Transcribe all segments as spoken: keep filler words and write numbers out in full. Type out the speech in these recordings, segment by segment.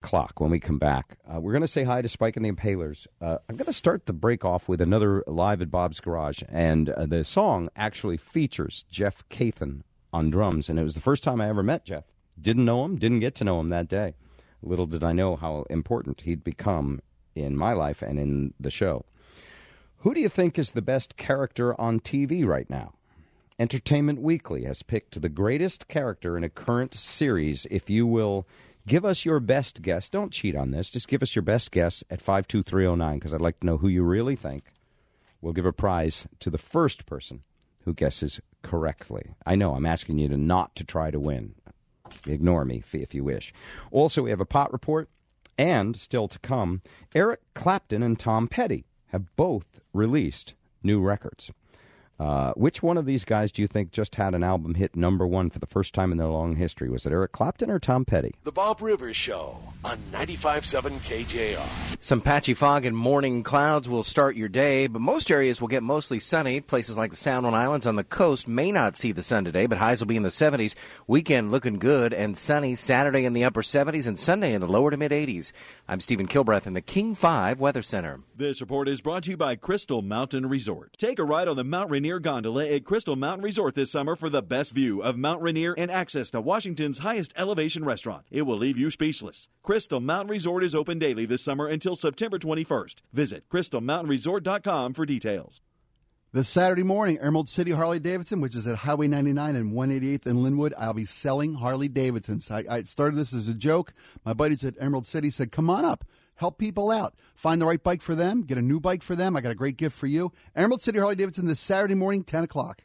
o'clock when we come back. Uh, we're going to say hi to Spike and the Impalers. Uh, I'm going to start the break off with another Live at Bob's Garage, and uh, the song actually features Jeff Cathan on drums, and it was the first time I ever met Jeff. Didn't know him, didn't get to know him that day. Little did I know how important he'd become in my life and in the show. Who do you think is the best character on T V right now? Entertainment Weekly has picked the greatest character in a current series. If you will give us your best guess, don't cheat on this, just give us your best guess at five two three oh nine, because I'd like to know who you really think. We'll give a prize to the first person who guesses correctly. I know, I'm asking you to not to try to win. Ignore me if you wish. Also, we have a pot report, and still to come, Eric Clapton and Tom Petty have both released new records. Uh, which one of these guys do you think just had an album hit number one for the first time in their long history? Was it Eric Clapton or Tom Petty? The Bob Rivers Show on ninety-five point seven K J R. Some patchy fog and morning clouds will start your day, but most areas will get mostly sunny. Places like the San Juan Islands on the coast may not see the sun today, but highs will be in the seventies. Weekend looking good and sunny. Saturday in the upper seventies and Sunday in the lower to mid-eighties. I'm Stephen Kilbreth in the King five Weather Center. This report is brought to you by Crystal Mountain Resort. Take a ride on the Mount Rainier Gondola at Crystal Mountain Resort this summer for the best view of Mount Rainier and access to Washington's highest elevation restaurant. It will leave you speechless. Crystal Mountain Resort is open daily this summer until September twenty-first. Visit crystal mountain resort dot com for details. This Saturday morning, Emerald City Harley-Davidson, which is at Highway ninety-nine and one eighty-eighth in Linwood, I'll be selling Harley-Davidsons. I, I started this as a joke. My buddies at Emerald City said, come on up. Help people out. Find the right bike for them. Get a new bike for them. I got a great gift for you. Emerald City Harley-Davidson this Saturday morning, ten o'clock.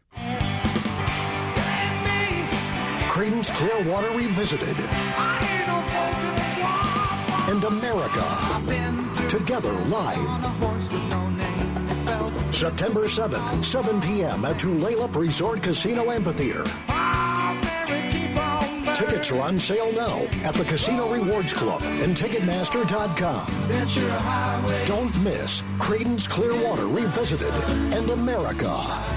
Creedence Clearwater Revisited. And America. Together live. September seventh, seven p.m. at Tulalip Resort Casino Amphitheater. Tickets are on sale now at the Casino Rewards Club and Ticketmaster dot com. Don't miss Creedence Clearwater Revisited and America.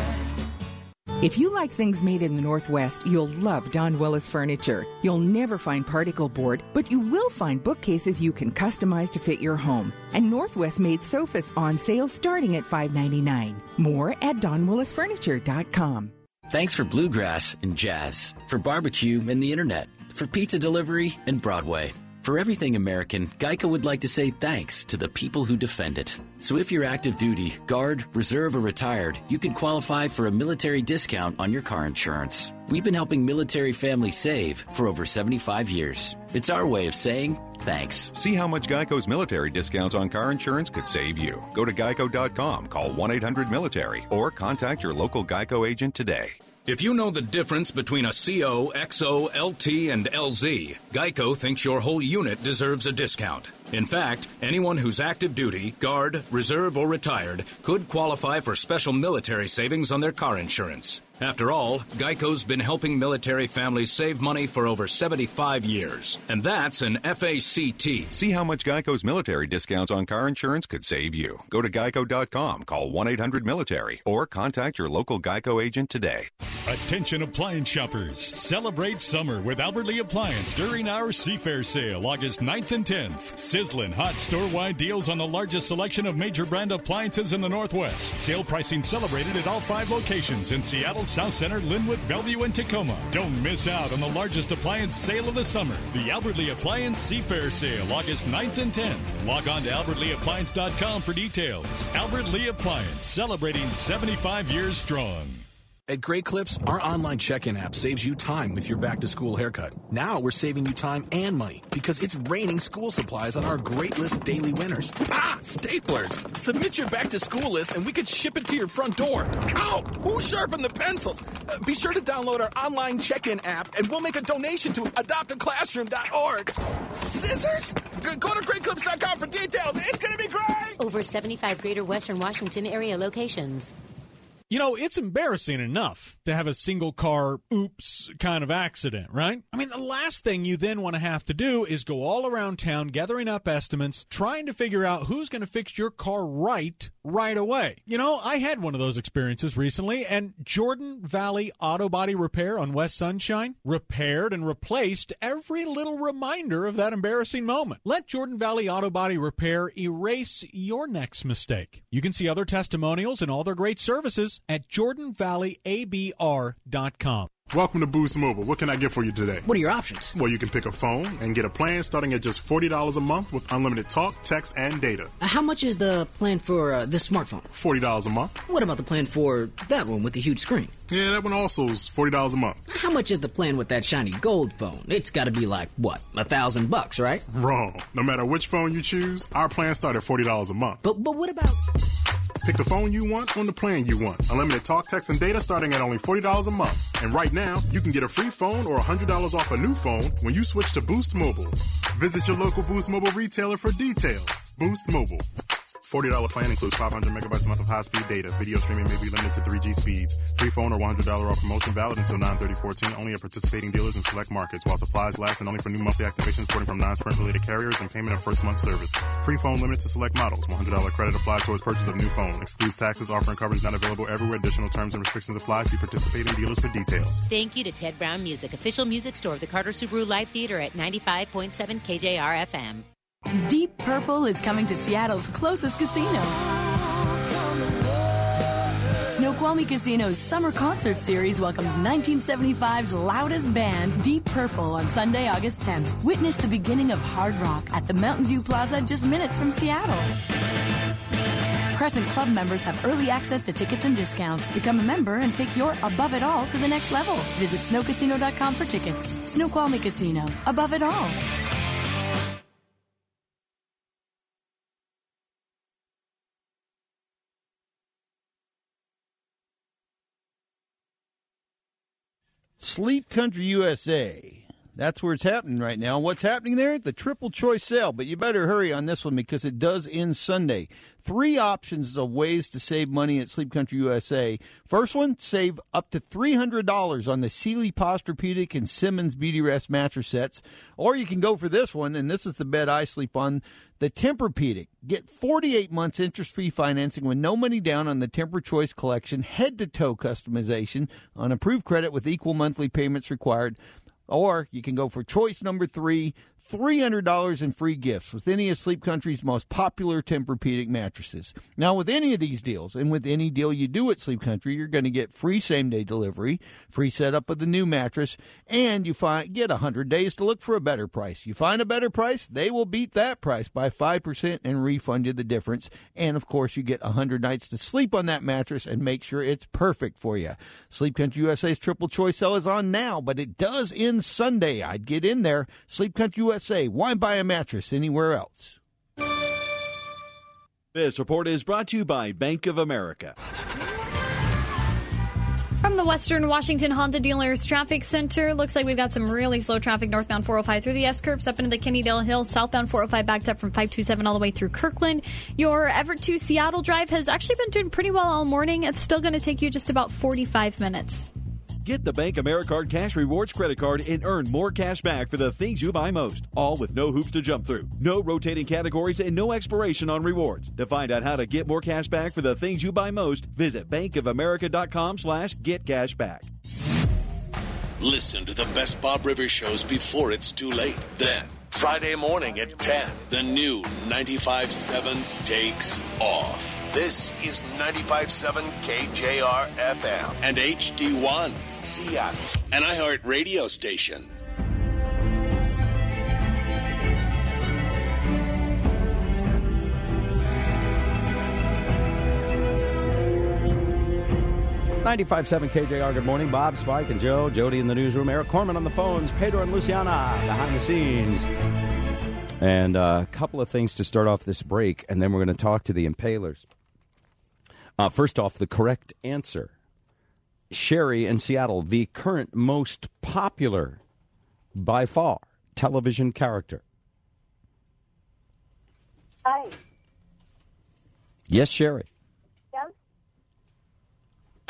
If you like things made in the Northwest, you'll love Don Willis Furniture. You'll never find particle board, but you will find bookcases you can customize to fit your home. And Northwest made sofas on sale starting at five ninety-nine. More at Don Willis Furniture dot com. Thanks for bluegrass and jazz, for barbecue and the internet, for pizza delivery and Broadway. For everything American, Geico would like to say thanks to the people who defend it. So if you're active duty, Guard, Reserve, or retired, you could qualify for a military discount on your car insurance. We've been helping military families save for over seventy-five years. It's our way of saying thanks. See how much Geico's military discounts on car insurance could save you. Go to geico dot com, call one eight hundred military, or contact your local Geico agent today. If you know the difference between a C O, X O, L T, and L Z, Geico thinks your whole unit deserves a discount. In fact, anyone who's active duty, Guard, Reserve, or retired could qualify for special military savings on their car insurance. After all, Geico's been helping military families save money for over seventy-five years. And that's an F A C T. See how much Geico's military discounts on car insurance could save you. Go to geico dot com, call one eight hundred military, or contact your local Geico agent today. Attention appliance shoppers. Celebrate summer with Albert Lee Appliance during our Seafair sale, August ninth and tenth. Sizzling hot store-wide deals on the largest selection of major brand appliances in the Northwest. Sale pricing celebrated at all five locations in Seattle, South Center, Linwood, Bellevue, and Tacoma. Don't miss out on the largest appliance sale of the summer. The Albert Lee Appliance Seafair sale, August ninth and tenth. Log on to albert lee appliance dot com for details. Albert Lee Appliance, celebrating seventy-five years strong. At Great Clips, our online check-in app saves you time with your back-to-school haircut. Now we're saving you time and money because it's raining school supplies on our Great List daily winners. Ah, staplers! Submit your back-to-school list and we could ship it to your front door. Ow! Who sharpened the pencils? Uh, be sure to download our online check-in app and we'll make a donation to adopt a classroom dot org. Scissors? Go to great clips dot com for details. It's going to be great! Over seventy-five Greater Western Washington area locations. You know, it's embarrassing enough to have a single car oops kind of accident, right? I mean, the last thing you then want to have to do is go all around town gathering up estimates, trying to figure out who's going to fix your car right right away. You know, I had one of those experiences recently, and Jordan Valley Auto Body Repair on West Sunshine repaired and replaced every little reminder of that embarrassing moment. Let Jordan Valley Auto Body Repair erase your next mistake. You can see other testimonials and all their great services at jordan valley a b r dot com. Welcome to Boost Mobile. What can I get for you today? What are your options? Well, you can pick a phone and get a plan starting at just forty dollars a month with unlimited talk, text, and data. Uh, how much is the plan for uh, this smartphone? forty dollars a month. What about the plan for that one with the huge screen? Yeah, that one also is forty dollars a month. How much is the plan with that shiny gold phone? It's got to be like, what, a thousand bucks, right? Wrong. No matter which phone you choose, our plans start at forty dollars a month. But but what about... Pick the phone you want on the plan you want. Unlimited talk, text, and data starting at only forty dollars a month. And right now, you can get a free phone or one hundred dollars off a new phone when you switch to Boost Mobile. Visit your local Boost Mobile retailer for details. Boost Mobile. forty dollars plan includes five hundred megabytes a month of high-speed data. Video streaming may be limited to three G speeds. Free phone or one hundred dollars off promotion valid until nine thirty fourteen. Only at participating dealers in select markets. While supplies last and only for new monthly activations porting from non-Sprint related carriers and payment of first month service. Free phone limited to select models. one hundred dollars credit applied towards purchase of new phone. Excludes taxes. Offering coverage not available everywhere. Additional terms and restrictions apply. See participating dealers for details. Thank you to Ted Brown Music, official music store of the Carter Subaru Live Theater at ninety-five point seven K J R F M. Deep Purple is coming to Seattle's closest casino. Snoqualmie Casino's summer concert series welcomes nineteen seventy-five's loudest band, Deep Purple, on Sunday, August tenth. Witness the beginning of hard rock at the Mountain View Plaza just minutes from Seattle. Crescent Club members have early access to tickets and discounts. Become a member and take your Above It All to the next level. Visit snow casino dot com for tickets. Snoqualmie Casino. Above it all. Sleep Country U S A. That's where it's happening right now. What's happening there? The triple choice sale. But you better hurry on this one because it does end Sunday. Three options of ways to save money at Sleep Country U S A. First one, save up to three hundred dollars on the Sealy Posturepedic and Simmons Beauty Rest mattress sets. Or you can go for this one, and this is the bed I sleep on, the Tempur-Pedic. Get forty-eight months interest-free financing with no money down on the Tempur Choice collection, head-to-toe customization on approved credit with equal monthly payments required. Or you can go for choice number three, three hundred dollars in free gifts with any of Sleep Country's most popular Tempur-Pedic mattresses. Now, with any of these deals, and with any deal you do at Sleep Country, you're going to get free same-day delivery, free setup of the new mattress, and you find, get one hundred days to look for a better price. You find a better price, they will beat that price by five percent and refund you the difference. And, of course, you get one hundred nights to sleep on that mattress and make sure it's perfect for you. Sleep Country U S A's Triple Choice sale is on now, but it does end Sunday. I'd get in there. Sleep Country U S A. Why buy a mattress anywhere else? This report is brought to you by Bank of America. From the Western Washington Honda Dealers Traffic Center, looks like we've got some really slow traffic northbound four oh five through the S-curves up into the Kennedale Hills, southbound four oh five backed up from five twenty-seven all the way through Kirkland. Your Everett to Seattle drive has actually been doing pretty well all morning. It's still going to take you just about forty-five minutes. Get the Bank AmeriCard Cash Rewards credit card and earn more cash back for the things you buy most. All with no hoops to jump through, no rotating categories, and no expiration on rewards. To find out how to get more cash back for the things you buy most, visit bankofamerica.com slash get cash back. Listen to the best Bob Rivers shows before it's too late. Then, Friday morning at ten, the new ninety-five point seven takes off. This is ninety-five point seven K J R F M and H D one, Seattle, an iHeart radio station. ninety-five point seven K J R, good morning. Bob, Spike, and Joe. Jody in the newsroom. Eric Corman on the phones. Pedro and Luciana behind the scenes. And uh, a couple of things to start off this break, and then we're going to talk to the Impalers. Uh, first off, the correct answer. Sherry in Seattle, the current most popular, by far, television character. Hi. Yes, Sherry. Yes.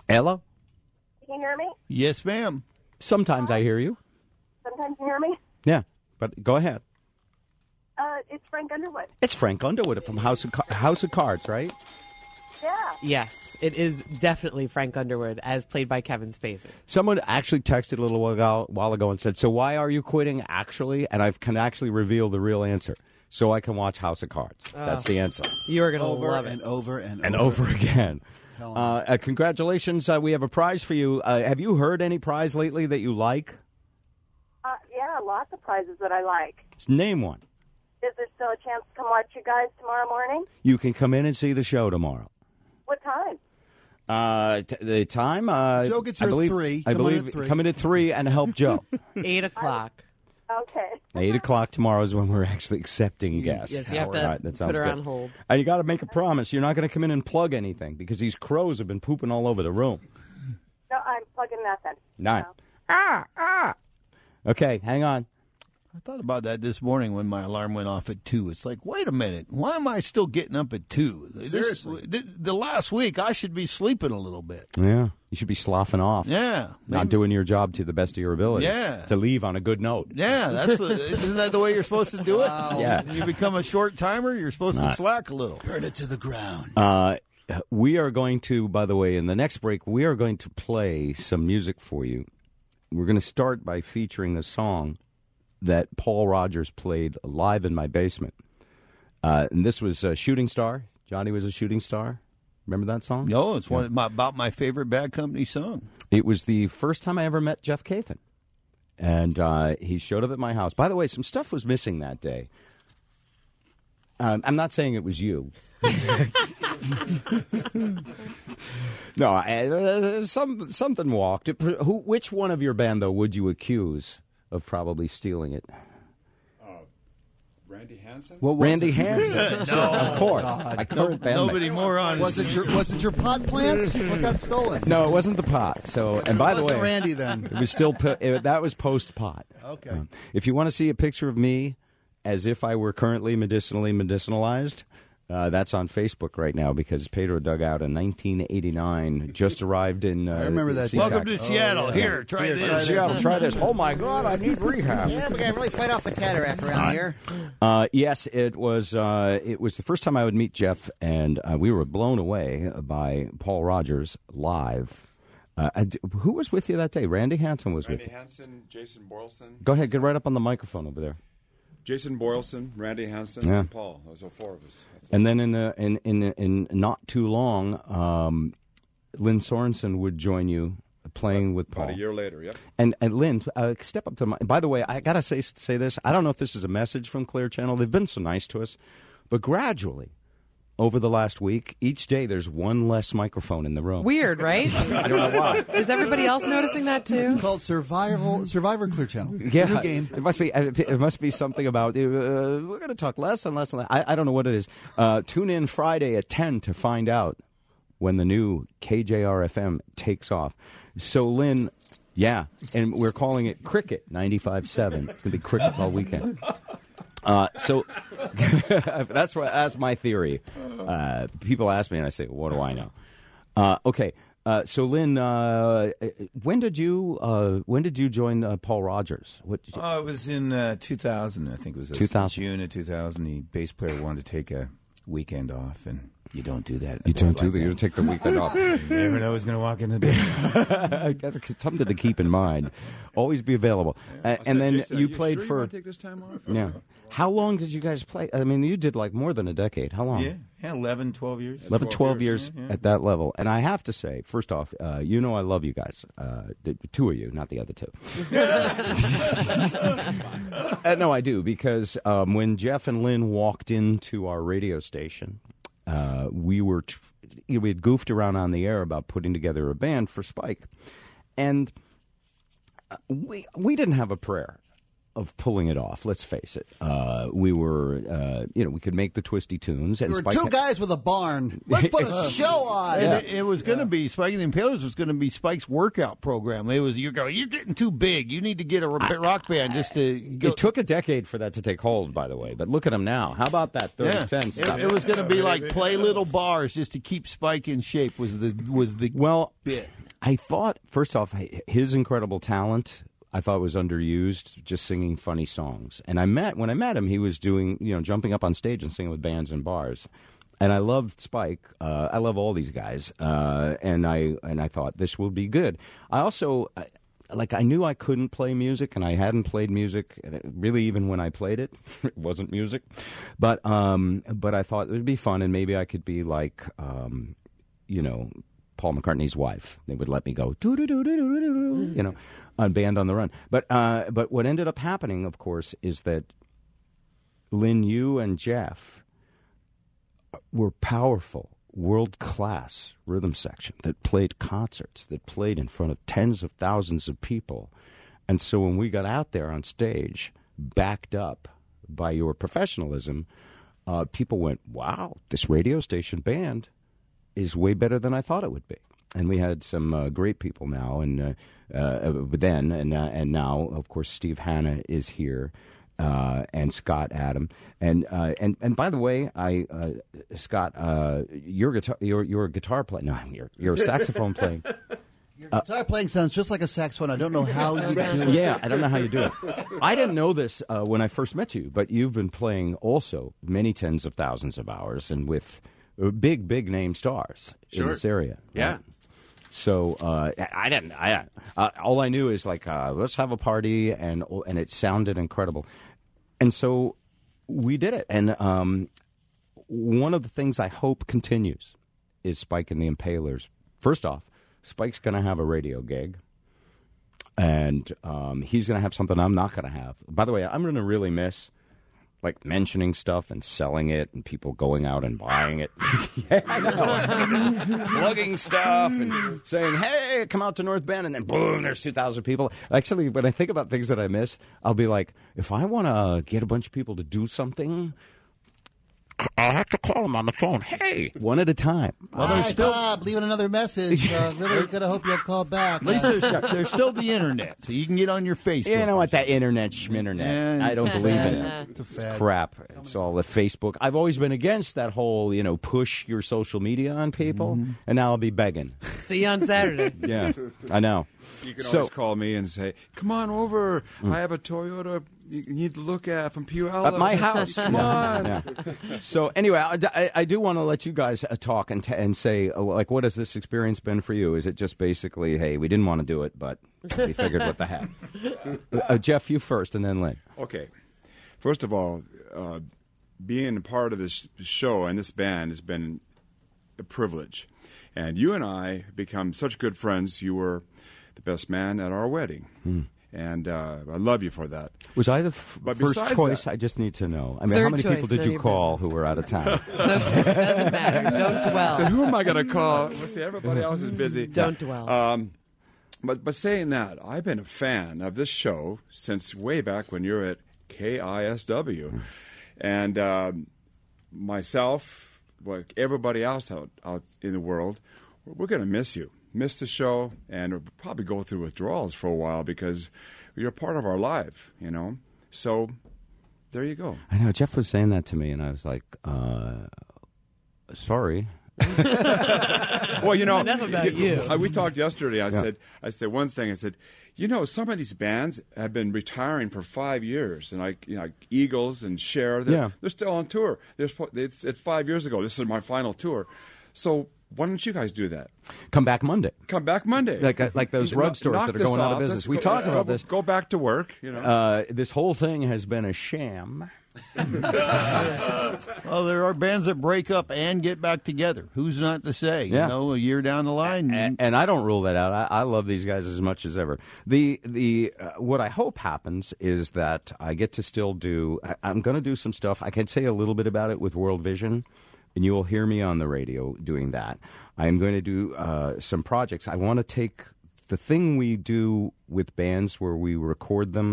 Ella? Can you hear me? Yes, ma'am. Sometimes I hear you. Sometimes you hear me? Yeah, but go ahead. Uh, it's Frank Underwood. It's Frank Underwood from House of Ca- House of Cards, right? Yeah. Yes, it is definitely Frank Underwood, as played by Kevin Spacey. Someone actually texted a little while ago, while ago and said, so why are you quitting, actually? And I can actually reveal the real answer. So I can watch House of Cards. Oh. That's the answer. You are going to Over love and it. over and And over. over again. Tell 'em. Uh, uh, congratulations. Uh, we have a prize for you. Uh, have you heard any prize lately that you like? Uh, yeah, lots of prizes that I like. Name one. Is there still a chance to come watch you guys tomorrow morning? You can come in and see the show tomorrow. What time? Uh, t- the time? Uh, Joe gets I here at believe, three. I Come in believe at three. come in at three and help Joe. Eight o'clock. Okay. Eight o'clock tomorrow is when we're actually accepting guests. Yes, you have to All right, that sounds put her good. on hold. And you got to make a promise. You're not going to come in and plug anything because these crows have been pooping all over the room. No, I'm plugging nothing. Nine. Ah, ah. Okay, hang on. I thought about that this morning when my alarm went off at two. It's like, wait a minute, why am I still getting up at two? Seriously. This, the, the last week, I should be sleeping a little bit. Yeah, you should be sloughing off. Yeah. Not doing your job to the best of your ability. Yeah. To leave on a good note. Yeah, that's what, isn't that the way you're supposed to do it? Wow. Yeah. You become a short timer, you're supposed to Right. slack a little. Burn it to the ground. Uh, we are going to, by the way, in the next break, we are going to play some music for you. We're going to start by featuring a song that Paul Rogers played live in my basement. Uh, and this was uh, Shooting Star. Johnny was a shooting star. Remember that song? No, it's one of my, about my favorite Bad Company song. It was the first time I ever met Jeff Cathan. And uh, he showed up at my house. By the way, some stuff was missing that day. Um, I'm not saying it was you. No, I, uh, some something walked. It, who, which one of your band, though, would you accuse of probably stealing it? Randy Hansen? What was Randy it? Hansen. No. Of course. God. My current bandmate. Nobody more on. Was it your Was it your pot plants? What got stolen? No, it wasn't the pot. So, and by It the way, wasn't Randy then. It was still po- it, that was post pot. Okay. Um, if you want to see a picture of me as if I were currently medicinally medicinalized, uh, that's on Facebook right now because Pedro dug out a nineteen eighty-nine. Just arrived in. Uh, I remember that. SeaTac. Welcome to Seattle. yeah. Here, try Here, this. try Seattle, try this. Oh my God, I need rehab. Yeah, we gotta really fight off the cataract around here. Uh, yes, it was. Uh, it was the first time I would meet Jeff, and uh, we were blown away by Paul Rogers live. Uh, and who was with you that day? Randy Hansen was Randy with you. Hansen, Jason Boylston. Go ahead, get right up on the microphone over there. Jason Boylston, Randy Hansen, Yeah. and Paul. Those are four of us. That's And then in the in in in not too long, um, Lynn Sorensen would join you playing with Paul. about a year later, yep. And and Lynn, uh, step up to my. By the way, I gotta say say this. I don't know if this is a message from Clear Channel. They've been so nice to us, but gradually, over the last week, each day there's one less microphone in the room. Weird, right? I don't know why. Is everybody else noticing that too? It's called Survival Survivor Clear Channel. Yeah, New game. it must be. It must be something about. Uh, we're going to talk less and less and less. I, I don't know what it is. Uh, tune in Friday at ten to find out when the new K J R F M takes off. So, Lynn, yeah, and we're calling it Cricket ninety-five point seven. It's going to be crickets all weekend. Uh, so that's what that's my theory. Uh, people ask me, and I say, "What do I know?" Uh, okay, uh, so Lynn, uh, when did you uh, when did you join uh, Paul Rogers? What? Did you... Oh, it was in uh, two thousand. I think it was two thousand. June of two thousand. The bass player wanted to take a weekend off, and you don't do that. You don't do that. You don't take the weekend off. You never know who's going to walk in the door. That's something to keep in mind. Always be available. Uh, I and said, then Jason, you are you played sure you for. want to take this time off? Yeah. How long did you guys play? I mean, you did like more than a decade. How long? Yeah, yeah, eleven, twelve years. eleven, twelve years yeah, yeah. at that level. And I have to say, first off, uh, you know I love you guys. Uh, the two of you, not the other two. uh, no, I do, because um, when Jeff and Lynn walked into our radio station, uh, we were tr- we had goofed around on the air about putting together a band for Spike. And we we didn't have a prayer. of pulling it off. Let's face it. Uh, we were, uh, you know, we could make the twisty tunes. And We were Spike two had- guys with a barn. Let's put a show on. And it, it was going to be Spike and the Impalers was going to be Spike's workout program. It was you go, you're getting too big. You need to get a rock band just to go. It took a decade for that to take hold, by the way. But look at him now. How about that thirty Yeah. ten It, stuff? it was going to be like play little bars just to keep Spike in shape. Was the was the well bit. I thought, first off, his incredible talent, I thought was underused, just singing funny songs. And I met when I met him, he was doing, you know, jumping up on stage and singing with bands and bars. And I loved Spike. Uh, I love all these guys. Uh, and I and I thought this will be good. I also, I, like, I knew I couldn't play music, and I hadn't played music, really, even when I played it. It wasn't music. But, um, but I thought it would be fun, and maybe I could be like, um, you know, Paul McCartney's wife. They would let me go, doo-doo-doo-doo-doo-doo-doo, you know, on Band on the Run. But uh, but what ended up happening, of course, is that Lynn, you and Jeff were powerful, world-class rhythm section that played concerts, that played in front of tens of thousands of people. And so when we got out there on stage, backed up by your professionalism, uh, people went, wow, this radio station band is way better than I thought it would be. And we had some uh, great people now, and uh, uh, then and uh, and now, of course, Steve Hanna is here, uh, and Scott Adam, and uh, and and by the way, I uh, Scott, uh, your guitar, your your guitar playing, no, your your saxophone playing. Your guitar playing sounds just like a saxophone. I don't know how you do it. Yeah, I don't know how you do it. I didn't know this uh, when I first met you, but you've been playing also many tens of thousands of hours, and with big, big name stars Sure. in this area. Yeah. Right? So uh, I didn't. I uh, all I knew is like uh, let's have a party, and and it sounded incredible, and so we did it. And um, one of the things I hope continues is Spike and the Impalers. First off, Spike's going to have a radio gig, and um, he's going to have something I'm not going to have. By the way, I'm going to really miss like mentioning stuff and selling it and people going out and buying it. Yeah, I know. Plugging stuff and saying, hey, come out to North Bend, and then boom, there's two thousand people. Actually, when I think about things that I miss, I'll be like, if I want to get a bunch of people to do something, I'll have to call them on the phone. Hey, one at a time. Well, there's still Bob, leaving another message. Uh, really gonna hope you'll call back. At least there's, there's still the internet, so you can get on your Facebook. You know what, that internet schminternet. Yeah, I don't it's a believe fad. in it. It's a It's fad. crap. It's all the Facebook. I've always been against that whole, you know, push your social media on people, Mm-hmm. and now I'll be begging. See you on Saturday. Yeah, I know. You can So- always call me and say, come on over. Mm. I have a Toyota you need to look at from Puyallup. At my house. Come Yeah, on. yeah. So anyway, I, I, I do want to let you guys uh, talk and t- and say, uh, like, what has this experience been for you? Is it just basically, hey, we didn't want to do it, but we figured what the heck? Uh, Jeff, you first, and then Lynn. Okay. First of all, uh, being a part of this show and this band has been a privilege. And you and I have become such good friends. You were the best man at our wedding. Hmm. And uh, I love you for that. Was I the f- But first besides choice? that- I just need to know. I mean, Third how many choice, people did none you of your call who were out of town? Doesn't matter. Don't dwell. So who am I going to call? Well, see, everybody else is busy. Don't dwell. Um, but but saying that, I've been a fan of this show since way back when you were at K I S W, and um, myself, like everybody else out out in the world, we're going to miss you, miss the show, and we'll probably go through withdrawals for a while because you're part of our life, you know. So there you go. I know Jeff was saying that to me, and I was like, uh, sorry. Well, you know, Enough about you. uh, we talked yesterday. I Yeah. said, I said one thing. I said, you know, some of these bands have been retiring for five years, and like, you know, like Eagles and Cher, they're, Yeah. they're still on tour. They're, spo- it's, it's five years ago. This is my final tour. So why don't you guys do that? Come back Monday. Come back Monday, Like uh, like those rug Knock- stores knock that are this going out of off. business. Let's We go- talked go- about this. Go back to work. You know. Uh, this whole thing has been a sham. Well, there are bands that break up and get back together. Who's not to say? Yeah. You know, a year down the line. and, and I don't rule that out. I, I love these guys as much as ever. The the uh, what I hope happens is that I get to still do. I, I'm going to do some stuff. I can say a little bit about it with World Vision, and you will hear me on the radio doing that. I am going to do uh, some projects. I want to take the thing we do with bands where we record them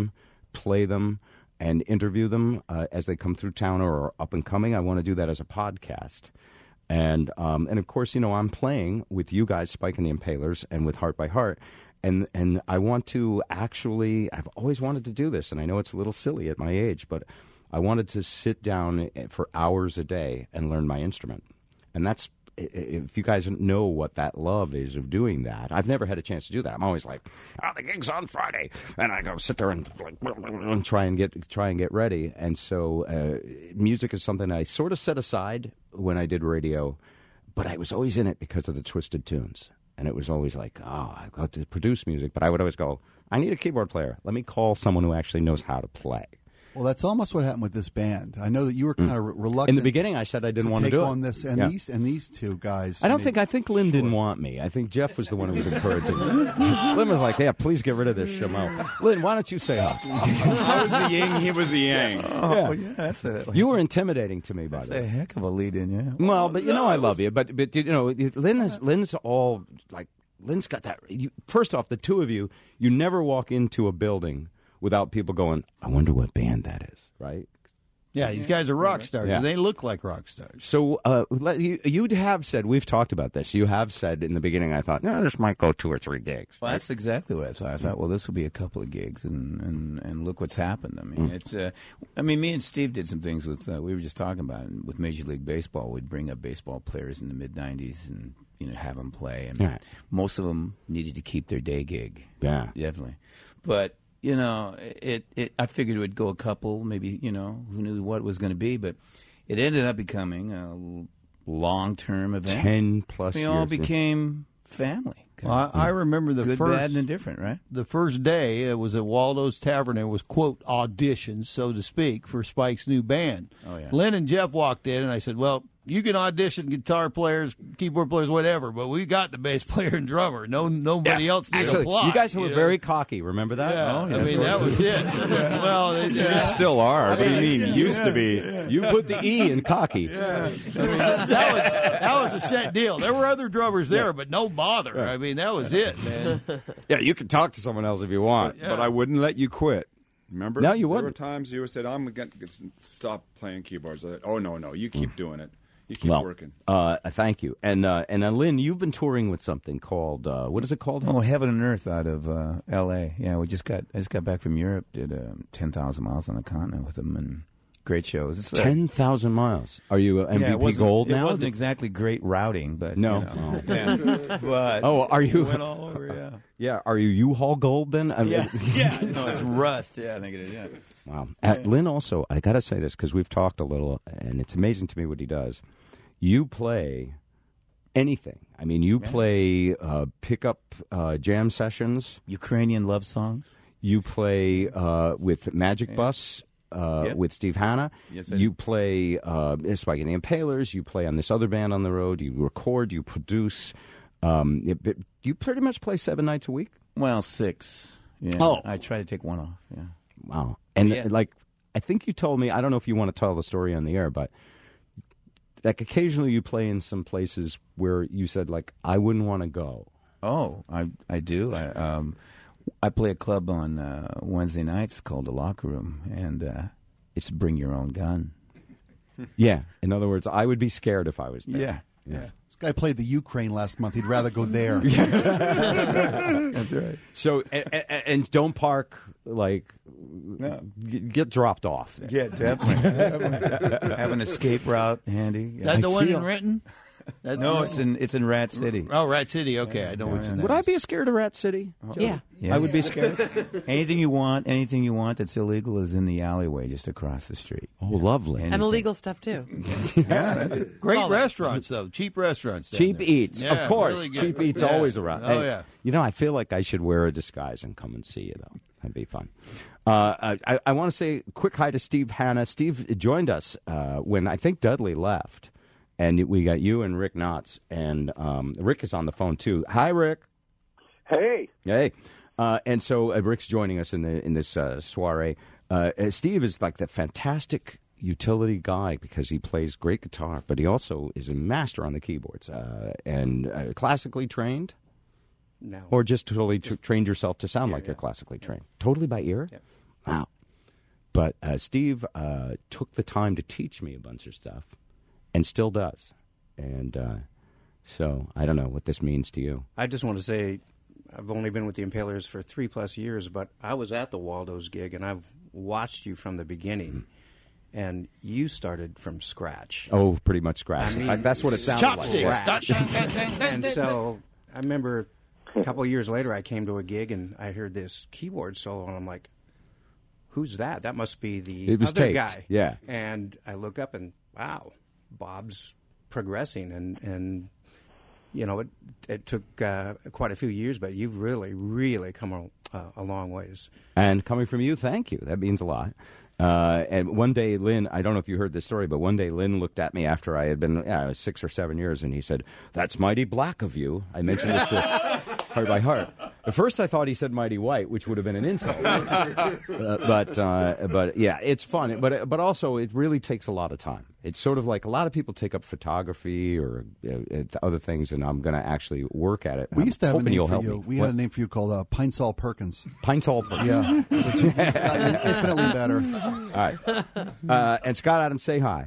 play them and interview them uh, as they come through town or are up and coming. I want to do that as a podcast. And, um, and of course, you know, I'm playing with you guys, Spike and the Impalers, and with Heart by Heart. And and I want to actually, I've always wanted to do this, and I know it's a little silly at my age, but I wanted to sit down for hours a day and learn my instrument. And that's, if you guys know what that love is of doing that, I've never had a chance to do that. I'm always like, oh, the gig's on Friday, and I go sit there and, and try and get try and get ready. And so uh, music is something I sort of set aside when I did radio, but I was always in it because of the Twisted Tunes. And it was always like, oh, I've got to produce music. But I would always go, I need a keyboard player. Let me call someone who actually knows how to play. Well, that's almost what happened with this band. I know that you were kind of re- reluctant. In the beginning, I said I didn't to want to take do on it. this, and Yeah. these and these two guys. I don't mean, think, I think Lynn didn't want me. I think Jeff was the one who was encouraging me. Lynn was like, yeah, please get rid of this Shamo. Lynn, why don't you say hi? I was the yin, he was the yang. Oh, yeah, that's a, You were intimidating to me, by that's the a way. heck of a lead-in, yeah. Well, but you know I love you. But, but you know, Lynn is, Lynn's all, like, Lynn's got that. You, first off, the two of you, you never walk into a building without people going, I wonder what band that is, right? Yeah, these guys are rock stars. Yeah. And they look like rock stars. So uh, let- you you have said, we've talked about this, you have said in the beginning, I thought, no, this might go two or three gigs. Well, that's exactly what I thought. I thought, well, this will be a couple of gigs, and, and, and look what's happened. I mean, Mm. it's. Uh, I mean, me and Steve did some things with. Uh, we were just talking about it, with Major League Baseball. We'd bring up baseball players in the mid nineties and you know have them play. And Right. most of them needed to keep their day gig. Yeah. Definitely, but. You know, it, it. I figured it would go a couple, maybe, you know, who knew what it was going to be, but it ended up becoming a long-term event. Ten plus We years. all yeah. became family. Well, I, I remember the Good, first, bad, and indifferent, right? The first day, it was at Waldo's Tavern. It was, quote, auditions, so to speak, for Spike's new band. Oh, yeah. Lynn and Jeff walked in, and I said, well, you can audition guitar players, keyboard players, whatever, but we got the bass player and drummer. No, Nobody else did Actually, apply. you guys were know? very cocky. Remember that? Yeah, Oh, I mean, that was it. well, they, You still are. What do you mean? Used to be. You put the E in cocky. Yeah. I mean, that, that was that was a set deal. There were other drummers there, Yeah. but no bother. Yeah. I mean, that was it, man. Yeah, you can talk to someone else if you want. But I wouldn't let you quit. Remember? No, you There were wouldn't. times you said, I'm going to stop playing keyboards. I said, oh, no, no. You keep doing it. You keep well, working. Uh, thank you. And uh, and uh, Lynn, you've been touring with something called uh, what is it called? Oh, Heaven and Earth out of uh, L A. Yeah, we just got I just got back from Europe. Did uh, ten thousand miles on the continent with them, and great shows. It's like- Ten thousand miles. Are you uh, M V P yeah, it wasn't- Gold it now? wasn't exactly great routing, but No. you know, Oh. yeah. But Oh, are you? we went all over, yeah. Yeah. Are you U-Haul Gold then? I mean- Yeah, yeah. No, it's rust. Yeah, I think it is. Yeah. Wow. Uh, Lynn also, I got to say this because we've talked a little, and it's amazing to me what he does. You play anything. I mean, you Yeah. play uh, pickup uh, jam sessions. Ukrainian love songs. You play uh, with Magic Bus. Uh, Yep. With Steve Hanna. Yes, I you do. play uh, Spike and the Impalers. You play on this other band on the road. You record. You produce. Um, it, it- you pretty much play seven nights a week. Well, six. Yeah. Oh. I try to take one off. Yeah. Wow. And Yeah. like, I think you told me, I don't know if you want to tell the story on the air, but like occasionally you play in some places where you said like, I wouldn't want to go. Oh, I I do. I um, I play a club on uh, Wednesday nights called the Locker Room, and uh, it's bring your own gun. Yeah. In other words, I would be scared if I was there. Yeah. Yeah. This guy played the Ukraine last month. He'd rather go there. That's right. That's right. So, and, and, and don't park, like, g- get dropped off. There. Yeah, definitely. definitely. Have an escape route handy. Is that I the one feel- in Renton? That- No, it's in it's in Rat City. Oh, Rat City. Okay, I know Yeah, what yeah. you Would I be scared of Rat City? Yeah. Yeah. I would be scared. Anything you want, anything you want that's illegal is in the alleyway just across the street. Oh, lovely. And illegal stuff, too. Yeah, that's it. Great All that. restaurants, though. Cheap restaurants. down Cheap there. Eats, Yeah, of course. really good. Cheap Eats Yeah. always around. Oh, Hey, yeah. You know, I feel like I should wear a disguise and come and see you, though. That'd be fun. Uh, I, I want to say a quick hi to Steve Hanna. Steve joined us uh, when I think Dudley left, and we got you and Rick Knotts, and um, Rick is on the phone too. Hi, Rick. Hey. Hey. Uh, and so uh, Rick's joining us in the in this uh, soiree. Uh, uh, Steve is like the fantastic utility guy because he plays great guitar, but he also is a master on the keyboards uh, and uh, classically trained. No. Or just totally t- trained yourself to sound like you're classically trained? Totally by ear? Yeah. Wow. but uh, Steve uh, took the time to teach me a bunch of stuff, and still does. And uh, so I don't know what this means to you. I just want to say I've only been with the Impalers for three plus years, but I was at the Waldo's gig, and I've watched you from the beginning. Mm. And you started from scratch. Oh, pretty much scratch. I mean, uh, that's what it sounded like. And so I remember a couple of years later, I came to a gig and I heard this keyboard solo, and I'm like, "Who's that? That must be the it was other taped. guy." Yeah. And I look up and wow, Bob's progressing, and and you know it it took uh, quite a few years, but you've really really come a, uh, a long ways. And coming from you, thank you. That means a lot. Uh, and one day, Lynn, I don't know if you heard this story, but one day Lynn looked at me after I had been yeah, I was six or seven years, and he said, "That's mighty black of you." I mentioned this to Heart by Heart. At first, I thought he said mighty white, which would have been an insult. uh, but, uh, but yeah, it's fun. But, but also, it really takes a lot of time. It's sort of like a lot of people take up photography or uh, other things, and I'm going to actually work at it. We used to have a name you'll for help you. me. We What? had a name for you called uh, Pine Sol Perkins. Pine Sol Perkins. Yeah. Which is infinitely better. All right. Uh, and Scott Adams, say hi.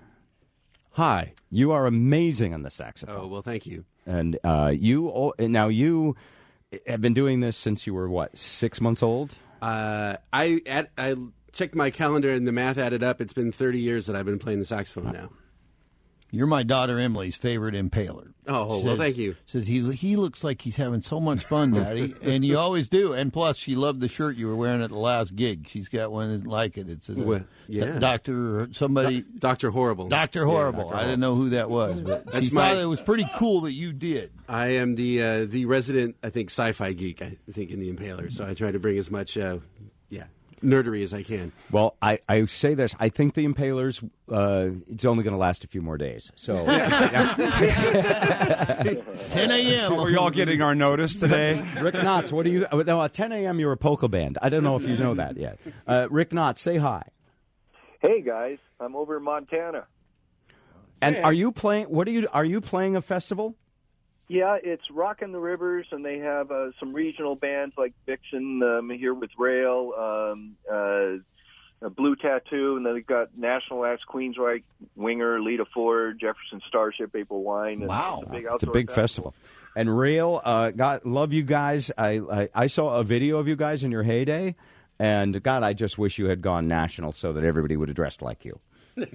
Hi. You are amazing on the saxophone. Oh, well, thank you. And uh, you now you have been doing this since you were, what, six months old? Uh, I at, I checked my calendar and the math added up. It's been thirty years that I've been playing the saxophone now. You're my daughter Emily's favorite impaler. Oh, well, thank you. Says he he looks like he's having so much fun, Daddy, and you always do. And plus, she loved the shirt you were wearing at the last gig. She's got one like it. It's a Well, yeah. doctor or somebody. Do- Doctor Horrible. Doctor Horrible. Yeah, Doctor I didn't know who that was, but That's she my- thought it was pretty cool that you did. I am the uh, the resident, I think, sci-fi geek. I think in the Impaler, so I try to bring as much, uh, yeah, nerdery as I can. Well, I, I say this. I think the Impalers, uh, it's only going to last a few more days. So, ten a.m. Were y'all getting our notice today? Rick Knotts, what do you? No, at ten a.m. you're a polka band. I don't know if you know that yet. Uh, Rick Knotts, say hi. Hey guys, I'm over in Montana. And are you playing? What are you? Are you playing a festival? Yeah, it's Rockin' the Rivers, and they have uh, some regional bands like Vixen um, here with Rail, um, uh, Blue Tattoo, and then they've got national acts: Queensryche, Winger, Lita Ford, Jefferson Starship, April Wine. And Wow, it's a big, it's a outdoor big festival. And Rail, uh, God, love you guys. I, I I saw a video of you guys in your heyday, and God, I just wish you had gone national so that everybody would have dressed like you. You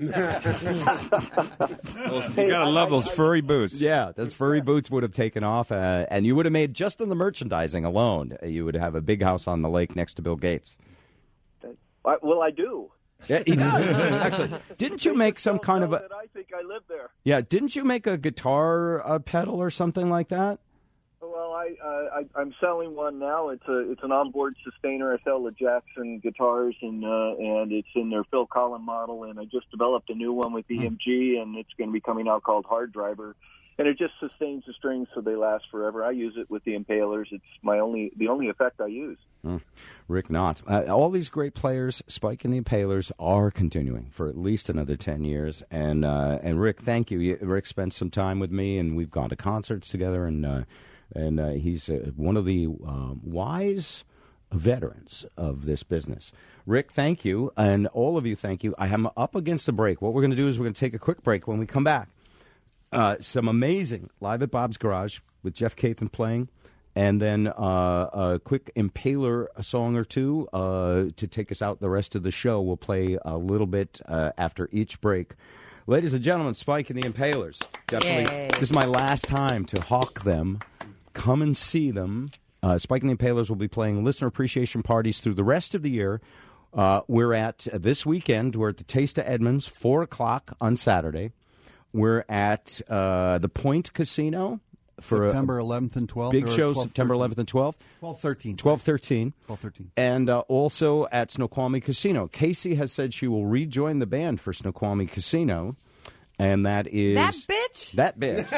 gotta love those furry boots. Yeah, those furry boots would have taken off, uh, and you would have made just in the merchandising alone. uh, You would have a big house on the lake next to Bill Gates. I, well, I do. Yeah, he does. Actually, didn't you make some kind of a? I think I live there. Yeah, didn't you make a guitar uh, pedal or something like that? Well, I, uh, I I'm selling one now. It's a it's an onboard sustainer. I sell the Jackson guitars, and uh, and it's in their Phil Collin model. And I just developed a new one with E M G, and it's going to be coming out called Hard Driver. And it just sustains the strings so they last forever. I use it with the Impalers. It's my only the only effect I use. Mm. Rick Knott. Uh, all these great players, Spike and the Impalers, are continuing for at least another ten years. And uh, and Rick, thank you. Rick spent some time with me, and we've gone to concerts together. And uh, and uh, he's uh, one of the um, wise veterans of this business. Rick, thank you, and all of you, thank you. I am up against the break. What we're going to do is we're going to take a quick break. When we come back, uh, some amazing Live at Bob's Garage with Jeff Cathan playing. And then uh, a quick Impaler song or two uh, to take us out the rest of the show. We'll play a little bit uh, after each break. Ladies and gentlemen, Spike and the Impalers. Definitely, Yay. this is my last time to hawk them. Come and see them. Uh, Spike and the Impalers will be playing listener appreciation parties through the rest of the year. Uh, we're at, uh, this weekend, we're at the Taste of Edmonds, four o'clock on Saturday. We're at uh, the Point Casino. For September eleventh and twelfth. Big show, September eleventh and twelfth. twelve thirteen. twelve thirteen. twelve thirteen. And uh, also at Snoqualmie Casino. Casey has said she will rejoin the band for Snoqualmie Casino. And that is... That bitch? That bitch.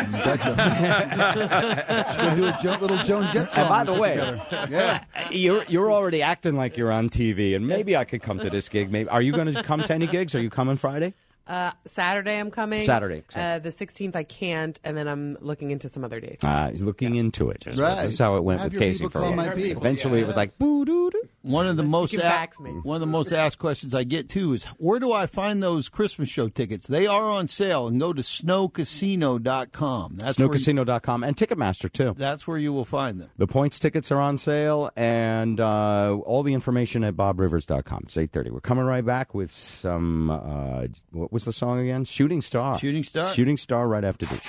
She's going to do a jo- little Joan Jett song. And by the way, together. Yeah. you're, you're already acting like you're on T V, and maybe I could come to this gig. Maybe Are you going to come to any gigs? Are you coming Friday? Uh, Saturday I'm coming. Saturday. Uh, the sixteenth I can't, and then I'm looking into some other dates. Uh, he's looking into it. Right. This is how it went Have with your Casey people for a call while. my people. Eventually, Yeah. it was like, boo doo doo. one of the most can a- fax me. one of the most asked questions I get too is where do I find those Christmas show tickets? They are on sale, and go to snow casino dot com. That's snow where you- casino dot com and Ticketmaster, too. That's where you will find them. The points tickets are on sale, and uh, all the information at bob rivers dot com. It's eight thirty. We're coming right back with some, uh, what was the song again? Shooting Star. Shooting Star? Shooting Star right after this.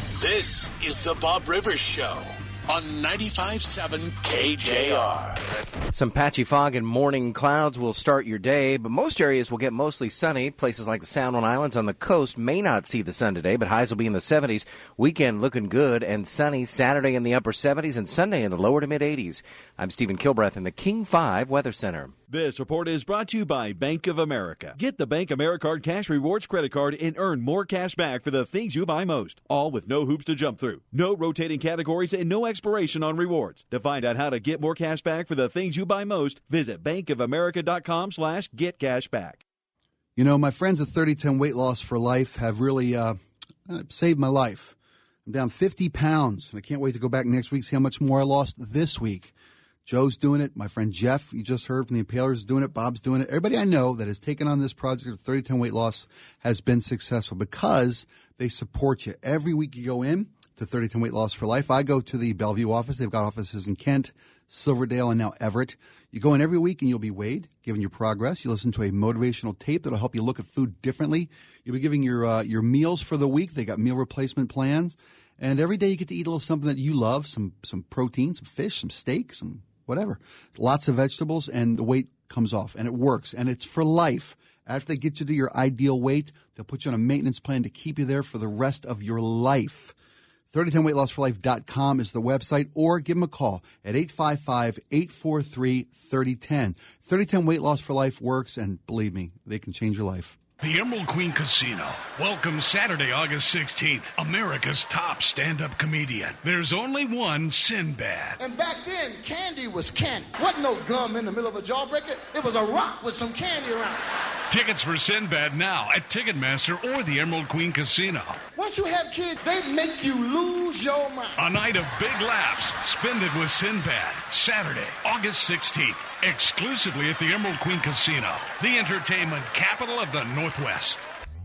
This is the Bob Rivers Show on ninety-five point seven K J R. Some patchy fog and morning clouds will start your day, but most areas will get mostly sunny. Places like the San Juan Islands on the coast may not see the sun today, but highs will be in the seventies. Weekend looking good and sunny. Saturday in the upper seventies and Sunday in the lower to mid-eighties. I'm Stephen Kilbreth in the King five Weather Center. This report is brought to you by Bank of America. Get the Bank AmeriCard Cash Rewards credit card and earn more cash back for the things you buy most. All with no hoops to jump through, no rotating categories, and no expiration on rewards. To find out how to get more cash back for the things you buy most, visit bankofamerica.com slash get cash back. You know, my friends at thirty ten Weight Loss for Life have really uh, saved my life. I'm down fifty pounds. I can't wait to go back next week, see how much more I lost this week. Joe's doing it. My friend Jeff, you just heard from the Impalers, is doing it. Bob's doing it. Everybody I know that has taken on this project of thirty ten Weight Loss has been successful because they support you. Every week you go in to thirty ten Weight Loss for Life. I go to the Bellevue office. They've got offices in Kent, Silverdale, and now Everett. You go in every week and you'll be weighed, given your progress. You listen to a motivational tape that'll help you look at food differently. You'll be giving your uh, your meals for the week. They got meal replacement plans. And every day you get to eat a little something that you love, some some protein, some fish, some steak, some whatever. Lots of vegetables, and the weight comes off, and it works, and it's for life. After they get you to your ideal weight, they'll put you on a maintenance plan to keep you there for the rest of your life. thirty ten weight loss for life dot com is the website, or give them a call at eight five five, eight four three, three oh one oh. thirty ten Weight Loss for Life works, and believe me, they can change your life. The Emerald Queen Casino welcomes Saturday, August sixteenth, America's top stand-up comedian. There's only one Sinbad. And back then, candy was candy. Wasn't no gum in the middle of a jawbreaker. It was a rock with some candy around it. Tickets for Sinbad now at Ticketmaster or the Emerald Queen Casino. Once you have kids, they make you lose your mind. A night of big laughs. Spend it with Sinbad. Saturday, August sixteenth. Exclusively at the Emerald Queen Casino, the entertainment capital of the Northwest.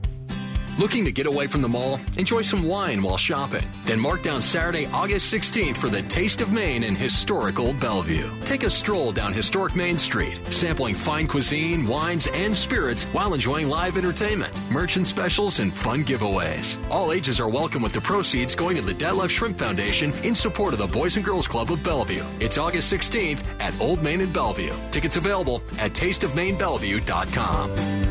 Looking to get away from the mall? Enjoy some wine while shopping. Then mark down Saturday, August sixteenth for the Taste of Maine in historical Bellevue. Take a stroll down historic Main Street, sampling fine cuisine, wines, and spirits while enjoying live entertainment, merchant specials, and fun giveaways. All ages are welcome with the proceeds going to the Detlef Shrimp Foundation in support of the Boys and Girls Club of Bellevue. It's August sixteenth at Old Main in Bellevue. Tickets available at taste of maine bellevue dot com.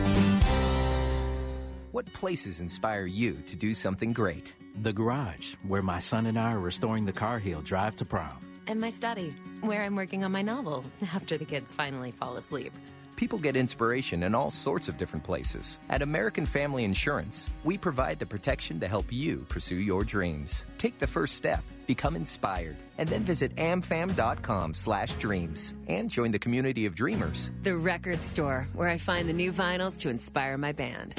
What places inspire you to do something great? The garage, where my son and I are restoring the car he'll drive to prom. And my study, where I'm working on my novel after the kids finally fall asleep. People get inspiration in all sorts of different places. At American Family Insurance, we provide the protection to help you pursue your dreams. Take the first step, become inspired, and then visit amfam.com slash dreams and join the community of dreamers. The record store, where I find the new vinyls to inspire my band.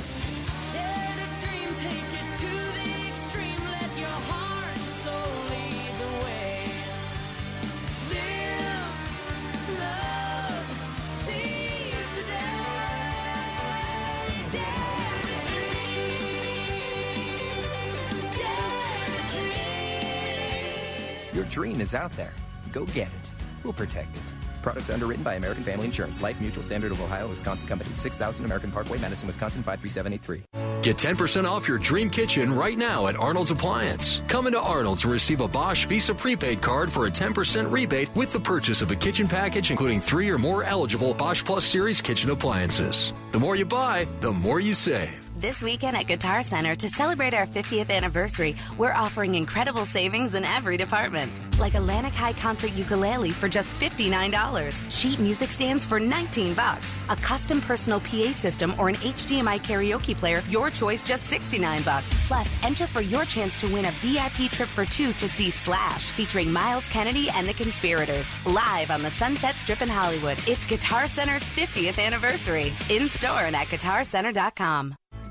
Your dream is out there. Go get it. We'll protect it. Products underwritten by American Family Insurance. Life Mutual, Standard of Ohio, Wisconsin Company. six thousand American Parkway, Madison, Wisconsin, five three seven eight three. Get ten percent off your dream kitchen right now at Arnold's Appliance. Come into Arnold's and receive a Bosch Visa prepaid card for a ten percent rebate with the purchase of a kitchen package, including three or more eligible Bosch Plus Series kitchen appliances. The more you buy, the more you save. This weekend at Guitar Center, to celebrate our fiftieth anniversary, we're offering incredible savings in every department. Like a Lanik High Concert ukulele for just fifty-nine dollars. Sheet music stands for nineteen bucks. A custom personal P A system or an H D M I karaoke player, your choice, just sixty-nine bucks. Plus, enter for your chance to win a V I P trip for two to see Slash, featuring Miles Kennedy and the Conspirators, live on the Sunset Strip in Hollywood. It's Guitar Center's fiftieth anniversary. In store and at guitar center dot com.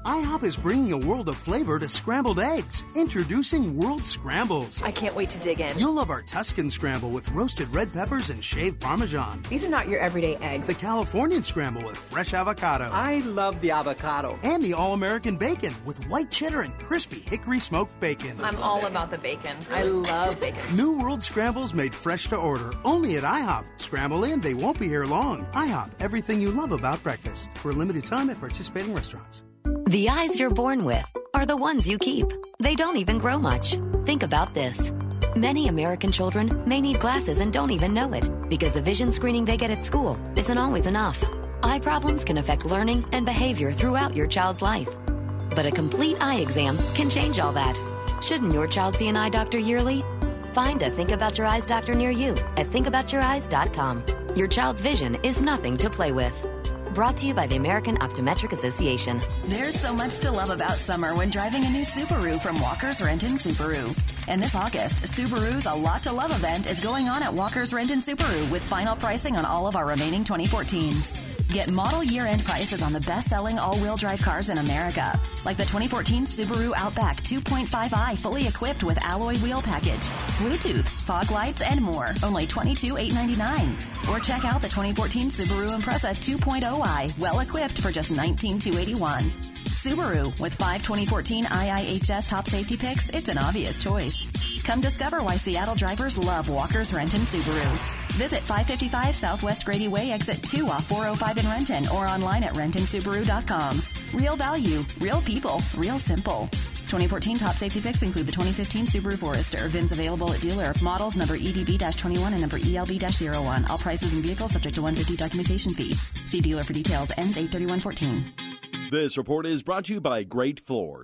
IHOP is bringing a world of flavor to scrambled eggs. Introducing World Scrambles. I can't wait to dig in. You'll love our Tuscan Scramble with roasted red peppers and shaved Parmesan. These are not your everyday eggs. The Californian Scramble with fresh avocado. I love the avocado. And the All-American Bacon with white cheddar and crispy hickory smoked bacon. I'm all about the bacon. I love bacon. New World Scrambles made fresh to order. Only at IHOP. Scramble in, they won't be here long. IHOP, everything you love about breakfast. For a limited time at participating restaurants. The eyes you're born with are the ones you keep. They don't even grow much. Think about this. Many American children may need glasses and don't even know it because the vision screening they get at school isn't always enough. Eye problems can affect learning and behavior throughout your child's life. But a complete eye exam can change all that. Shouldn't your child see an eye doctor yearly? Find a Think About Your Eyes doctor near you at think about your eyes dot com. Your child's vision is nothing to play with. Brought to you by the American Optometric Association. There's so much to love about summer when driving a new Subaru from Walker's Renton Subaru. And this August, Subaru's A Lot to Love event is going on at Walker's Renton Subaru with final pricing on all of our remaining twenty fourteens. Get model year-end prices on the best-selling all-wheel drive cars in America, like the twenty fourteen Subaru Outback two point five i fully equipped with alloy wheel package, Bluetooth, fog lights, and more, only twenty-two thousand eight hundred ninety-nine dollars. Or check out the twenty fourteen Subaru Impreza two point oh i, well-equipped for just nineteen thousand two hundred eighty-one dollars. Subaru, with five twenty fourteen I I H S top safety picks, it's an obvious choice. Come discover why Seattle drivers love Walker's Renton Subaru. Visit five fifty-five Southwest Grady Way, exit two off four oh five in Renton, or online at renton subaru dot com. Real value, real people, real simple. twenty fourteen top safety picks include the twenty fifteen Subaru Forester. V I Ns available at dealer. Models number E D B twenty-one and number E L B zero one. All prices and vehicles subject to one hundred fifty dollars documentation fee. See dealer for details. Ends eight thirty-one fourteen. This report is brought to you by Great Floors.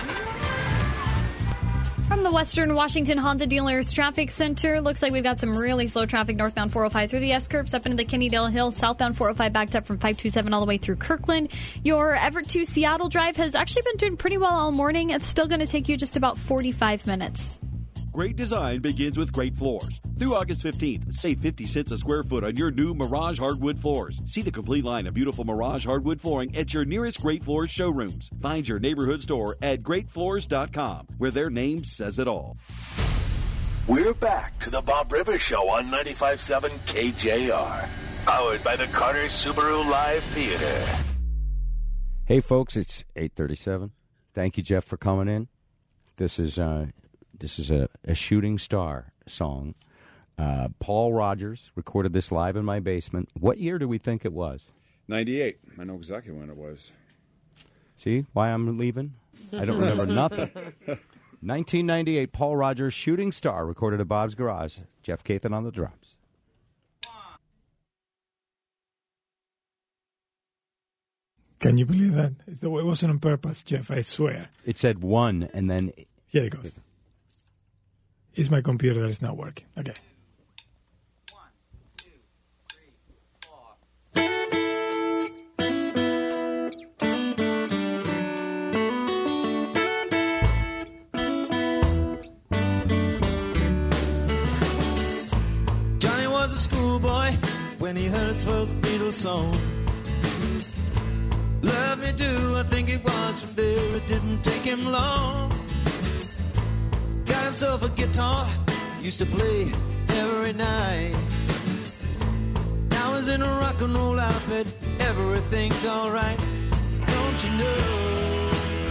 From the Western Washington Honda Dealers Traffic Center, looks like we've got some really slow traffic northbound four oh five through the S-curves up into the Kennydale Hills, southbound four oh five backed up from five twenty-seven all the way through Kirkland. Your Everett to Seattle drive has actually been doing pretty well all morning. It's still going to take you just about forty-five minutes. Great design begins with Great Floors. Through August fifteenth, save fifty cents a square foot on your new Mirage hardwood floors. See the complete line of beautiful Mirage hardwood flooring at your nearest Great Floors showrooms. Find your neighborhood store at great floors dot com, where their name says it all. We're back to the Bob Rivers Show on ninety-five point seven K J R. Powered by the Carter Subaru Live Theater. Hey, folks, it's eight thirty-seven. Thank you, Jeff, for coming in. This is uh, this is a, a shooting star song. Uh, Paul Rogers recorded this live in my basement. What year do we think it was? ninety-eight. I know exactly when it was. See why I'm leaving? I don't remember nothing. nineteen ninety-eight, Paul Rogers, Shooting Star, recorded at Bob's Garage. Jeff Cathan on the drums. Can you believe that? It's the way it wasn't on purpose, Jeff, I swear. It said one, and then... Here it goes. It's my computer that is not working. Okay. Johnny was a schoolboy when he heard his first Beatles song. Love me do, I think it was. From there it didn't take him long. Got himself a guitar, used to play every night. Now he's in a rock and roll outfit, everything's alright. Don't you know?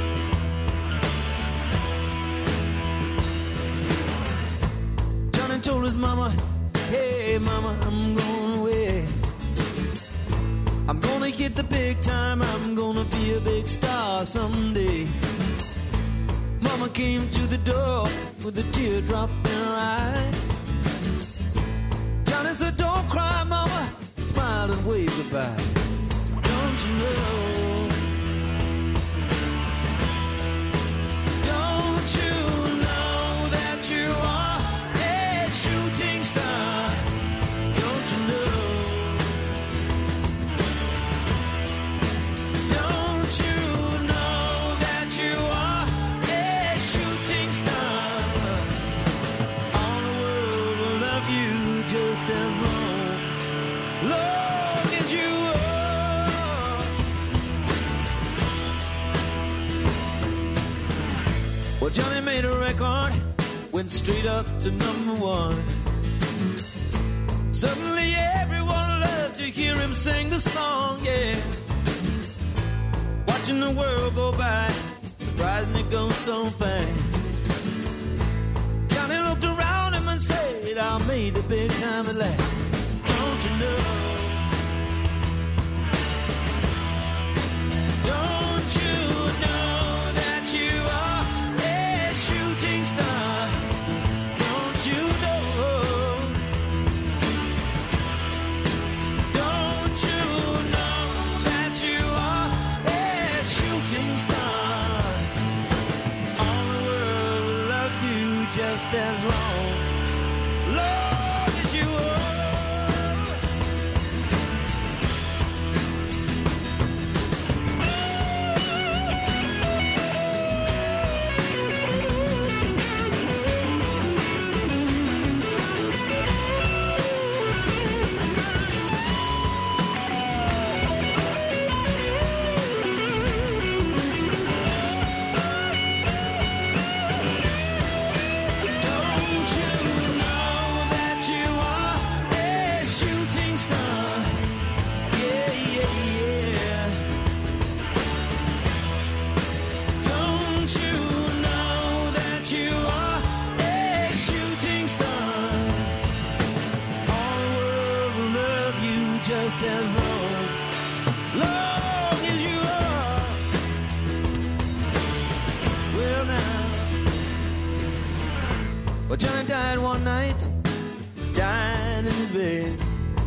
Johnny told his mama, hey mama, I'm going away. I'm gonna hit the big time, I'm gonna be a big star someday. Mama came to the door with a teardrop in her eye. Johnny said, don't cry, mama, smiled and waved goodbye. Don't you know? Don't you know that you are a shooting star? Don't you know? Don't you know that you are a shooting star? All the world will love you just as long, long as you are. Well, Johnny made a record, went straight up to number one. Suddenly everyone loved to hear him sing the song, yeah. Watching the world go by, surprising it goes so fast. Johnny looked around him and said, I made a big time at last. Don't you know? Don't you know that you are a shooting star? Don't you know? Don't you know that you are a shooting star? All the world will love you just as long, long as you are. Just as long, long as you are. Well now, well Johnny died one night, died in his bed.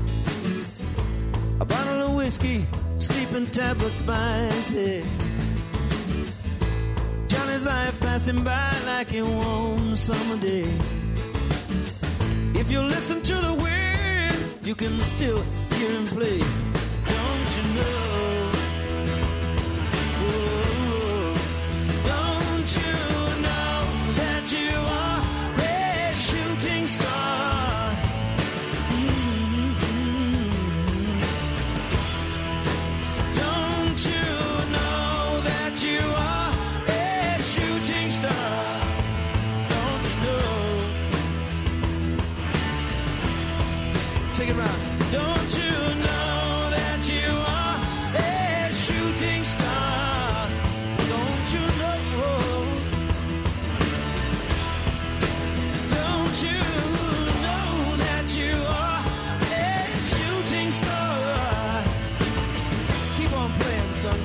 A bottle of whiskey, sleeping tablets by his head. Johnny's life passed him by like a warm summer day. If you listen to the wind, you can still hear him play. Don't you know? Whoa, don't you know that you are a shooting star? Mm-hmm. Don't you know that you are a shooting star? Don't you know? Take it round. Don't you know that you are a shooting star? Don't you know? Don't you know that you are a shooting star? Keep on playing, son.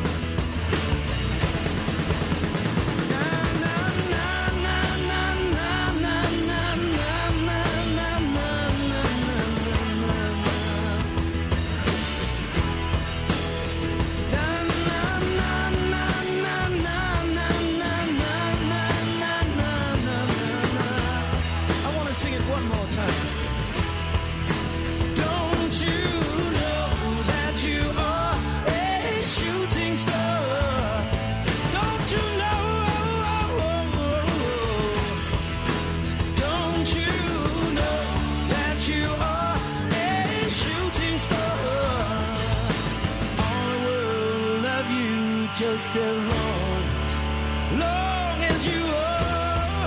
Just as long, long as you are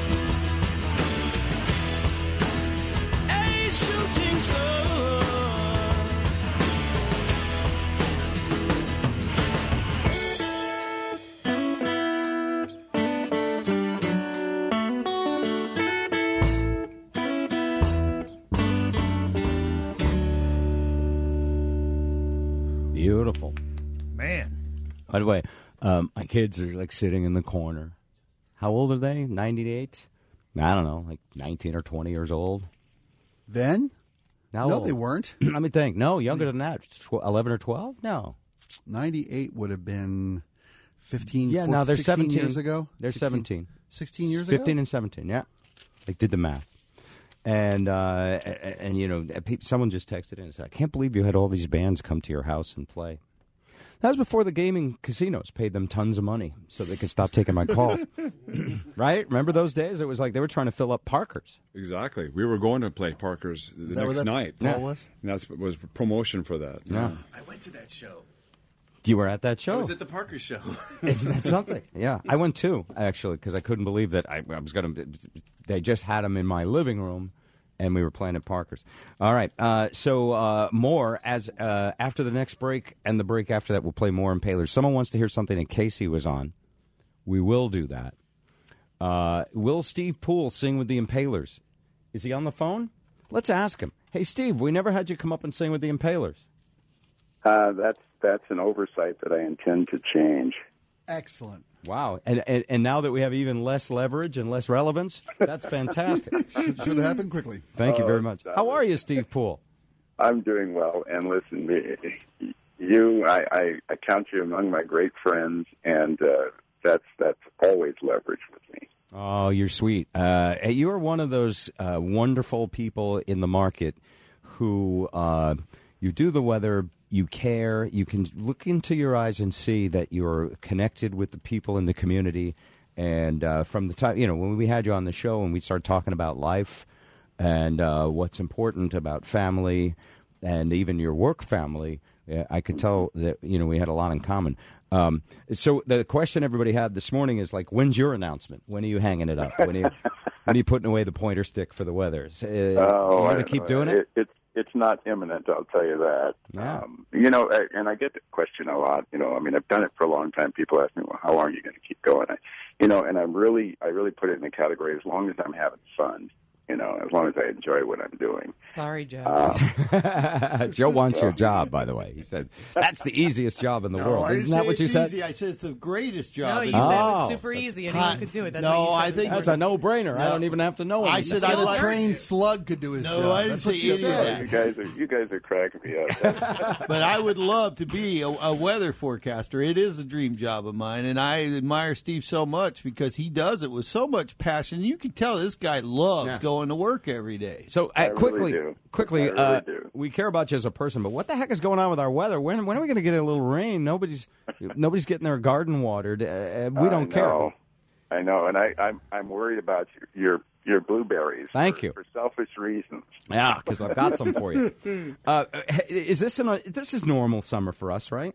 a shooting star. Beautiful. Man. By the way, um, my kids are like sitting in the corner. How old are they? ninety-eight? I don't know, like nineteen or twenty years old. Then? How no, old? they weren't. Let me think. No, younger than that. eleven or twelve? No. ninety-eight would have been fifteen, Yeah, fourteen, no, they're sixteen seventeen. years ago. They're sixteen, seventeen. sixteen years ago? fifteen and seventeen, yeah. They did the math. And, uh, and, and, you know, someone just texted in and said, I can't believe you had all these bands come to your house and play. That was before the gaming casinos paid them tons of money so they could stop taking my calls. Right? Remember those days? It was like they were trying to fill up Parker's. Exactly. We were going to play Parker's the that next what that night. Paul was? And that's was promotion for that. Yeah. I went to that show. You were at that show. I was at the Parker show. Isn't that something? Yeah, I went too, actually, because I couldn't believe that I, I was going to. They just had them in my living room, and we were playing at Parker's. All right, uh, so uh, more as uh, after the next break, and the break after that, we'll play more Impalers. Someone wants to hear something that Casey was on. We will do that. Uh, will Steve Poole sing with the Impalers? Is he on the phone? Let's ask him. Hey, Steve, we never had you come up and sing with the Impalers. Uh, that's that's an oversight that I intend to change. Excellent. Wow. And, and and now that we have even less leverage and less relevance, that's fantastic. should, should have happened quickly. Thank you very Oh, much. that How are you, Steve Poole? I'm doing well, and listen, you, I, I, I count you among my great friends, and uh, that's that's always leverage with me. Oh, you're sweet. Uh, you are one of those uh, wonderful people in the market who uh, you do the weather, you care, you can look into your eyes and see that you're connected with the people in the community. And uh, from the time, you know, when we had you on the show and we started talking about life and uh, what's important about family and even your work family, I could tell that, you know, we had a lot in common. Um, so the question everybody had this morning is like, when's your announcement? When are you hanging it up? When are you, when are you putting away the pointer stick for the weather? Uh, Oh, you going I- to keep doing it? it? It's it's not imminent, I'll tell you that. Yeah. Um, you know, I, and I get the question a lot. You know, I mean, I've done it for a long time. People ask me, "Well, how long are you going to keep going?" I, you know, and I'm really, I really put it in the category as long as I'm having fun. You know, as long as I enjoy what I'm doing. Sorry, Joe. Um, Joe wants your job, by the way. He said, that's the easiest job in the No, world. I didn't Isn't that say what you it's said? easy. I said it's the greatest job. No, in you the said it world. was super easy, anyone could do it. That's no, what you said. I think That's a no-brainer. I No. don't even have to know I anything. said I A like trained slug could do his No, job. I didn't That's say what you any of said. that. you guys are you guys are cracking me up. But I would love to be a, a weather forecaster. It is a dream job of mine, and I admire Steve so much because he does it with so much passion. You can tell this guy loves Yeah. going to work every day. So uh, really quickly, do. quickly, I really uh, do. we care about you as a person, but what the heck is going on with our weather? When when are we going to get a little rain? Nobody's nobody's getting their garden watered. Uh, we don't I care. know. I know, and I, I'm I'm worried about your your, your blueberries. Thank for, you. for selfish reasons. Yeah, because I've got some for you. Uh, is this an, this is normal summer for us, right?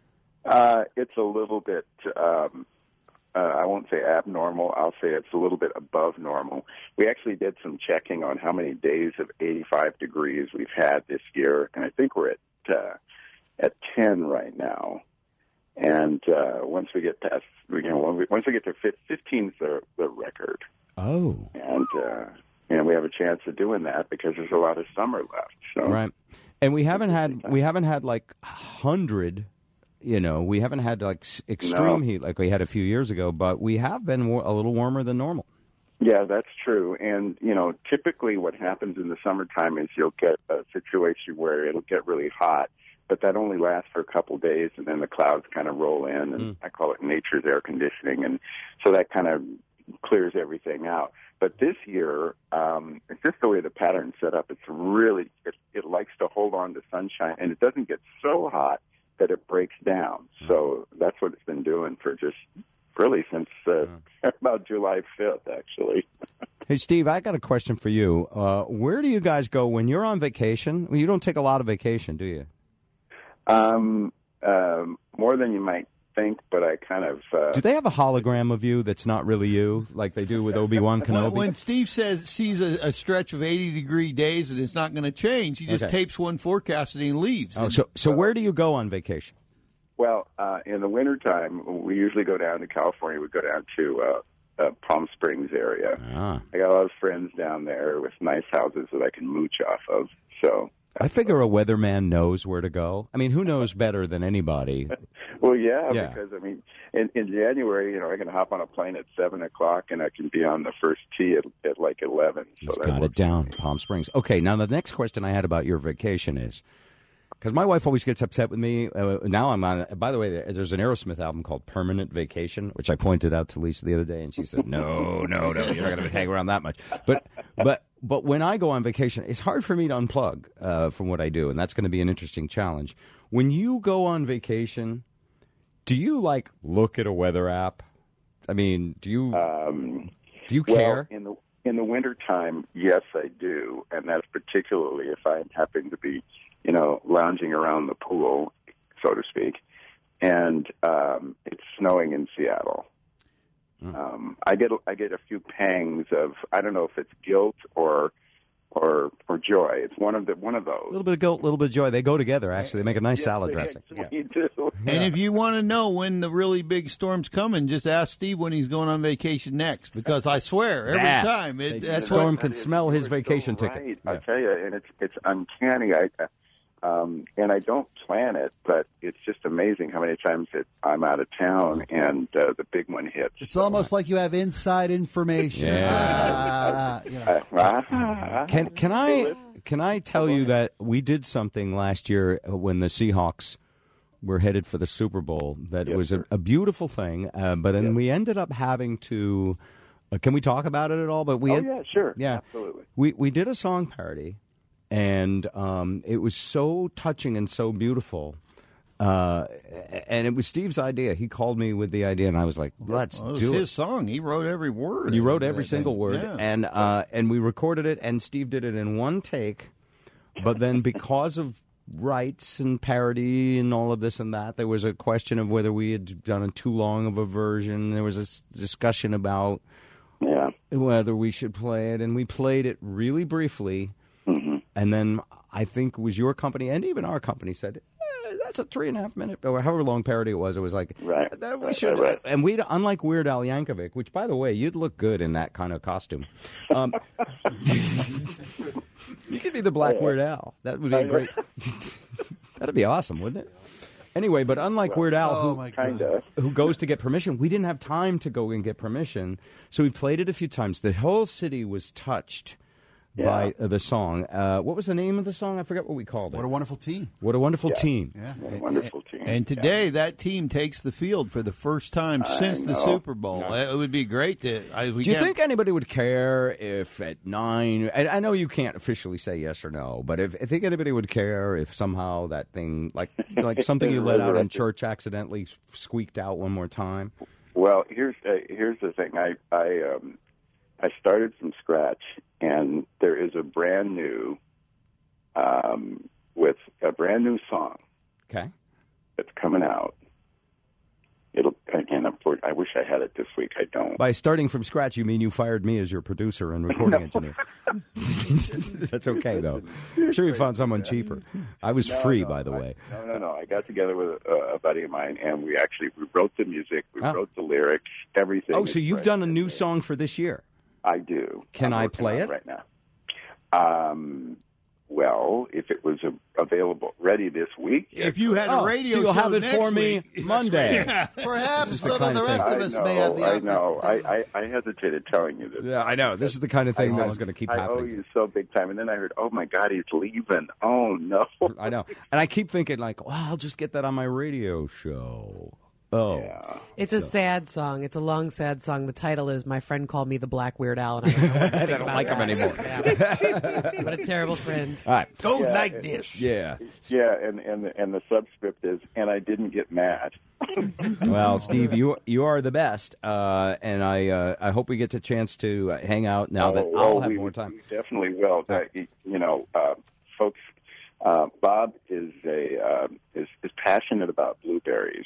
Uh, it's a little bit. Um, uh, I won't say abnormal. I'll say it's a little bit above normal. We actually did some checking on how many days of eighty-five degrees we've had this year, and I think we're at uh, at ten right now. And uh, once we get past, you know, when we, once we get to fifteen, is the, the record. Oh, and uh, you know, we have a chance of doing that because there's a lot of summer left. So. Right, and we haven't had we haven't had like hundred. You know, we haven't had like s- extreme No. heat like we had a few years ago, but we have been wa- a little warmer than normal. Yeah, that's true. And, you know, typically what happens in the summertime is you'll get a situation where it'll get really hot, but that only lasts for a couple of days, and then the clouds kind of roll in, and Mm. I call it nature's air conditioning, and so that kind of clears everything out. But this year, um, it's just the way the pattern's set up. It's really, it, it likes to hold on to sunshine, and it doesn't get so hot that it breaks down. So that's what it's been doing for just really since uh, about July fifth, actually. Hey, Steve, I got a question for you. Uh, where do you guys go when you're on vacation? Well, you don't take a lot of vacation, do you? Um, um, more than you might think, but I kind of... Uh, Do they have a hologram of you that's not really you, like they do with Obi-Wan When, Kenobi? when Steve says sees a, a stretch of eighty degree days and it's not going to change, he just Okay. tapes one forecast and he leaves. Oh, so so where do you go on vacation? Well, uh, in the wintertime, we usually go down to California. We go down to uh, uh, Palm Springs area. Ah. I got a lot of friends down there with nice houses that I can mooch off of. So, I figure a weatherman knows where to go. I mean, who knows better than anybody? well, yeah, Yeah. because I mean, in, in January, you know, I can hop on a plane at seven o'clock, and I can be on the first tee at, at like eleven. So that Got it down, Palm Springs. Okay, now the next question I had about your vacation is, because my wife always gets upset with me. Uh, now I'm on, by the way, there's an Aerosmith album called Permanent Vacation, which I pointed out to Lisa the other day, and she said, no, no, no, you're not going to hang around that much. But, but, but when I go on vacation, it's hard for me to unplug uh, from what I do, and that's going to be an interesting challenge. When you go on vacation, do you, like, look at a weather app? I mean, do you, um, do you well, care? in the in the wintertime, yes, I do, and that's particularly if I happen to be, you know, lounging around the pool, so to speak. and um, it's snowing in Seattle. Mm. Um, I get I get a few pangs of I don't know if it's guilt or or or joy. It's one of the one of those. A little bit of guilt, a little bit of joy. They go together, actually. They make a nice Yes, salad they dressing. actually do. And if you want to know when the really big storm's coming, just ask Steve when he's going on vacation next. Because I swear, every Yeah. time it, The that's storm what, can smell his vacation Right, ticket. I Yeah. tell you, and it's it's uncanny. I um, and I don't plan it, but it's just amazing how many times it, I'm out of town and uh, the big one hits. It's almost like you have inside information. Yeah. Ah, you know. Uh, Can can I can I tell you that we did something last year when the Seahawks were headed for the Super Bowl that Yes, was a, a beautiful thing, uh, but then we ended up having to. Uh, can we talk about it at all? But we oh had, yeah, sure, yeah, absolutely. we we did a song parody, and um, it was so touching and so beautiful. Uh, and it was Steve's idea. He called me with the idea, and I was like, "Let's well, it was do his it." song. He wrote every word. You of wrote it every that single day. word, Yeah. and uh, and we recorded it, and Steve did it in one take. But then, because of rights and parody and all of this and that, there was a question of whether we had done a too long of a version. There was a s- discussion about yeah. whether we should play it, and we played it really briefly. Mm-hmm. And then I think it was your company and even our company said, eh, that's a three and a half minute, or however long parody it was. It was like, right, that we right, should. right, right. And we, unlike Weird Al Yankovic, which, by the way, you'd look good in that kind of costume. Um, you could be the Black Weird Al. That would be great. That'd be awesome, wouldn't it? Anyway, but unlike Weird Al, Oh, who, my God. Kinda. who goes to get permission, we didn't have time to go and get permission, so we played it a few times. The whole city was touched Yeah. by uh, the song. Uh, what was the name of the song? I forget what we called it. What a wonderful team. What a wonderful Yeah. team. Yeah. What a wonderful team. And today, that team takes the field for the first time I since the know. Super Bowl. It would be great to. I, we Do you can't- think anybody would care if at nine? And I know you can't officially say yes or no, but if I think anybody would care if somehow that thing, like like something you let out in church, accidentally squeaked out one more time. Well, here's uh, here's the thing. I I um, I started from scratch, and there is a brand new um, with a brand new song Okay. that's coming out. It'll again. I'm for, I wish I had it this week. I don't. By starting from scratch, you mean you fired me as your producer and recording engineer? That's okay, though. I'm sure you found someone cheaper. I was No, free, no, by the I- way. No, no, no. I got together with a, a buddy of mine, and we actually we wrote the music, we Oh. wrote the lyrics, everything. Oh, so is you've right. done a new song for this year? I do. Can I'm I working play on it? right now? Um, well, if it was a, available, ready this week. If you had a Oh, radio so you'll show have it next for me week. Monday. Perhaps This is the some of kind the of rest thing- of I us know, may have the I know. I, I, I hesitated telling you this. Yeah, I know. This is the kind of thing I that's going to keep I owe happening. you so big time. And then I heard, oh, my God, he's leaving. Oh, no. I know. And I keep thinking, like, well, I'll just get that on my radio show. Oh. Yeah. It's a sad song. It's a long, sad song. The title is "My Friend Called Me the Black Weird Al," and I don't know what to think I don't about like him that. anymore. Yeah. What a terrible friend. All right. Go Yeah, like it- this. Yeah. Yeah, and, and, the, and the subscript is, and I didn't get mad. Well, Steve, you you are the best, uh, and I uh, I hope we get a chance to uh, hang out now that Oh, I'll oh, have we, more time. We definitely will. Uh, you know, uh, folks, uh, Bob is a uh, is, is passionate about blueberries.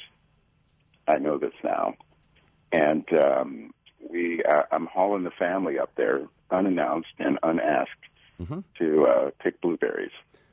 I know this now, and um, we uh, I'm hauling the family up there unannounced and unasked Mhm. to uh, pick blueberries.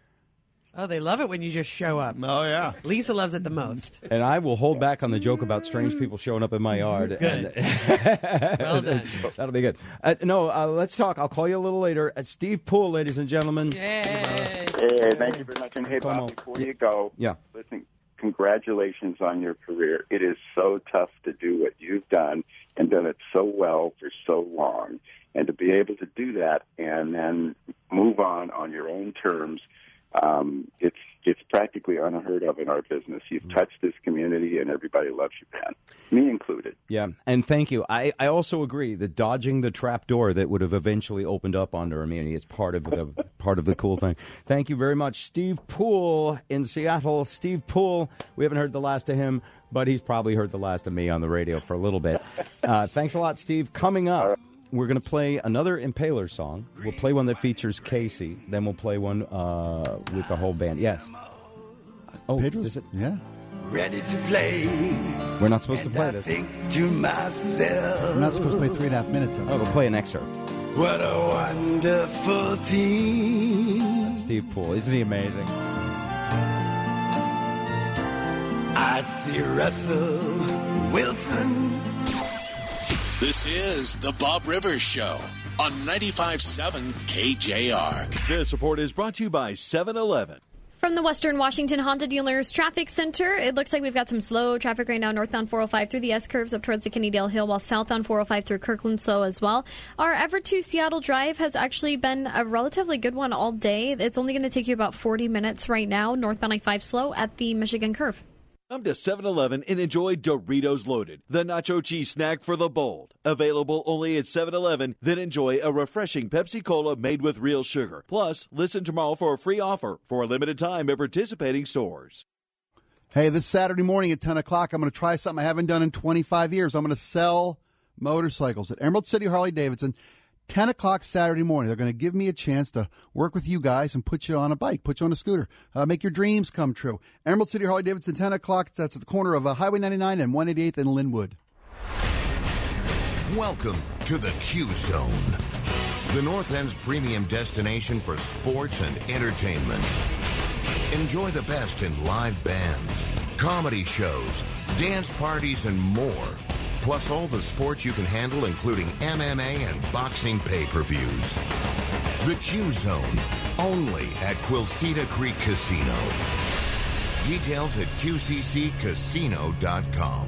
Oh, they love it when you just show up. Oh, yeah. Lisa loves it the most. And I will hold back on the joke about strange people showing up in my yard. Good. And Well done. That'll be good. Uh, no, uh, let's talk. I'll call you a little later. Uh, Steve Poole, ladies and gentlemen. Yay. Hey, thank you very much. And hey, Come Bob, on. before you go, Yeah. listen, congratulations on your career. It is so tough to do what you've done and done it so well for so long. And to be able to do that and then move on on your own terms, um, it's it's practically unheard of in our business. You've touched this community, and everybody loves you, man, me included. Yeah, and thank you. I, I also agree that dodging the trap door that would have eventually opened up onto our immunity is part of the part of the cool thing. Thank you very much, Steve Poole in Seattle. Steve Poole, we haven't heard the last of him, but he's probably heard the last of me on the radio for a little bit. Uh, thanks a lot, Steve. Coming up, we're going to play another Impaler song. We'll play one that features Casey. Then we'll play one uh, with the whole band. Yes. Oh, Pedro's- is it? Yeah. ready to play. We're not supposed and to play I this. think to myself. We're not supposed to play three and a half minutes of it. Oh, we'll play an excerpt. What a wonderful team. Steve Poole, isn't he amazing? I see Russell Wilson. This is the Bob Rivers Show on ninety-five point seven K J R. This report is brought to you by seven eleven. From the Western Washington Honda Dealers Traffic Center, it looks like we've got some slow traffic right now, northbound four oh five through the S-curves up towards the Kennydale Hill, while southbound four oh five through Kirkland slow as well. Our Everett to Seattle drive has actually been a relatively good one all day. It's only going to take you about forty minutes right now, northbound I five slow at the Michigan curve. Come to seven eleven and enjoy Doritos Loaded, the nacho cheese snack for the bold. Available only at seven eleven, then enjoy a refreshing Pepsi Cola made with real sugar. Plus, listen tomorrow for a free offer for a limited time at participating stores. Hey, this Saturday morning at ten o'clock, I'm going to try something I haven't done in twenty-five years. I'm going to sell motorcycles at Emerald City Harley-Davidson. ten o'clock Saturday morning. They're going to give me a chance to work with you guys and put you on a bike, put you on a scooter, uh, make your dreams come true. Emerald City Harley-Davidson, ten o'clock. That's at the corner of uh, Highway ninety-nine and one eighty-eighth in Linwood. Welcome to the Q Zone, the North End's premium destination for sports and entertainment. Enjoy the best in live bands, comedy shows, dance parties, and more. Plus all the sports you can handle, including M M A and boxing pay-per-views. The Q Zone, only at Quilceda Creek Casino. Details at Q C C casino dot com.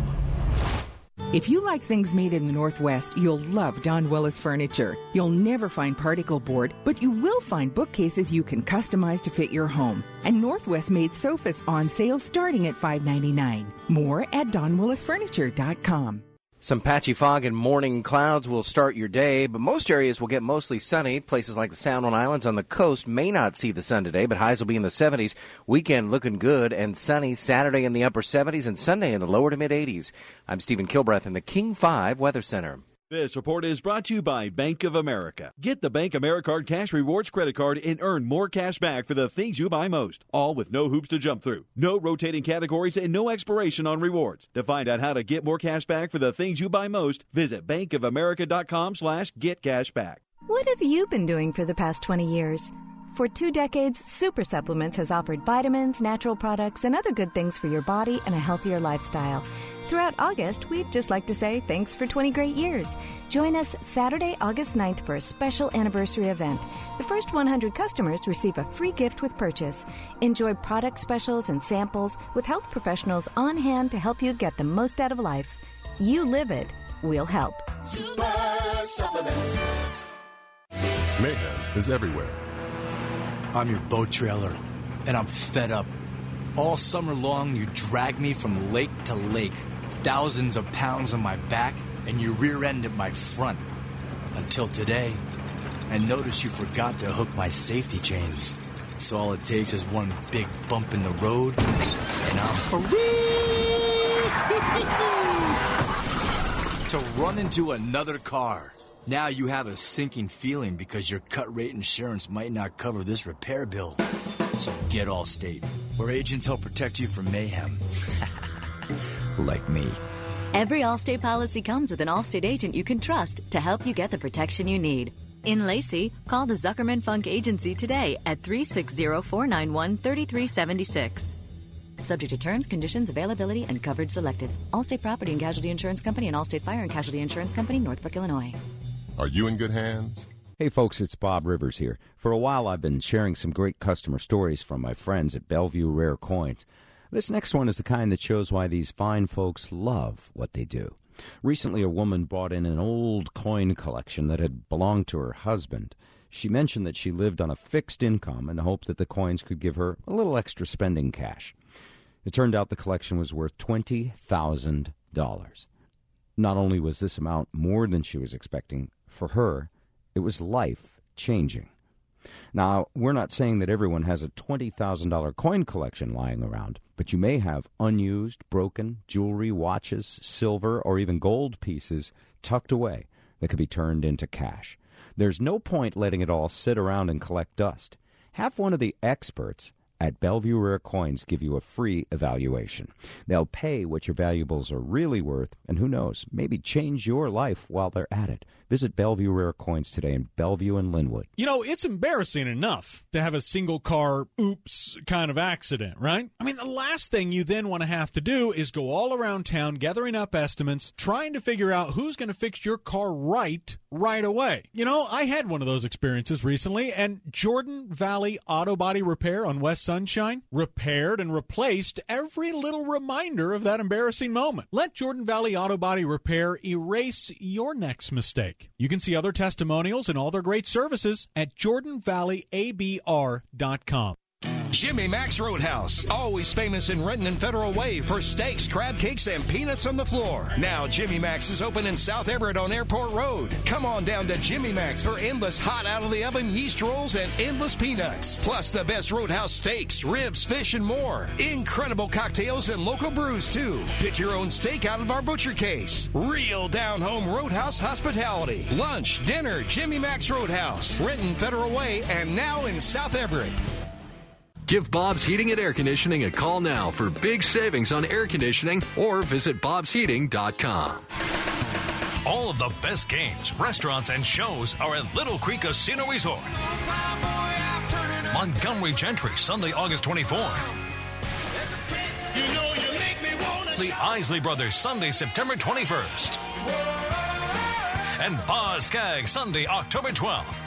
If you like things made in the Northwest, you'll love Don Willis Furniture. You'll never find particle board, but you will find bookcases you can customize to fit your home. And Northwest made sofas on sale starting at five ninety-nine. More at don willis furniture dot com. Some patchy fog and morning clouds will start your day, but most areas will get mostly sunny. Places like the San Juan Islands on the coast may not see the sun today, but highs will be in the seventies. Weekend looking good and sunny. Saturday in the upper seventies and Sunday in the lower to mid-eighties. I'm Stephen Kilbreth in the King five Weather Center. This report is brought to you by Bank of America. Get the Bank Americard Cash Rewards credit card and earn more cash back for the things you buy most. All with no hoops to jump through, no rotating categories, and no expiration on rewards. To find out how to get more cash back for the things you buy most, visit bankofamerica.com slash get cash back. What have you been doing for the past twenty years? For two decades, Super Supplements has offered vitamins, natural products, and other good things for your body and a healthier lifestyle. Throughout August, we'd just like to say thanks for twenty great years. Join us Saturday, August ninth for a special anniversary event. The first one hundred customers receive a free gift with purchase. Enjoy product specials and samples with health professionals on hand to help you get the most out of life. You live it. We'll help. Super Supplements. Mayhem is everywhere. I'm your boat trailer, and I'm fed up. All summer long, you drag me from lake to lake, thousands of pounds on my back, and you rear-ended my front. Until today, and notice you forgot to hook my safety chains. So all it takes is one big bump in the road, and I'm free to run into another car. Now you have a sinking feeling because your cut rate insurance might not cover this repair bill. So get Allstate, where agents help protect you from mayhem. Like me. Every Allstate policy comes with an Allstate agent you can trust to help you get the protection you need. In Lacey, call the Zuckerman Funk Agency today at three six zero, four nine one, three three seven six. Subject to terms, conditions, availability, and coverage selected. Allstate Property and Casualty Insurance Company and Allstate Fire and Casualty Insurance Company, Northbrook, Illinois. Are you in good hands? Hey, folks, it's Bob Rivers here. For a while, I've been sharing some great customer stories from my friends at Bellevue Rare Coins. This next one is the kind that shows why these fine folks love what they do. Recently, a woman brought in an old coin collection that had belonged to her husband. She mentioned that she lived on a fixed income and hoped that the coins could give her a little extra spending cash. It turned out the collection was worth twenty thousand dollars. Not only was this amount more than she was expecting, for her, it was life-changing. Now, we're not saying that everyone has a twenty thousand dollars coin collection lying around, but you may have unused, broken jewelry, watches, silver, or even gold pieces tucked away that could be turned into cash. There's no point letting it all sit around and collect dust. Have one of the experts at Bellevue Rare Coins give you a free evaluation. They'll pay what your valuables are really worth, and who knows, maybe change your life while they're at it. Visit Bellevue Rare Coins today in Bellevue and Linwood. You know, it's embarrassing enough to have a single-car oops kind of accident, right? I mean, the last thing you then want to have to do is go all around town gathering up estimates, trying to figure out who's going to fix your car right right away. You know, I had one of those experiences recently, and Jordan Valley Auto Body Repair on West Sunshine repaired and replaced every little reminder of that embarrassing moment. Let Jordan Valley Auto Body Repair erase your next mistake. You can see other testimonials and all their great services at jordan valley a b r dot com. Jimmy Mac's Roadhouse, always famous in Renton and Federal Way for steaks, crab cakes, and peanuts on the floor. Now Jimmy Mac's is open in South Everett on Airport Road. Come on down to Jimmy Mac's for endless hot out of the oven yeast rolls and endless peanuts. Plus the best Roadhouse steaks, ribs, fish, and more. Incredible cocktails and local brews too. Pick your own steak out of our butcher case. Real down-home Roadhouse hospitality. Lunch, dinner, Jimmy Mac's Roadhouse. Renton, Federal Way, and now in South Everett. Give Bob's Heating and Air Conditioning a call now for big savings on air conditioning or visit bobs heating dot com. All of the best games, restaurants, and shows are at Little Creek Casino Resort. Montgomery Gentry, Sunday, August twenty-fourth. The Isley Brothers, Sunday, September twenty-first. And Boz Skaggs, Sunday, October twelfth.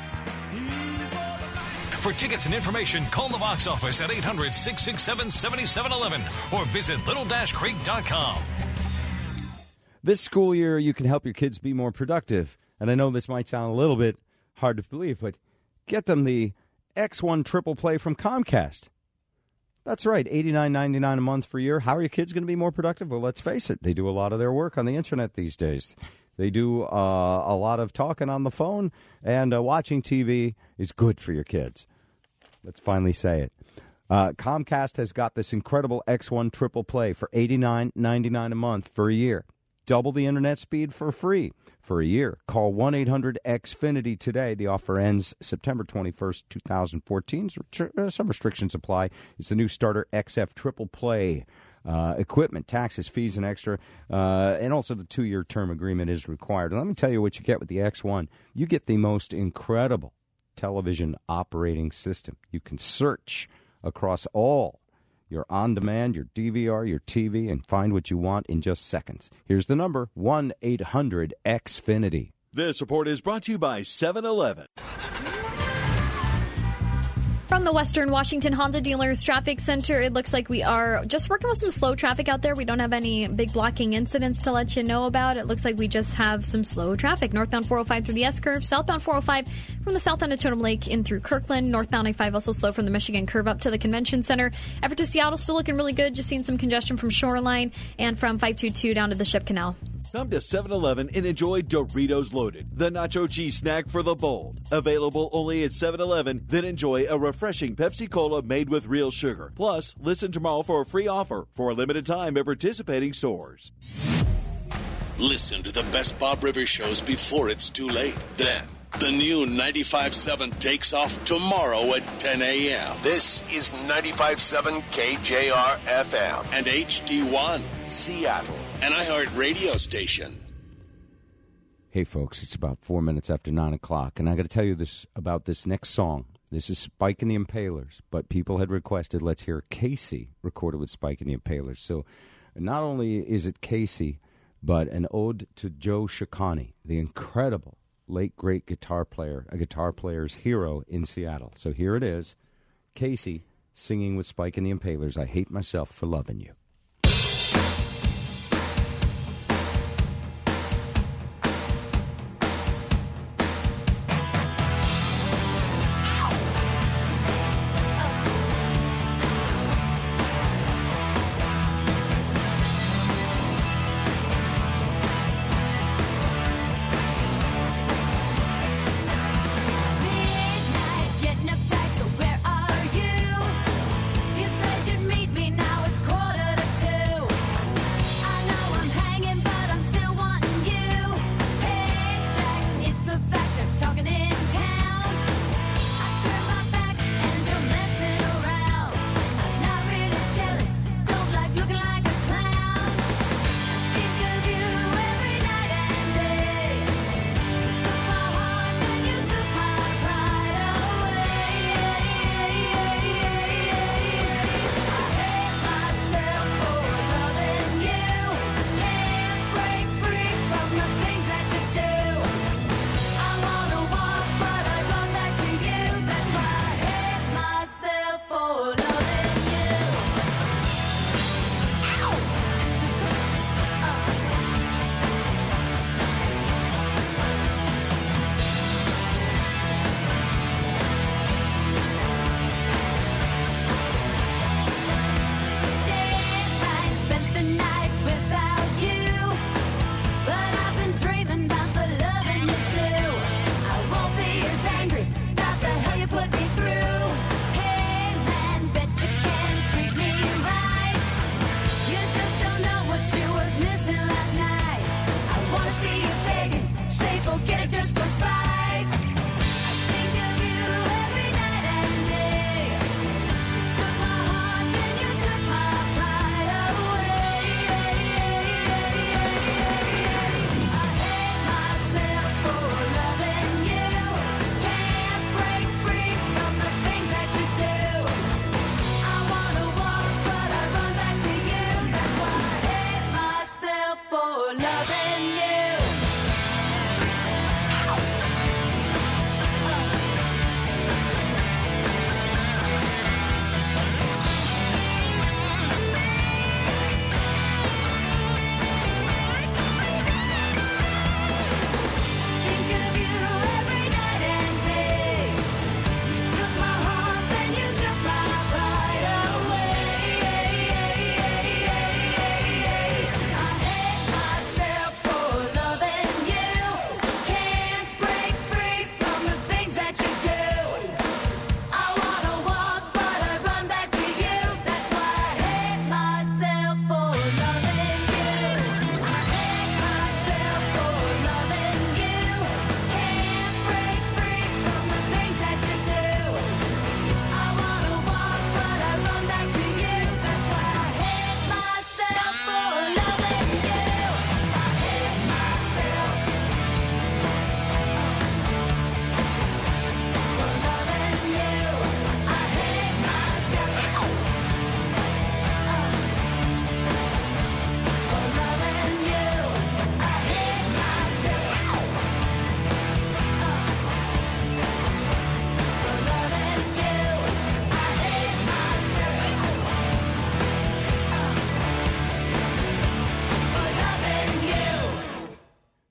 For tickets and information, call the box office at eight hundred, six six seven, seven seven one one or visit little creek dot com. This school year, you can help your kids be more productive. And I know this might sound a little bit hard to believe, but get them the X one Triple Play from Comcast. That's right, eighty-nine ninety-nine a month for a year. How are your kids going to be more productive? Well, let's face it, they do a lot of their work on the Internet these days. They do uh, a lot of talking on the phone, and uh, watching T V is good for your kids. Let's finally say it. Uh, Comcast has got this incredible X one Triple Play for eighty-nine ninety-nine a month for a year. Double the Internet speed for free for a year. Call one eight hundred X Finity today. The offer ends September twenty-first, twenty fourteen. Some restrictions apply. It's the new starter X F Triple Play. Uh, equipment, taxes, fees, and extra, uh, and also the two-year term agreement is required. And let me tell you what you get with the X one. You get the most incredible television operating system. You can search across all your on-demand, your D V R, your T V, and find what you want in just seconds. Here's the number, one eight hundred X Finity. This report is brought to you by seven eleven. From the Western Washington Honda Dealers Traffic Center, it looks like we are just working with some slow traffic out there. We don't have any big blocking incidents to let you know about. It looks like we just have some slow traffic. Northbound four oh five through the S-curve, southbound four oh five from the south end of Totem Lake in through Kirkland. Northbound I five also slow from the Michigan curve up to the Convention Center. Everett to Seattle still looking really good. Just seeing some congestion from Shoreline and from five two two down to the Ship Canal. Come to seven eleven and enjoy Doritos Loaded, the nacho cheese snack for the bold. Available only at seven eleven, then enjoy a refreshing Pepsi Cola made with real sugar. Plus, listen tomorrow for a free offer for a limited time at participating stores. Listen to the best Bob Rivers shows before it's too late. Then, the new ninety-five point seven takes off tomorrow at ten a.m. This is ninety-five point seven K J R F M and H D one, Seattle, an iHeart radio station. Hey, folks, it's about four minutes after nine o'clock, and I got to tell you this about this next song. This is Spike and the Impalers, but people had requested let's hear Casey recorded with Spike and the Impalers. So not only is it Casey, but an ode to Joe Shikani, the incredible late, great guitar player, a guitar player's hero in Seattle. So here it is, Casey singing with Spike and the Impalers, I Hate Myself for Loving You. Getting uptight, so where are you? You said you'd meet me, now it's quarter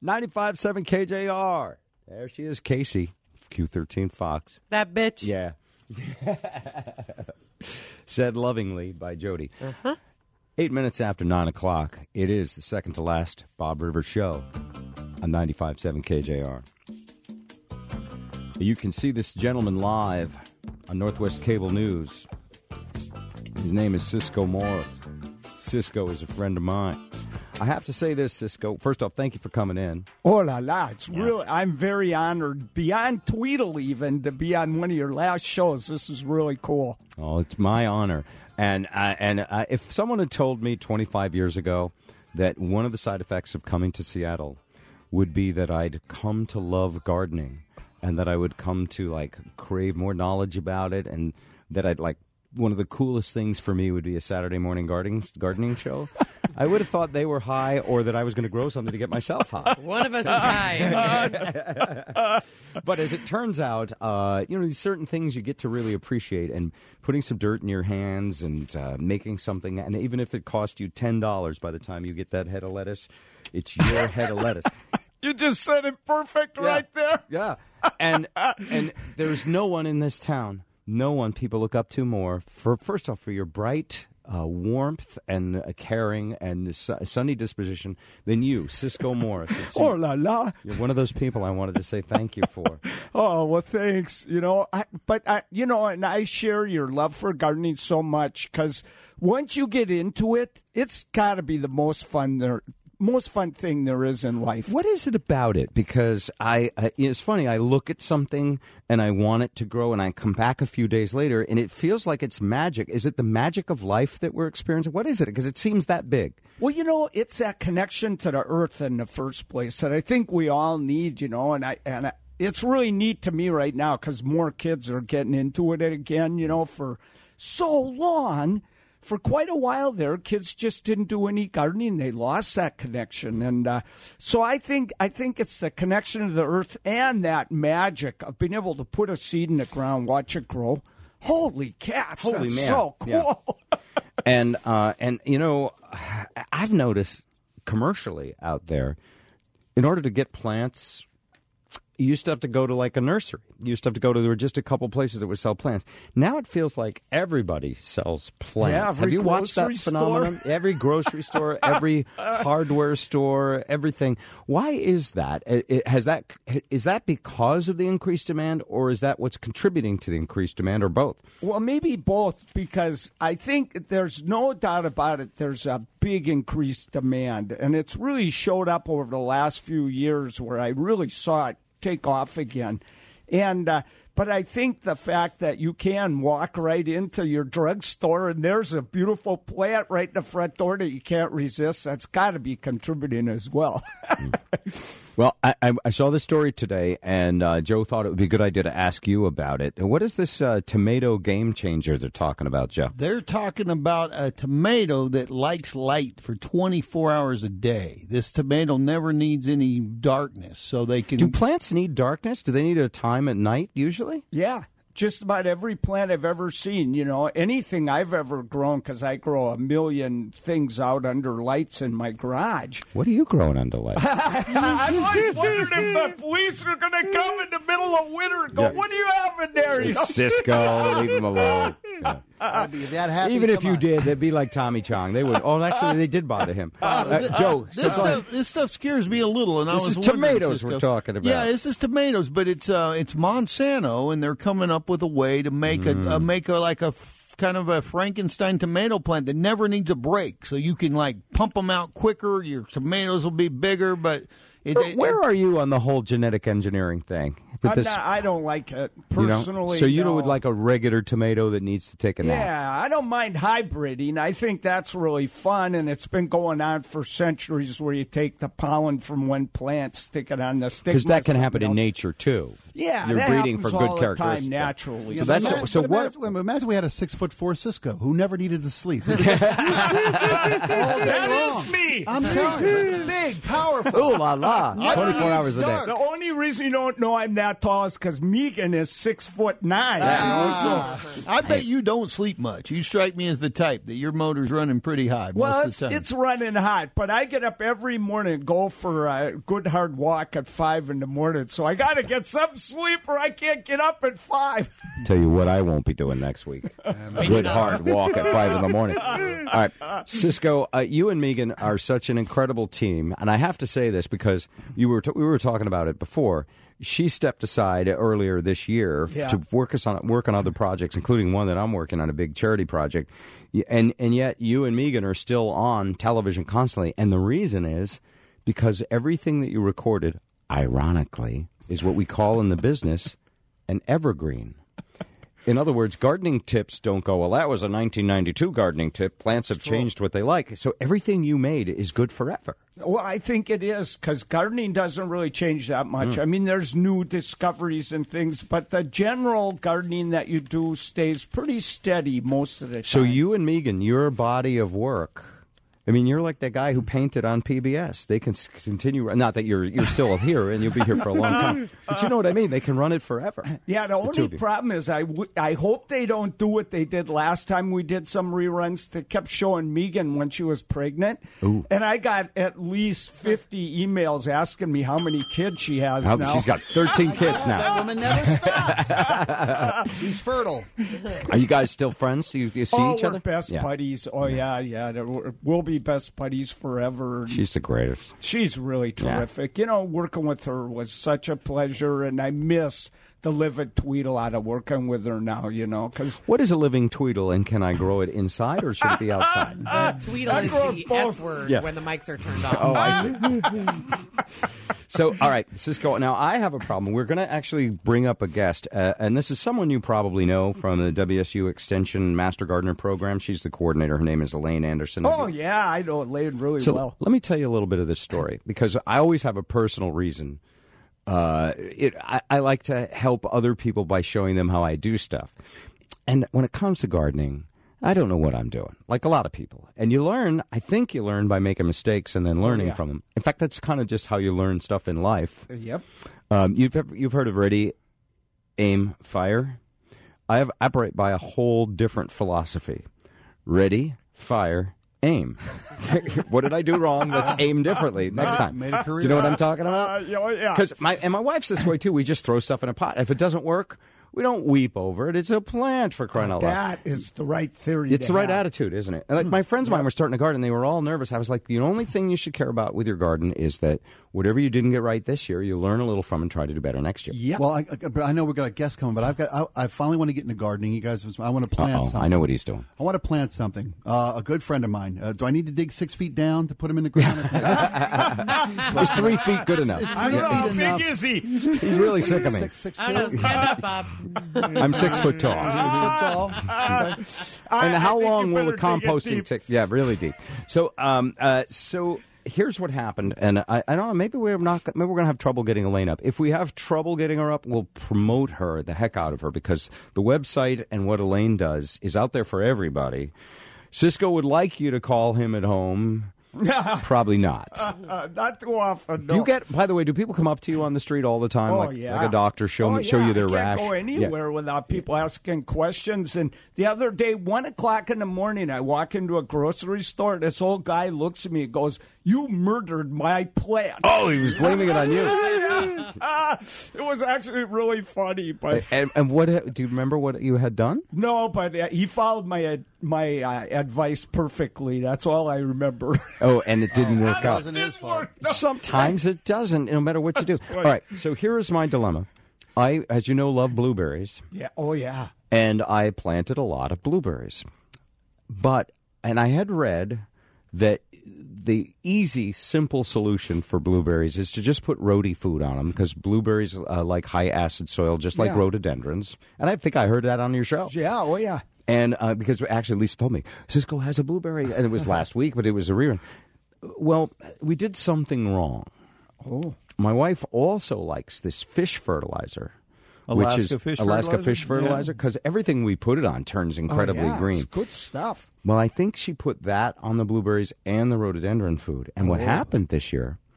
ninety-five point seven K J R. There she is, Casey, Q thirteen Fox. That bitch. Yeah. Said lovingly by Jody. Uh-huh. Eight minutes after nine o'clock, it is the second to last Bob Rivers Show on ninety-five point seven K J R. You can see this gentleman live on Northwest Cable News. His name is Cisco Morris. Cisco is a friend of mine. I have to say this, Cisco. First off, thank you for coming in. Oh, la la. It's yeah. really, I'm very honored, beyond Tweedle even, to be on one of your last shows. This is really cool. Oh, it's my honor. And uh, and uh, if someone had told me twenty-five years ago that one of the side effects of coming to Seattle would be that I'd come to love gardening and that I would come to, like, crave more knowledge about it, and that I'd, like, one of the coolest things for me would be a Saturday morning gardening gardening show, I would have thought they were high, or that I was going to grow something to get myself high. One of us is high. But as it turns out, uh, you know, these certain things you get to really appreciate, and putting some dirt in your hands and uh, making something, and even if it cost you ten dollars by the time you get that head of lettuce, it's your head of lettuce. You just said it perfect yeah. right there. Yeah. And and there's no one in this town, no one people look up to more, for first off, for your bright uh, warmth and uh, caring and su- sunny disposition than you, Cisco Morris. It's Oh, you. la la. You're one of those people I wanted to say thank you for. Oh, well, thanks. You know, I, but, I, you know, and I share your love for gardening so much, because once you get into it, it's got to be the most fun there. Most fun thing there is in life. What is it about it? Because I, I, it's funny. I look at something and I want it to grow, and I come back a few days later, and it feels like it's magic. Is it the magic of life that we're experiencing? What is it? Because it seems that big. Well, you know, it's that connection to the earth in the first place that I think we all need. You know, and I and I, it's really neat to me right now because more kids are getting into it again. You know, for so long. For quite a while there, kids just didn't do any gardening. They lost that connection. And uh, so I think I think it's the connection to the earth and that magic of being able to put a seed in the ground, watch it grow. Holy cats, Holy that's man. so cool. Yeah. and, uh, and, you know, I've noticed commercially out there, in order to get plants, you used to have to go to like a nursery. You used to have to go to, there were just a couple places that would sell plants. Now it feels like everybody sells plants. Yeah, have you watched that grocery phenomenon? store. Every grocery store, every hardware store, everything. Why is that? It, it, has that? Is that because of the increased demand, or is that what's contributing to the increased demand, or both? Well, maybe both, because I think there's no doubt about it. There's a big increased demand, and it's really showed up over the last few years where I really saw it take off again. And uh, but I think the fact that you can walk right into your drugstore and there's a beautiful plant right in the front door that you can't resist, that's got to be contributing as well. Well, I, I, I saw this story today, and uh, Joe thought it would be a good idea to ask you about it. What is this uh, tomato game changer they're talking about, Jeff? They're talking about a tomato that likes light for twenty-four hours a day. This tomato never needs any darkness, so they can... Do plants need darkness? Do they need a time at night, usually? Yeah. Just about every plant I've ever seen, you know, anything I've ever grown, because I grow a million things out under lights in my garage. What are you growing under lights? I'm always wondering if the police are going to come in the middle of winter and go, Yeah. what do you have in there? You know? Cisco, leave him alone. Yeah. I'd be that happy. Even if Come you on. did, they'd be like Tommy Chong. They would. Oh, actually, they did bother him. Uh, Th- Joe, this stuff, this stuff scares me a little. And I This was is wondering, tomatoes Cisco- we're talking about. Yeah, this is tomatoes, but it's uh, it's Monsanto, and they're coming up with a way to make a, Mm. a make a like a f- kind of a Frankenstein tomato plant that never needs a break, so you can like pump them out quicker. Your tomatoes will be bigger, but. It, Where, it- where are you on the whole genetic engineering thing? With I'm this, not, I don't like it you know? personally. So you no. would like a regular tomato that needs to take a nap. Yeah, I don't mind hybriding. I think that's really fun, and it's been going on for centuries where you take the pollen from one plant, stick it on the stigma. Because that can of happen in something else. nature too. Yeah, you're that breeding for happens good all the characteristics. time naturally. So Yeah, that's but so but what? Imagine, imagine we had a six foot four Cisco who never needed to sleep all day That long. is me. I'm telling you, big, powerful. Oh la la! Ah, No, twenty-four it's hours a day. dark. The only reason you don't know I'm that tall is because Megan is six foot nine. Ah. You know, so- I bet you don't sleep much. You strike me as the type that your motor's running pretty high Well, most it's, of the time. it's running hot, but I get up every morning and go for a good hard walk at five in the morning. So I got to get some sleep or I can't get up at five. Tell you what I won't be doing next week. A good hard walk at five in the morning. All right, Cisco, uh, you and Megan are such an incredible team, and I have to say this because you were t- we were talking about it before. She stepped aside earlier this year Yeah. to work us on work on other projects, including one that I'm working on, a big charity project. Y- And and yet you and Megan are still on television constantly, and the reason is because everything that you recorded, ironically, is what we call in the business an evergreen. In other words, gardening tips don't go, well, that was a nineteen ninety-two gardening tip. Plants have changed what they like. So everything you made is good forever. Well, I think it is because gardening doesn't really change that much. Mm. I mean, there's new discoveries and things, but the general gardening that you do stays pretty steady most of the time. So you and Megan, your body of work, I mean, you're like the guy who painted on P B S. They can s- continue, not that you're you're still here and you'll be here for a long time, but you know what I mean? They can run it forever. Yeah, the two only of you. problem is I, w- I hope they don't do what they did last time we did some reruns. They kept showing Megan when she was pregnant. Ooh. And I got at least fifty emails asking me how many kids she has How- now. she's got thirteen kids That now. woman never stops. She's fertile. Are you guys still friends? You, you see oh, each we're other? best Yeah. buddies. Oh, yeah, yeah. there- We'll be best buddies forever. She's the greatest. She's really Yeah. terrific. You know, working with her was such a pleasure, and I miss the livid Tweedle out of working with her now, you know, because What is a living Tweedle, and can I grow it inside or should it be outside? Uh, Tweedle That is grows the both. F word Yeah. when the mics are turned off. Oh, I see. So, all right, Cisco, now I have a problem. We're going to actually bring up a guest, uh, and this is someone you probably know from the W S U Extension Master Gardener program. She's the coordinator. Her name is Elaine Anderson. oh, yeah, I know Elaine really So well. let me tell you a little bit of this story, because I always have a personal reason. Uh, it, I, I like to help other people by showing them how I do stuff. And when it comes to gardening, I don't know what I'm doing, like a lot of people. And you learn, I think you learn by making mistakes and then learning yeah. from them. In fact, that's kind of just how you learn stuff in life. Yep. Um, you've you've heard of Ready, Aim, Fire? I have operate by a whole different philosophy. Ready, fire, aim. What did I do wrong? Let's aim differently next time. Made a Do you know what I'm talking about? Uh, yeah, yeah. Because my and my wife's this way too. We just throw stuff in a pot. If it doesn't work, we don't weep over it. It's a plant, for crying out loud. That is the right theory. It's to the right have. attitude, isn't it? And like my friends of mine were starting a garden. They were all nervous. I was like, the only thing you should care about with your garden is that whatever you didn't get right this year, you learn a little from and try to do better next year. Yep. Well, I, I, but I know we've got a guest coming, but I've got. I, I finally want to get into gardening. You guys, I want to plant Uh-oh, something. I know what he's doing. I want to plant something. Uh, a good friend of mine. Uh, do I need to dig six feet down to put him in the ground? Is three feet good enough? Is I three don't know, how feet enough? big is he? He's really sick of me. Six, six, I don't know. Stand up, Bob. I'm six foot tall. Six foot tall. I- And I how think you long will the better dig it composting deep. take? Yeah, really deep. So, um, uh, so here's what happened, and I, I don't know. Maybe we're not. Maybe we're gonna have trouble getting Elaine up. If we have trouble getting her up, we'll promote her the heck out of her, because the website and what Elaine does is out there for everybody. Cisco would like you to call him at home. Probably not. Uh, not too often. Do you no. get? By the way, do people come up to you on the street all the time, Oh, like, yeah. like a doctor, show oh, me, show yeah. you their I rash? can't go anywhere without people asking questions. And the other day, one o'clock in the morning, I walk into a grocery store. This old guy looks at me and goes, "You murdered my plant." Oh, he was blaming it on you. It was actually really funny, but And, and what do you remember? What you had done? no, but uh, he followed my ad- my uh, advice perfectly. That's all I remember. Oh, and it didn't work out. Wasn't his fault. Sometimes it doesn't, no matter what you do. funny. All right, so here is my dilemma. I, as you know, love blueberries, Yeah. Oh, yeah. and I planted a lot of blueberries. But, and I had read that the easy, simple solution for blueberries is to just put rhodey food on them, because blueberries uh, like high acid soil, just like Yeah. rhododendrons. And I think I heard that on your show. Yeah. Oh, yeah. And uh, because actually Lisa told me, Cisco has a blueberry, and it was last week, but it was a rerun. Well, we did something wrong. Oh. My wife also likes this fish fertilizer, Alaska which is fish Alaska fertilizer? fish fertilizer, because everything we put it on turns incredibly oh, yeah. green. It's good stuff. Well, I think she put that on the blueberries and the rhododendron food. And what Oh. happened this year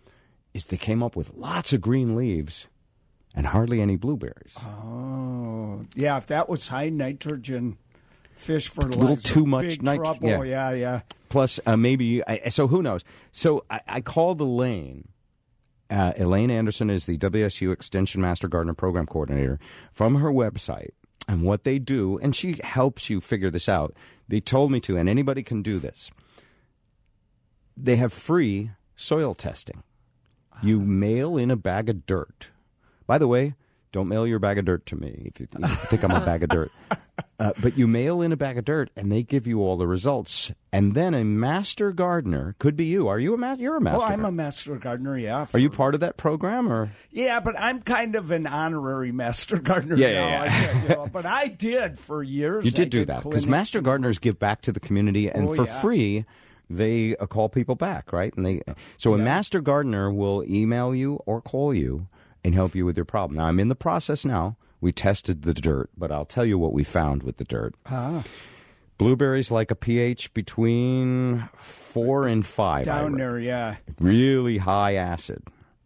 is they came up with lots of green leaves and hardly any blueberries. Oh, yeah. If that was high nitrogen fish fertilizer, A little too much big nitrogen. trouble. Yeah, yeah. Plus, uh, maybe, I, so who knows? So I, I called Elaine. Uh, Elaine Anderson is the W S U Extension Master Gardener Program Coordinator from her website. And what they do, and she helps you figure this out. They told me to, and anybody can do this. They have free soil testing. You mail in a bag of dirt. By the way, don't mail your bag of dirt to me if you, if you think I'm a bag of dirt. Uh, but you mail in a bag of dirt, and they give you all the results. And then a master gardener, could be you. Are you a master? You're a master Oh, I'm gardener. a master gardener, yeah. Are you part of that program? or? Yeah, but I'm kind of an honorary master gardener Yeah, now. yeah, I yeah. did, you know, but I did for years. You did I do that, because clinics. master gardeners give back to the community, and Oh, for yeah. free, they uh, call people back, right? And they So a master gardener will email you or call you and help you with your problem. Now, I'm in the process now. We tested the dirt, but I'll tell you what we found with the dirt. Ah. Blueberries like a pH between four and five. I Down read. there, yeah. Really high acid.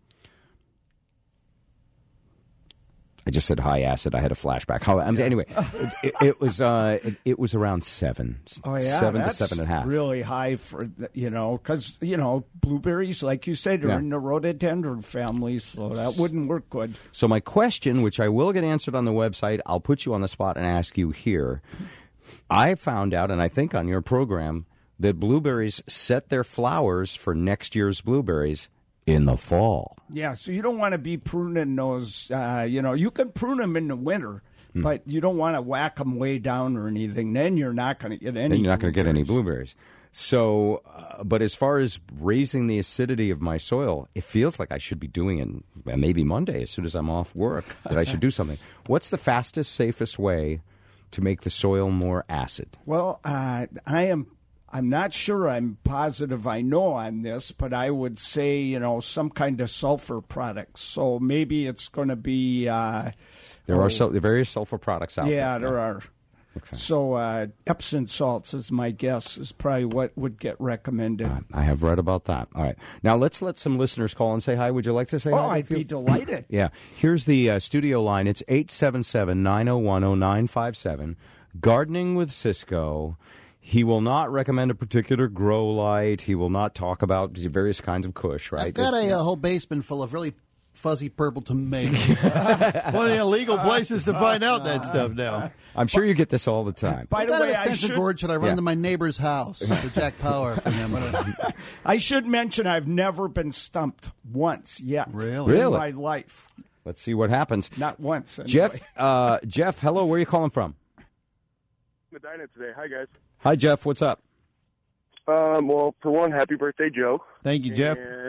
I just said high acid. I had a flashback. How, um, Anyway, it, it, it was uh, it, it was around seven. Oh, yeah. Seven that's to seven and a half. really high for, the- you know, because, you know, blueberries, like you said, are Yeah. in the rhododendron family, so that wouldn't work good. So my question, which I will get answered on the website, I'll put you on the spot and ask you here. I found out, and I think on your program, that blueberries set their flowers for next year's blueberries in the fall. Yeah, so you don't want to be pruning those, uh, you know, you can prune them in the winter, Hmm. but you don't want to whack them way down or anything. Then you're not going to get any Then you're not going to get any blueberries. blueberries. So, uh, but as far as raising the acidity of my soil, it feels like I should be doing it uh, maybe Monday as soon as I'm off work, that I should do something. What's the fastest, safest way to make the soil more acid? Well, uh, I am. I'm not sure. I'm positive I know on this, but I would say you know some kind of sulfur products. So maybe it's going to be. Uh, There oh, are sul- there are various sulfur products out yeah, there. there are. So uh, Epsom salts is my guess is probably what would get recommended. I have read about that. All right. Now, let's let some listeners call and say hi. Would you like to say Oh, hi? I'd be delighted. Yeah. Here's the uh, studio line. It's eight seven seven, nine oh one, oh nine five seven. Gardening with Cisco. He will not recommend a particular grow light. He will not talk about various kinds of kush, right? I've got a, It's- uh whole basement full of really fuzzy purple tomatoes. Plenty of legal places to find out that stuff now. I'm sure you get this all the time. By I've the got way, an I extension should- cord. Should I run Yeah. to my neighbor's house? The Jack Power from him. I should mention I've never been stumped once yet Really? in Really? my life. Let's see what happens. Not once. Anyway. Jeff, uh, Jeff, hello. Where are you calling from? Medina today. Hi, guys. Hi, Jeff. What's up? Um, well, for one, happy birthday, Joe. Thank you, Jeff. And,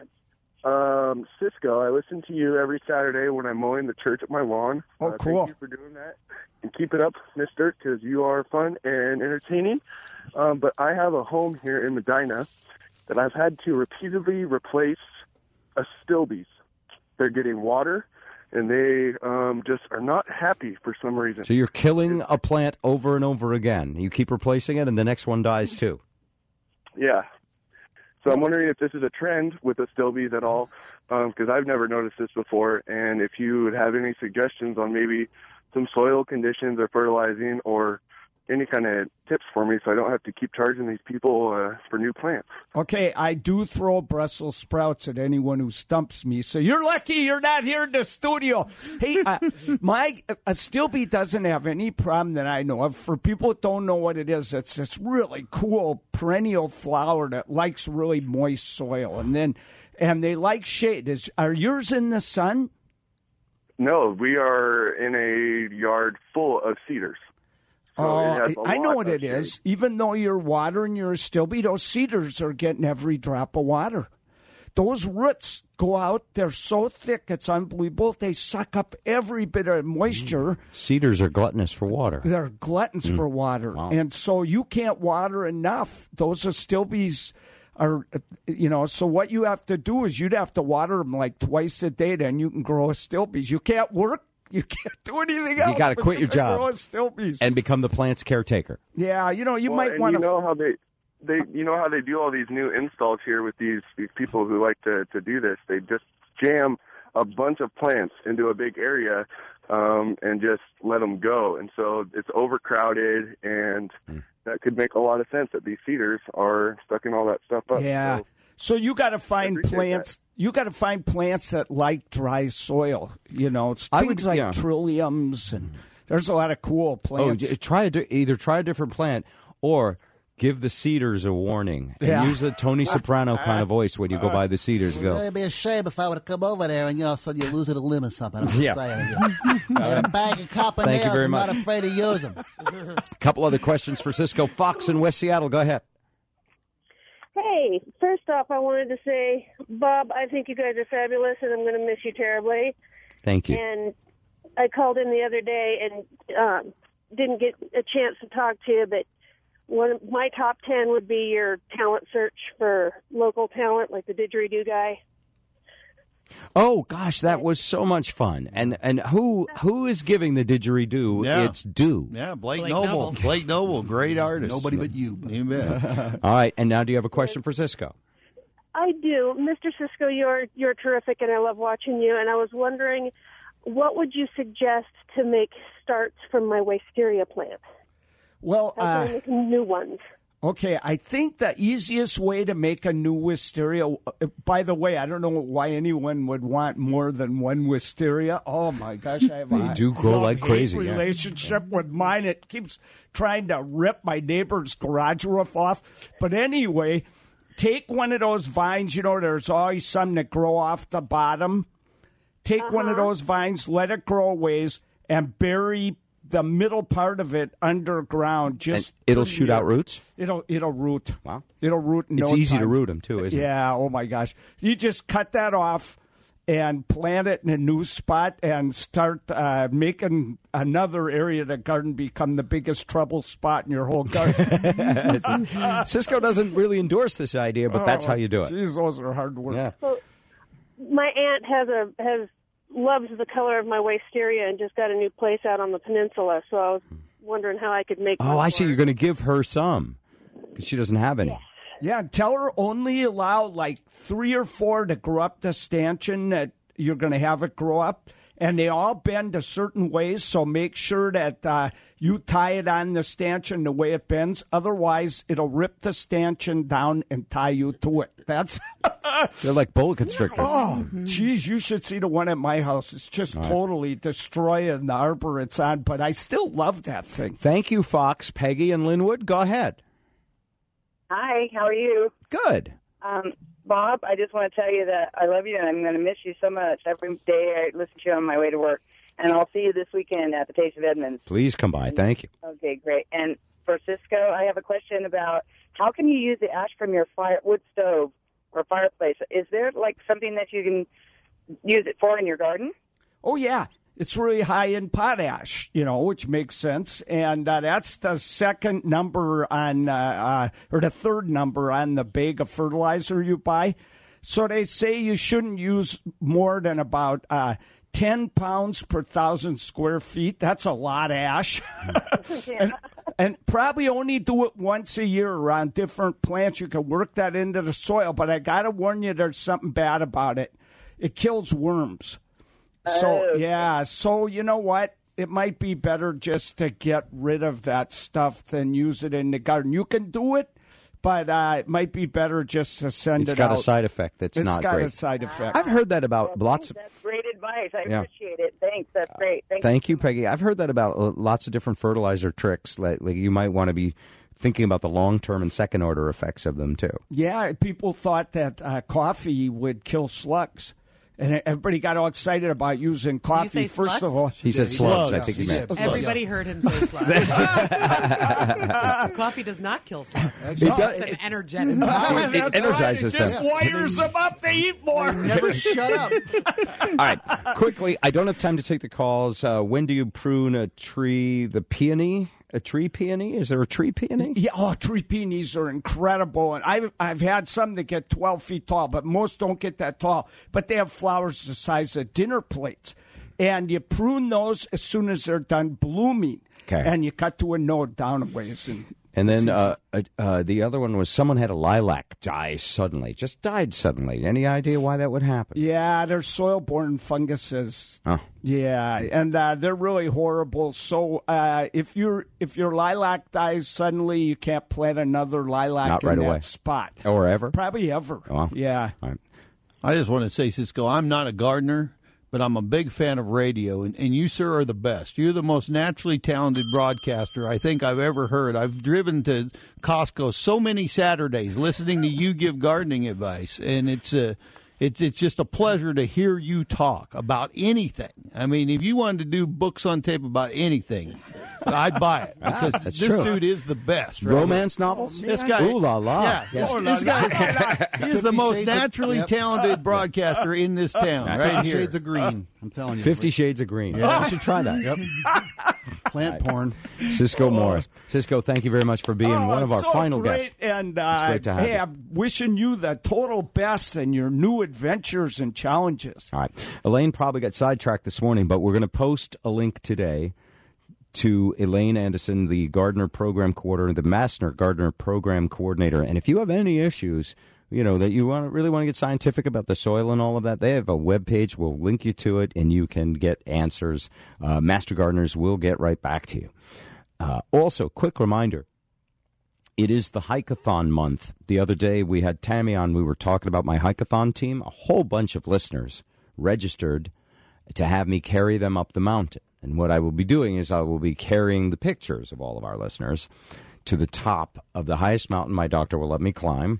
um, Cisco, I listen to you every Saturday when I'm mowing the church at my lawn. Oh, uh, cool. Thank you for doing that. And keep it up, mister, because you are fun and entertaining. Um, but I have a home here in Medina that I've had to repeatedly replace astilbes. They're getting water, and they um, just are not happy for some reason. So you're killing a plant over and over again. You keep replacing it, and the next one dies too. Yeah. So I'm wondering if this is a trend with astilbes at all, because I've never noticed this before, and if you would have any suggestions on maybe some soil conditions or fertilizing or any kind of tips for me so I don't have to keep charging these people uh, for new plants. Okay, I do throw Brussels sprouts at anyone who stumps me, so you're lucky you're not here in the studio. Hey, uh, my Astilbe doesn't have any problem that I know of. For people that don't know what it is, it's this really cool perennial flower that likes really moist soil, and then and they like shade. Is, are yours in the sun? No, we are in a yard full of cedars. So it Oh, has a I know lot what of it is. Even though you're watering your Astilbe, those cedars are getting every drop of water. Those roots go out. They're so thick, it's unbelievable. They suck up every bit of moisture. Cedars are gluttonous for water. They're gluttons Mm. for water. Wow. And so you can't water enough. Those Astilbes are, uh, you know, so what you have to do is you'd have to water them like twice a day, then you can grow Astilbes. You can't work. You can't do anything else. You got to but quit your can job grow Astilbes. and become the plant's caretaker. Yeah, you know, you Well, might and want you to. know how they, they, you know how they do all these new installs here with these these people who like to to do this. They just jam a bunch of plants into a big area um, and just let them go. And so it's overcrowded, and mm. that could make a lot of sense that these cedars are sucking all that stuff up. Yeah. So, so you got to find plants. That. You got to find plants that like dry soil. You know, it's things would, like yeah. trilliums, and there's a lot of cool plants. Oh, try a, either try a different plant or give the cedars a warning, and yeah. use a Tony Soprano kind of voice when you go by the cedars. Go. It'd be a shame if I would have come over there and you know, all of a sudden you lose a limb or something. I'm just yeah. saying. I got a bag of copper Thank nails. You very I'm much. not afraid to use them. A couple other questions for Cisco Fox in West Seattle. Go ahead. Hey, first off, I wanted to say, Bob, I think you guys are fabulous, and I'm going to miss you terribly. Thank you. And I called in the other day and um, didn't get a chance to talk to you, but one of my top ten would be your talent search for local talent, like the didgeridoo guy. Oh gosh, that was so much fun! And and who who is giving the didgeridoo yeah. its due? Yeah, Blake, Blake Noble. Noble. Blake Noble, great artist. Nobody but you. You bet. All right, and now do you have a question for Cisco? I do, Mister Cisco. You're you're terrific, and I love watching you. And I was wondering, what would you suggest to make starts from my wisteria plant? Well, uh, making new ones. Okay, I think the easiest way to make a new wisteria, by the way, I don't know why anyone would want more than one wisteria. Oh, my gosh. I have they a do grow like crazy. relationship yeah. with mine. It keeps trying to rip my neighbor's garage roof off. But anyway, take one of those vines. You know, there's always some that grow off the bottom. Take uh-huh. one of those vines, let it grow a ways, and bury the middle part of it underground. Just and it'll shoot year. out roots? It'll it'll root. Wow. It'll root in It's no easy time. to root them, too, isn't yeah, it? Yeah, oh my gosh. You just cut that off and plant it in a new spot and start uh, making another area of the garden become the biggest trouble spot in your whole garden. Cisco doesn't really endorse this idea, but that's oh, how you do it. Geez, those are hard work. Yeah. Well, my aunt has a has loves the color of my wisteria and just got a new place out on the peninsula, so I was wondering how I could make Oh, one I see. for You're going to give her some because she doesn't have any. Yeah. Yeah, tell her only allow like three or four to grow up the stanchion that you're going to have it grow up. And they all bend a certain ways, so make sure that uh, you tie it on the stanchion the way it bends. Otherwise, it'll rip the stanchion down and tie you to it. That's They're like boa constrictors. Oh, geez, you should see the one at my house. It's just right. totally destroying the arbor it's on, but I still love that thing. Thank you, Fox. Peggy and Linwood, go ahead. Hi, how are you? Good. Um, Bob, I just want to tell you that I love you and I'm going to miss you so much. Every day I listen to you on my way to work. And I'll see you this weekend at the Taste of Edmonds. Please come by. Thank you. Okay, great. And for Cisco, I have a question about how can you use the ash from your fire, wood stove or fireplace? Is there like something that you can use it for in your garden? Oh, yeah. It's really high in potash, you know, which makes sense. And uh, that's the second number on, uh, uh, or the third number on the bag of fertilizer you buy. So they say you shouldn't use more than about uh, ten pounds per thousand square feet. That's a lot of ash. Yeah. and, and probably only do it once a year around different plants. You can work that into the soil. But I got to warn you, there's something bad about it. It kills worms. So, oh. yeah, so you know what? It might be better just to get rid of that stuff than use it in the garden. You can do it, but uh, it might be better just to send It's it got out. a side effect that's It's not got great. a side effect. I've heard that about Well, lots of... That's great advice. I Yeah. appreciate it. Thanks. That's great. Thank, Thank you, Peggy. I've heard that about uh, lots of different fertilizer tricks. Like, like you might want to be thinking about the long-term and second-order effects of them, too. Yeah, people thought that uh, coffee would kill slugs. And everybody got all excited about using coffee. say First slugs? of all, He said slugs, I think he meant. Everybody heard him say slugs. Coffee does not kill slugs. It No, does- it's an energetic. It- it energizes It just them. wires them up. They eat more. Never shut up. All right, quickly, I don't have time to take the calls. Uh, when do you prune a tree, the peony? A tree peony? Is there a tree peony? Yeah, oh, tree peonies are incredible, and I've I've had some that get twelve feet tall, but most don't get that tall. But they have flowers the size of dinner plates, and you prune those as soon as they're done blooming. Okay. And you cut to a node down a ways, and And then uh, uh, uh, the other one was someone had a lilac die suddenly, just died suddenly. Any idea why that would happen? Yeah, they're soil-borne funguses. Oh. Yeah, and uh, they're really horrible. So uh, if your if your lilac dies suddenly, you can't plant another lilac Not in right that away. spot. Or ever? Probably ever. Oh. Yeah. All right. I just want to say, Cisco, I'm not a gardener, but I'm a big fan of radio, and, and you, sir, are the best. You're the most naturally talented broadcaster I think I've ever heard. I've driven to Costco so many Saturdays listening to you give gardening advice, and it's a, it's it's just a pleasure to hear you talk about anything. I mean, if you wanted to do books on tape about anything, I'd buy it because Ah, that's this true. dude is the best. Right? Romance novels? This guy, Ooh la la. yeah, Yes. this, this guy is the most naturally Yep. talented broadcaster in this town, right Fifty here. Shades of Green. I'm telling you. Fifty Shades of Green. Yeah. You should try that. Yep. Plant porn. Cisco Morris. Cisco, thank you very much for being Oh, one of our so final great. guests. And uh, It's great to have hey, you. I'm wishing you the total best in your new adventures and challenges. All right. Elaine probably got sidetracked this morning, but we're going to post a link today to Elaine Anderson, the Gardner Program Coordinator, the Massner Gardner Program Coordinator. And if you have any issues, you know, that you want really want to get scientific about the soil and all of that, they have a webpage. We'll link you to it, and you can get answers. Uh, Master Gardeners will get right back to you. Uh, also, quick reminder, it is the Hike-a-thon month. The other day we had Tammy on. We were talking about my Hike-a-thon team. A whole bunch of listeners registered to have me carry them up the mountain. And what I will be doing is I will be carrying the pictures of all of our listeners to the top of the highest mountain my doctor will let me climb,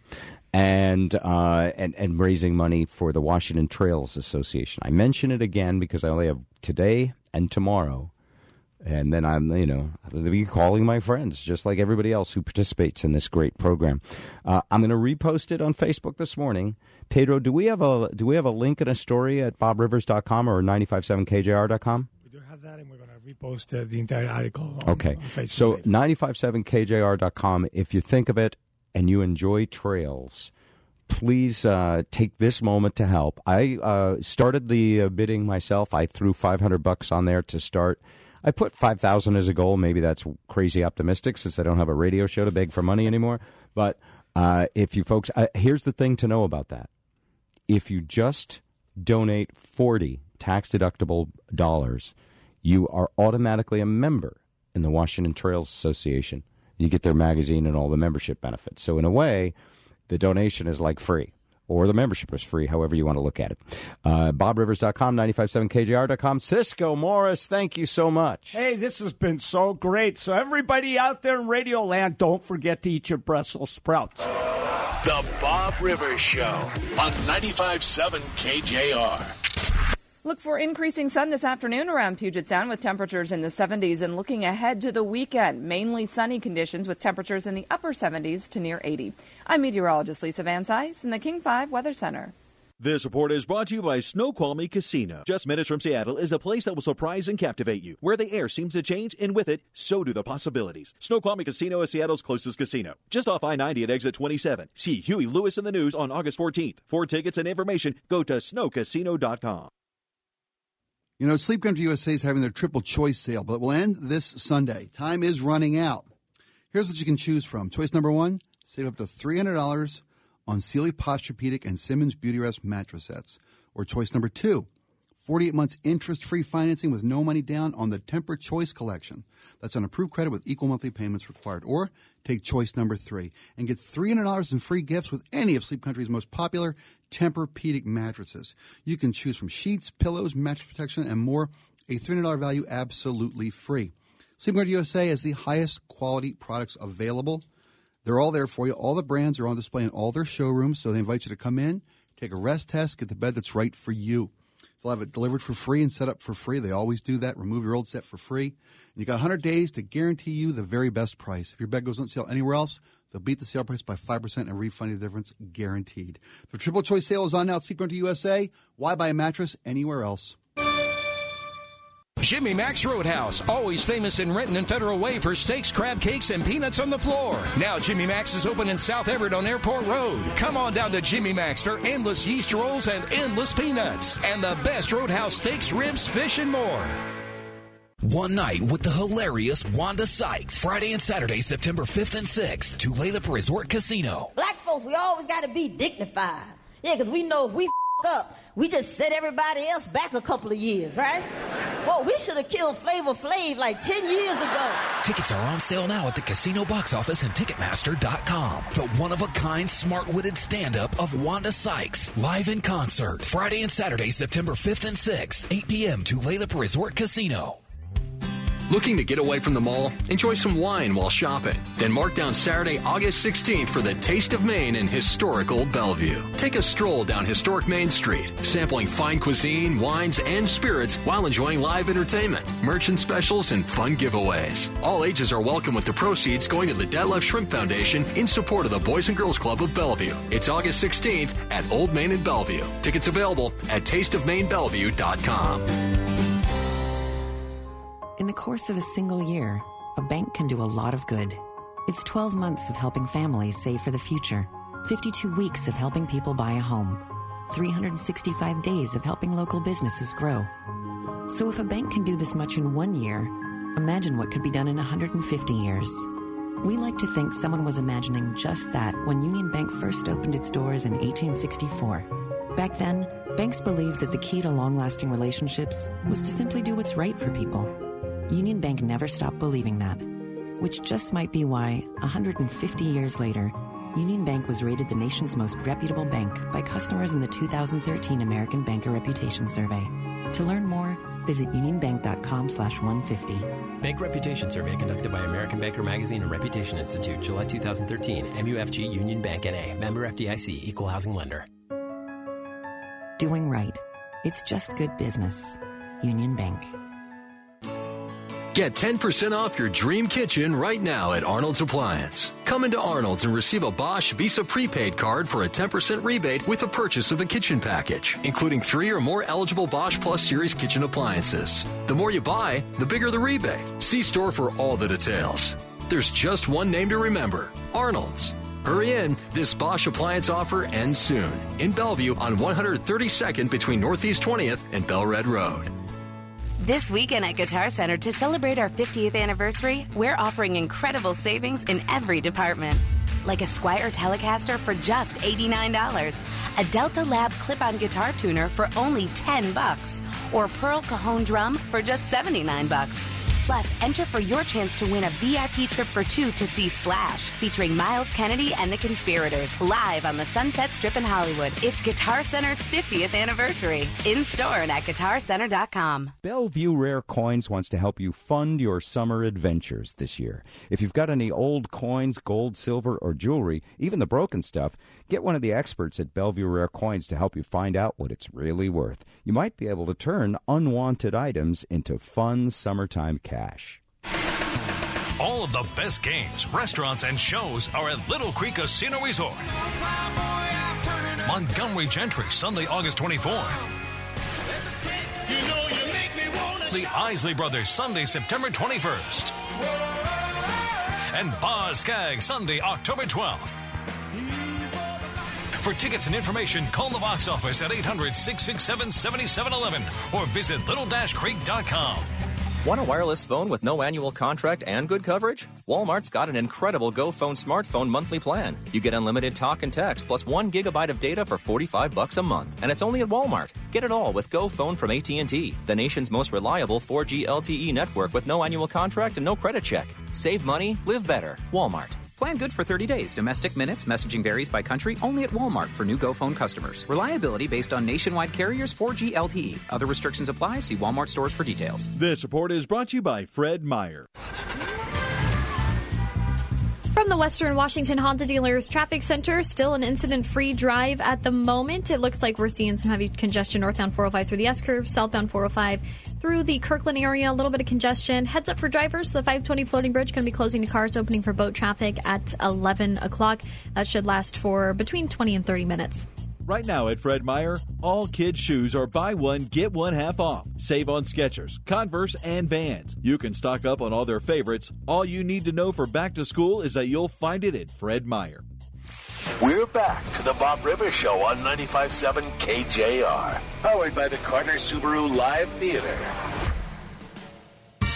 and uh, and and raising money for the Washington Trails Association. I mention it again because I only have today and tomorrow. And then I'm, you know, going to be calling my friends, just like everybody else who participates in this great program. Uh, I'm going to repost it on Facebook this morning. Pedro, do we have a do we have a link and a story at bob rivers dot com or nine five seven K J R dot com? We do have that, and we're going to repost uh, the entire article on, Okay. on Facebook. So nine five seven K J R dot com. If you think of it and you enjoy trails, please uh, take this moment to help. I uh, started the uh, bidding myself. I threw five hundred bucks on there to start. I put five thousand as a goal. Maybe that's crazy optimistic since I don't have a radio show to beg for money anymore. But uh, if you folks, uh, here's the thing to know about that. If you just donate forty tax-deductible dollars, you are automatically a member in the Washington Trails Association. You get their magazine and all the membership benefits. So in a way, the donation is like free. Or the membership is free, however you want to look at it. Uh, bob rivers dot com, nine five seven K J R dot com. Cisco Morris, thank you so much. Hey, this has been so great. So everybody out there in Radio Land, don't forget to eat your Brussels sprouts. The Bob Rivers Show on ninety-five point seven K J R. Look for increasing sun this afternoon around Puget Sound with temperatures in the seventies, and looking ahead to the weekend, mainly sunny conditions with temperatures in the upper seventies to near eighty. I'm meteorologist Lisa Van Cise in the King five Weather Center. This report is brought to you by Snoqualmie Casino. Just minutes from Seattle is a place that will surprise and captivate you, where the air seems to change, and with it, so do the possibilities. Snoqualmie Casino is Seattle's closest casino, just off I ninety at exit twenty-seven. See Huey Lewis in the news on August fourteenth. For tickets and information, go to snow casino dot com. You know, Sleep Country U S A is having their triple choice sale, but it will end this Sunday. Time is running out. Here's what you can choose from. Choice number one, save up to three hundred dollars on Sealy Posturepedic and Simmons Beauty Rest mattress sets. Or choice number two, forty-eight months interest-free financing with no money down on the Temper Choice collection. That's on approved credit with equal monthly payments required. Or take choice number three and get three hundred dollars in free gifts with any of Sleep Country's most popular Tempur-Pedic mattresses. You can choose from sheets, pillows, mattress protection, and more. A three hundred dollars value absolutely free. Sleep Country U S A has the highest quality products available. They're all there for you. All the brands are on display in all their showrooms, so they invite you to come in, take a rest test, get the bed that's right for you. They'll have it delivered for free and set up for free. They always do that. Remove your old set for free. And you got one hundred days to guarantee you the very best price. If your bed goes on sale anywhere else, they'll beat the sale price by five percent and refund you the difference, guaranteed. The triple choice sale is on now at Sleep Country U S A. Why buy a mattress anywhere else? Jimmy Mac's Roadhouse, always famous in Renton and Federal Way for steaks, crab cakes, and peanuts on the floor. Now Jimmy Mac's is open in South Everett on Airport Road. Come on down to Jimmy Mac's for endless yeast rolls and endless peanuts. And the best Roadhouse steaks, ribs, fish, and more. One night with the hilarious Wanda Sykes. Friday and Saturday, September fifth and sixth, Tulalip Resort Casino. Black folks, we always got to be dignified. Yeah, because we know if we f*** up, we just set everybody else back a couple of years, right? Well, we should have killed Flavor Flav like ten years ago. Tickets are on sale now at the casino box office and Ticketmaster dot com. The one-of-a-kind, smart-witted stand-up of Wanda Sykes. Live in concert. Friday and Saturday, September fifth and sixth, eight p.m. Tulalip Resort Casino. Looking to get away from the mall? Enjoy some wine while shopping. Then mark down Saturday, August sixteenth for the Taste of Maine in historic Old Bellevue. Take a stroll down historic Main Street, sampling fine cuisine, wines, and spirits while enjoying live entertainment, merchant specials, and fun giveaways. All ages are welcome with the proceeds going to the Detlef Shrimp Foundation in support of the Boys and Girls Club of Bellevue. It's August sixteenth at Old Main in Bellevue. Tickets available at taste of maine bellevue dot com. In the course of a single year, a bank can do a lot of good. It's twelve months of helping families save for the future, fifty-two weeks of helping people buy a home, three hundred sixty-five days of helping local businesses grow. So if a bank can do this much in one year, imagine what could be done in one hundred fifty years. We like to think someone was imagining just that when Union Bank first opened its doors in eighteen sixty-four. Back then, banks believed that the key to long-lasting relationships was to simply do what's right for people. Union Bank never stopped believing that, which just might be why, one hundred fifty years later, Union Bank was rated the nation's most reputable bank by customers in the two thousand thirteen American Banker Reputation Survey. To learn more, visit union bank dot com slash one fifty. Bank Reputation Survey conducted by American Banker Magazine and Reputation Institute, July two thousand thirteen, M U F G Union Bank N A, member F D I C, equal housing lender. Doing right. It's just good business. Union Bank. Get ten percent off your dream kitchen right now at Arnold's Appliance. Come into Arnold's and receive a Bosch Visa prepaid card for a ten percent rebate with the purchase of a kitchen package, including three or more eligible Bosch Plus Series kitchen appliances. The more you buy, the bigger the rebate. See store for all the details. There's just one name to remember, Arnold's. Hurry in, this Bosch appliance offer ends soon. In Bellevue on one hundred thirty-second between Northeast twentieth and Bell Red Road. This weekend at Guitar Center, to celebrate our fiftieth anniversary, we're offering incredible savings in every department. Like a Squier Telecaster for just eighty-nine dollars, a Delta Lab clip-on guitar tuner for only ten bucks, or Pearl Cajon drum for just seventy-nine bucks. Plus, enter for your chance to win a V I P trip for two to see Slash, featuring Miles Kennedy and the Conspirators, live on the Sunset Strip in Hollywood. It's Guitar Center's fiftieth anniversary. In store and at guitar center dot com. Bellevue Rare Coins wants to help you fund your summer adventures this year. If you've got any old coins, gold, silver, or jewelry, even the broken stuff, get one of the experts at Bellevue Rare Coins to help you find out what it's really worth. You might be able to turn unwanted items into fun summertime cash. Cash. All of the best games, restaurants, and shows are at Little Creek Casino Resort. Montgomery Gentry, Sunday, August twenty-fourth. The Isley Brothers, Sunday, September twenty-first. And Boz Skaggs, Sunday, October twelfth. For tickets and information, call the box office at eight hundred, six six seven, seven seven one one or visit little creek dot com. Want a wireless phone with no annual contract and good coverage? Walmart's got an incredible GoPhone smartphone monthly plan. You get unlimited talk and text plus one gigabyte of data for forty-five bucks a month. And it's only at Walmart. Get it all with GoPhone from A T and T, the nation's most reliable four G L T E network with no annual contract and no credit check. Save money, live better. Walmart. Plan good for thirty days. Domestic minutes. Messaging varies by country. Only at Walmart for new GoPhone customers. Reliability based on nationwide carriers four G L T E. Other restrictions apply. See Walmart stores for details. This report is brought to you by Fred Meyer. From the Western Washington Honda Dealers Traffic Center, still an incident-free drive at the moment. It looks like we're seeing some heavy congestion northbound four oh five through the S-curve, southbound four oh five through the Kirkland area. A little bit of congestion. Heads up for drivers. The five twenty floating bridge going to be closing to cars, opening for boat traffic at eleven o'clock. That should last for between twenty and thirty minutes. Right now at Fred Meyer, all kids' shoes are buy one, get one half off. Save on Skechers, Converse, and Vans. You can stock up on all their favorites. All you need to know for back to school is that you'll find it at Fred Meyer. We're back to the Bob Rivers Show on ninety-five point seven K J R. Powered by the Carter Subaru Live Theater.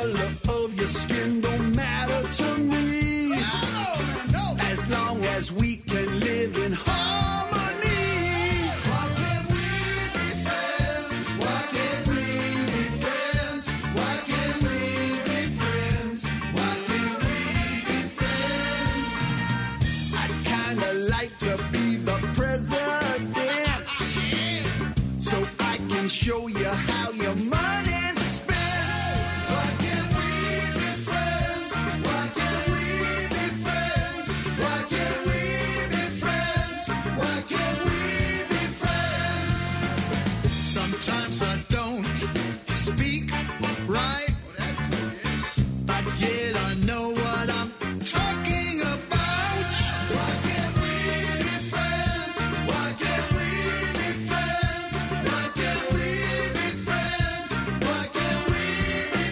color of your skin don't matter to me. As long as we can live in harmony. Why can't we be friends? Why can't we be friends? Why can't we be friends? Why can't we be friends? I'd kinda like to be the president, so I can show you how your money's spent. Why can't we be friends? Why can't we be friends? Why can't we be friends? Why can't we be friends? Sometimes I don't speak right, but yet I know what I'm talking about. Why can't we be friends? Why can't we be friends? Why can't we be friends? Why can't we be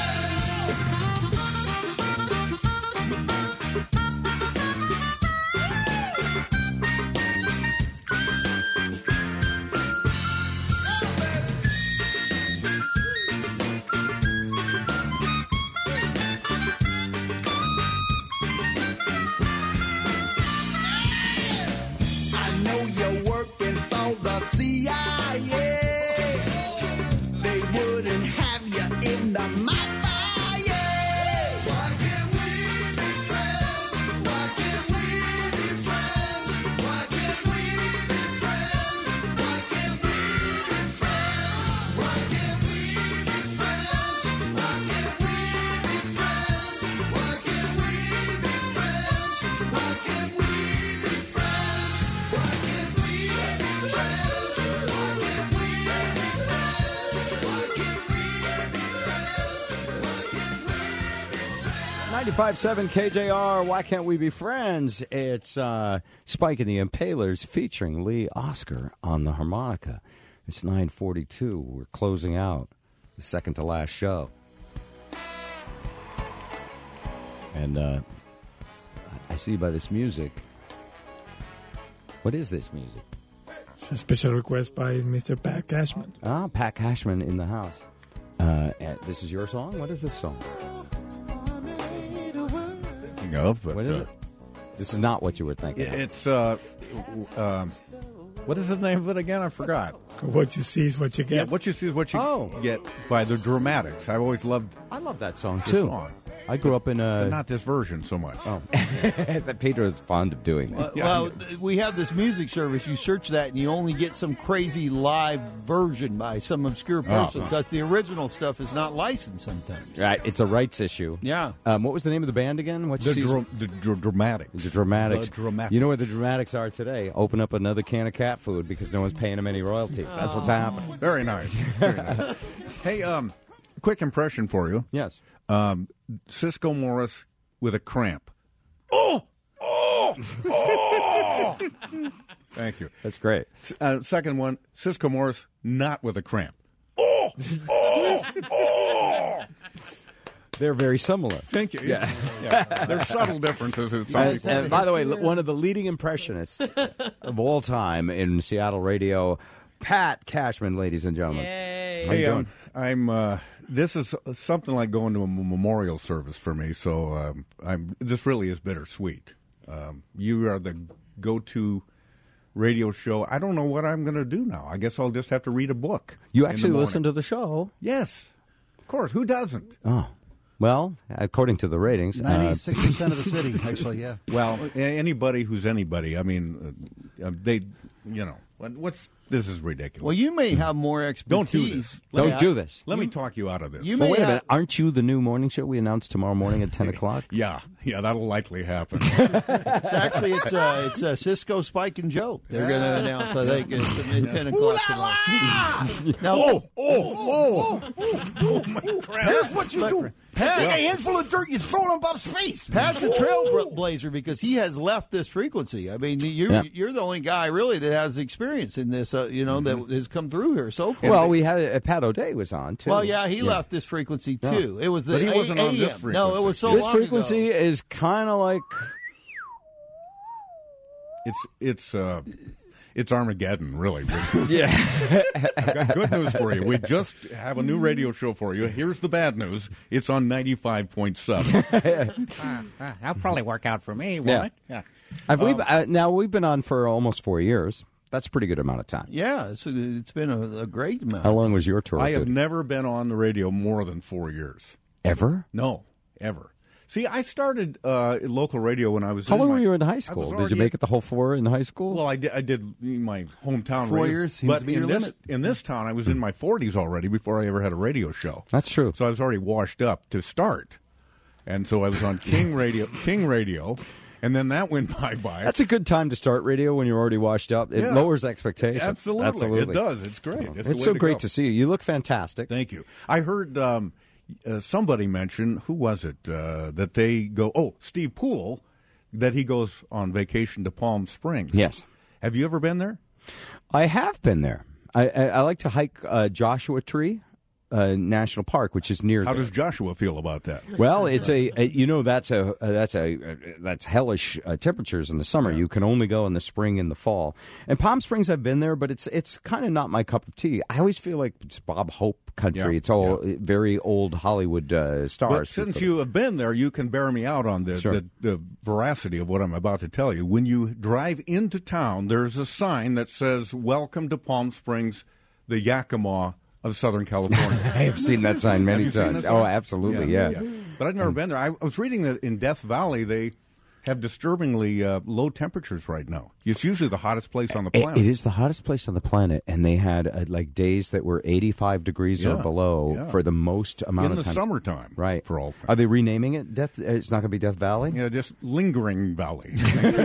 I know you're working for the C I A. They wouldn't have you in the mafia. Why can't we be friends? Why can't we be friends? Why can't we be friends? Why can't we be friends? Why can't we be friends? Why can't we be friends? Why can't we be friends? Why can't we be friends? Why can't we be friends? Why can't we be friends? Why can't we be friends? ninety-five point seven K J R, Why Can't We Be Friends? It's uh, Spike and the Impalers featuring Lee Oscar on the harmonica. It's nine forty-two. We're closing out the second to last show. And uh, I see by this music. What is this music? It's a special request by Mister Pat Cashman. Ah, Pat Cashman in the house. Uh, and this is your song? What is this song? Of, but, What is uh, it? This is not what you were thinking. of. It's uh, um, what is the name of it again? I forgot. What you see is what you get. Yeah, what you see is what you Oh. get by the Dramatics. I've always loved. I love that song the too. Song. I grew up in a. But not this version so much. Oh, that Pedro is fond of doing that. Well, th- we have this music service. You search that, and you only get some crazy live version by some obscure person Oh. because the original stuff is not licensed sometimes. Right, it's a rights issue. Yeah. Um, what was the name of the band again? What The, you see- dra- the dra- Dramatics. The Dramatics. The Dramatics. You know where the Dramatics are today? Open up another can of cat food because no one's paying them any royalties. That's what's happening. Very nice. Very nice. Hey, um, quick impression for you. Yes. Um, Cisco Morris with a cramp. Oh, oh, oh. Thank you. That's great. S- Uh, second one, Cisco Morris not with a cramp. Oh, oh, oh. They're very similar. Thank you. Yeah. yeah. There's subtle differences. In some And, people. and by the way, one of the leading impressionists of all time in Seattle radio, Pat Cashman, ladies and gentlemen. Yay. How you Hey, doing? um, I'm. Uh, this is something like going to a memorial service for me. So um, I'm. This really is bittersweet. Um, you are the go-to radio show. I don't know what I'm going to do now. I guess I'll just have to read a book. You in the actually morning. listen to the show? Yes, of course. Who doesn't? Oh. Well, according to the ratings, uh, ninety-six percent of the city, actually, yeah. Well, a- anybody who's anybody. I mean, uh, they. You know, what- what's this is ridiculous. Well, you may have more expertise. Don't do this. Don't Let me- do this. Let me talk you out of this. You Well, may wait a have- minute. Aren't you the new morning show we announced tomorrow morning at ten o'clock? Yeah, yeah, that'll likely happen. It's actually it's uh, it's uh, Cisco, Spike, and Joe. They're going to announce. I think it's at ten o'clock tomorrow. Now, oh, oh, oh, oh, oh, my crap. Here's what you do. Pat- Take a handful of dirt, you throw it on Bob's face. Pat's a trailblazer because he has left this frequency. I mean, you're Yeah. you're the only guy really that has experience in this. Uh, you know that has come through here so far. Well, we had uh, Pat O'Day was on too. Well, yeah, he left this frequency too. It was the But he wasn't A- on this A M. No, it frequency. was so This long frequency ago. is kind of like It's it's uh, It's Armageddon, really. Yeah. I've got good news for you. We just have a new radio show for you. Here's the bad news. It's on ninety-five point seven. uh, uh, that'll probably work out for me, won't Yeah. it? Yeah. Have we, Um, uh, now, we've been on for almost four years. That's a pretty good amount of time. Yeah, it's, it's been a, a great amount. How long was your tour? I have dude? never been on the radio more than four years. Ever? No, ever. See, I started uh, local radio when I was How in long my, were you in high I school? was Did already- you make it the whole four in high school? Well, I did, I did in my hometown Four radio. years seems but to be in your this, limit. In this town, I was in my forties already before I ever had a radio show. That's true. So I was already washed up to start. And so I was on King Radio, King Radio, and then that went bye-bye. That's a good time to start radio when you're already washed up. It Yeah. lowers expectations. Absolutely. Absolutely. It does. It's great. It's, It's, the way so to great go. to see you. You look fantastic. Thank you. I heard um, uh, somebody mention, who was it, uh, that they go, oh, Steve Poole, that he goes on vacation to Palm Springs. Yes. Have you ever been there? I have been there. I, I, I like to hike uh, Joshua Tree uh, National Park, which is near How there. does Joshua feel about that? Well, it's a, a you know that's a uh, that's a uh, that's hellish uh, temperatures in the summer. You can only go in the spring and the fall. And Palm Springs, I've been there, but it's it's kind of not my cup of tea. I always feel like it's Bob Hope country. Yeah, It's all uh, very old Hollywood uh, But stars. since you have been there, you can bear me out on the, Sure. the, the veracity of what I'm about to tell you. When you drive into town, there's a sign that says, "Welcome to Palm Springs, the Yakima of Southern California." I have seen that sign many Have you seen times. that Oh, sign? absolutely, yeah. But I've never been there. I was reading that in Death Valley, they have disturbingly uh, low temperatures right now. It's usually the hottest place on the It- planet. it is the hottest place on the planet, and they had uh, like days that were eighty-five degrees or Yeah, below yeah. for the most amount in of the time. summertime, Right. For all, Are they renaming it Death? uh, It's not going to be Death Valley. yeah, just lingering valley.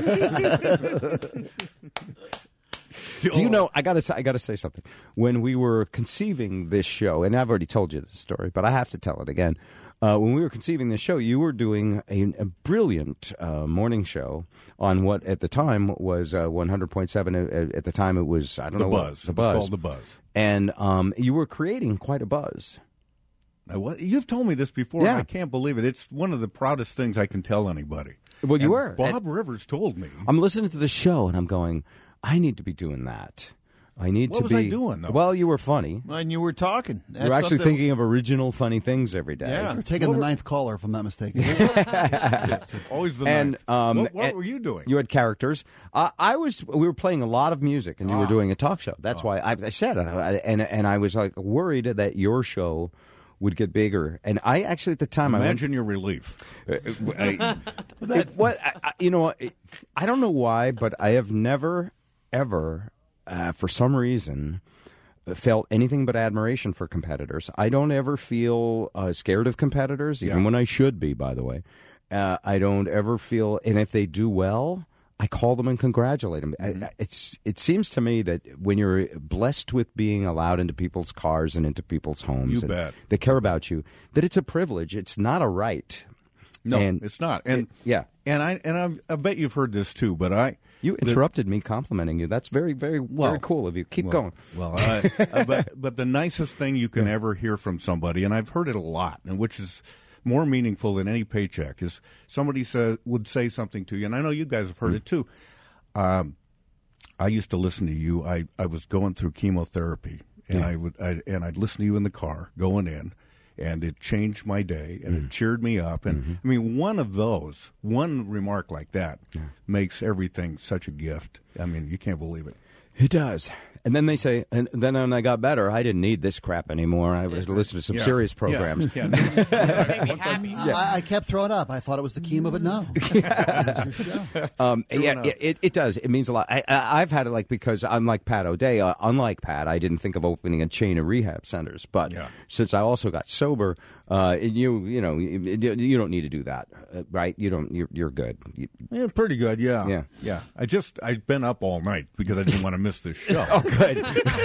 Do you know? I gotta say, I gotta say something. When we were conceiving this show, and I've already told you this story, but I have to tell it again. Uh, when we were conceiving this show, you were doing a, a brilliant uh, morning show on what at the time was uh, one hundred point seven. Uh, at the time, it was I don't The know what- Buzz. the It was buzz called The Buzz. and um, you were creating quite a buzz. Now, what, you've told me this before. Yeah. And I can't believe it. It's one of the proudest things I can tell anybody. Well, you And were. Bob Rivers told me. I'm listening to the show, and I'm going, I need to be doing that. I need What to was be I doing, though? Well, you were funny. And you were talking. That's you were actually something- thinking of original funny things every day. Yeah. You're taking the ninth caller, if I'm not mistaken. Always the and ninth. um, What- what and were you doing? You had characters. Uh, I was. We were playing a lot of music, and you were Ah. doing a talk show. That's why I, I said, it. I- and and I was like worried that your show would get bigger. And I actually at the time Imagine I your relief. went, I, it, what I, I- you know, it, I don't know why, but I have never ever, uh, for some reason, felt anything but admiration for competitors. I don't ever feel uh, scared of competitors, even Yeah. when I should be, by the way. Uh, I don't ever feel, and if they do well, I call them and congratulate them. Mm-hmm. I, it's it seems to me that when you're blessed with being allowed into people's cars and into people's homes, You and bet. they care about you, that it's a privilege. It's not a right. No, And it's not. And it- yeah, and I and I, I bet you've heard this too. But I you the- interrupted me complimenting you. That's very, very, Well, very cool of you. Keep well, going. Well, I, I, but but the nicest thing you can ever hear from somebody, and I've heard it a lot, and which is more meaningful than any paycheck, is somebody says would say something to you, and I know you guys have heard it too. Um, I used to listen to you. I, I was going through chemotherapy, and Yeah. I would I, and I'd listen to you in the car going in, and it changed my day, and it cheered me up. And I mean, one of those, one remark like that, makes everything such a gift. I mean, you can't believe it. It does. And then they say, and then when I got better, I didn't need this crap anymore. I was listening to some Yeah. serious Yeah. programs. Yeah. I, I kept throwing up. I thought it was the chemo, but no. Um, True yeah, enough. it, it, it does. It means a lot. I, I, I've had it like because I'm like Pat O'Day. Uh, unlike Pat, I didn't think of opening a chain of rehab centers. But Yeah. since I also got sober, uh, you you know you, you don't need to do that, uh, right? You don't. You're, you're good. You, Yeah, pretty good. Yeah, Yeah. yeah. I just I've been up all night because I didn't want to miss this show. oh, good.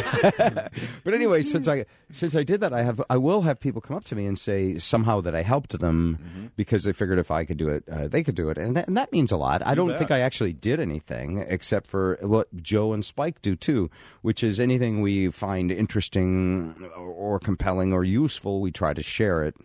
But anyway, since I since I did that, I have I will have people come up to me and say somehow that I helped them Mm-hmm. because they figured if I could do it, uh, they could do it, and that, and that means a lot. I You don't bet. think I actually did anything except for what Joe and Spike do too, which is anything we find interesting or compelling or useful, we try to share it.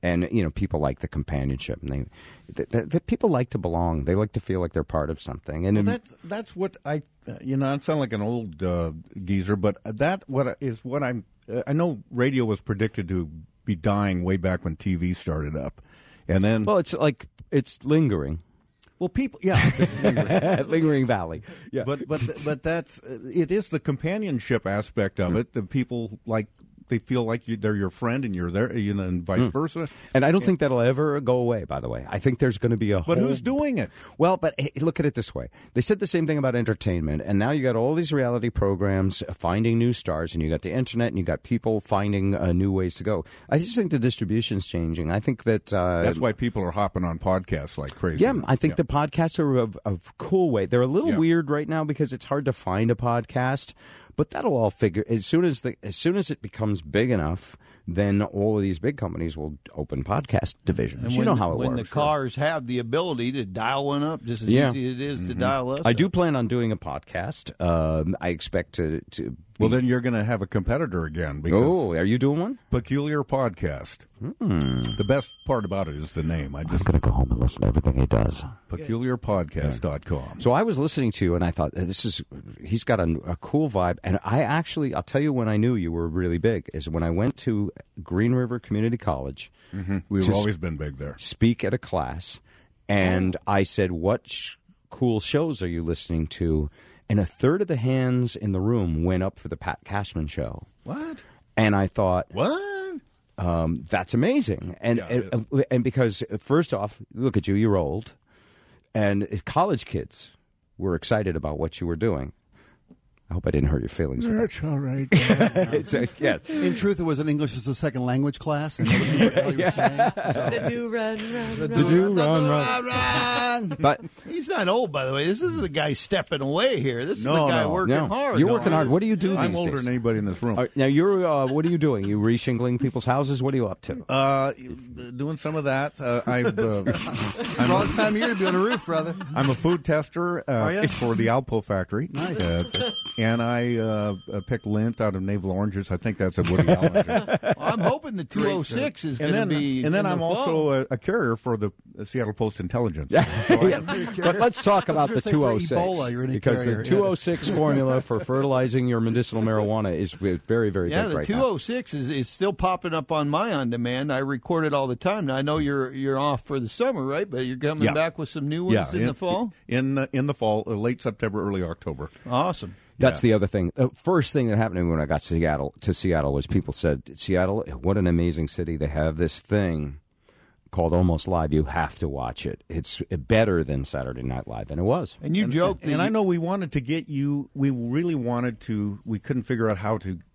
And, you know, people like the companionship. And they, the, the, the people like to belong. They like to feel like they're part of something. And well, that's, that's what I, uh, you know, I sound like an old uh, geezer, but that what is what I'm, uh, I know radio was predicted to be dying way back when T V started up. And then. Well, it's like, it's lingering. Well, people, yeah. lingering. lingering Valley. Yeah. But, but, but that's, it is the companionship aspect of mm. it. The people like, they feel like you, they're your friend and you're there, you know, and vice mm. versa. And I don't and, think that'll ever go away, by the way. I think there's going to be a But whole... who's doing it? Well, but hey, look at it this way. They said the same thing about entertainment, and now you got all these reality programs finding new stars, and you got the internet, and you got people finding uh, new ways to go. I just think the distribution's changing. I think that... Uh, That's why people are hopping on podcasts like crazy. Yeah, I think yeah. the podcasts are of a cool way. They're a little yeah. weird right now because it's hard to find a podcast. But that'll all figure as soon as the as soon as it becomes big enough, then all of these big companies will open podcast divisions. And you when, know how it when works. When the cars right? have the ability to dial one up, just as yeah. easy as it is mm-hmm. to dial us. I up. do plan on doing a podcast. Um, I expect to. to well, then you're going to have a competitor again. Because oh, are you doing one? Peculiar Podcast. Hmm. The best part about it is the name. I just I'm going to go home and listen to everything he does. peculiar podcast dot com. So I was listening to you, and I thought, this is, he's got a, a cool vibe. And I actually, I'll tell you when I knew you were really big, is when I went to Green River Community College. Mm-hmm. We've always been big there. Speak at a class. And oh. I said, what sh- cool shows are you listening to? And a third of the hands in the room went up for the Pat Cashman show. What? And I thought, what? Um, that's amazing. And, yeah, and and because, first off, look at you, you're old. And college kids were excited about what you were doing. I hope I didn't hurt your feelings. That's all right. it's, it's, yeah. In truth, it was an English as a second language class. And nobody knew what the hell you were saying. So. The do run, run, the run. do run, run, run. But he's not old, by the way. This is the guy stepping away here. This is no, the guy no, working no. hard. You're no, working hard. What do you do I'm these older days? than anybody in this room. Uh, now, you're, uh, what are you doing? You re-shingling people's houses? What are you up to? Uh, doing some of that. Uh, I've, uh, I'm all the time of year to be on the roof, brother. I'm a food tester uh, for the Alpo factory. Nice. Uh, and I uh, pick lint out of navel oranges. I think that's a Woody Allen thing. Well, I'm hoping the two oh six is going to be. And then in I'm the also a, a carrier for the Seattle Post Intelligence. So yes. But let's talk about the two oh six. Ebola, because carrier. the two oh six formula for fertilizing your medicinal marijuana is very, very yeah, big the right two oh six now. is, is still popping up on my on demand. I record it all the time. Now, I know you're you're off for the summer, right? But you're coming yeah. back with some new ones yeah, in, in the fall? In, uh, in the fall, uh, late September, early October. Awesome. That's yeah. the other thing. The first thing that happened to me when I got to Seattle, to Seattle was people said, Seattle, what an amazing city. They have this thing called Almost Live. You have to watch it. It's better than Saturday Night Live, and it was. And you and, joked. And, and you, I know we wanted to get you, we really wanted to, we couldn't figure out how to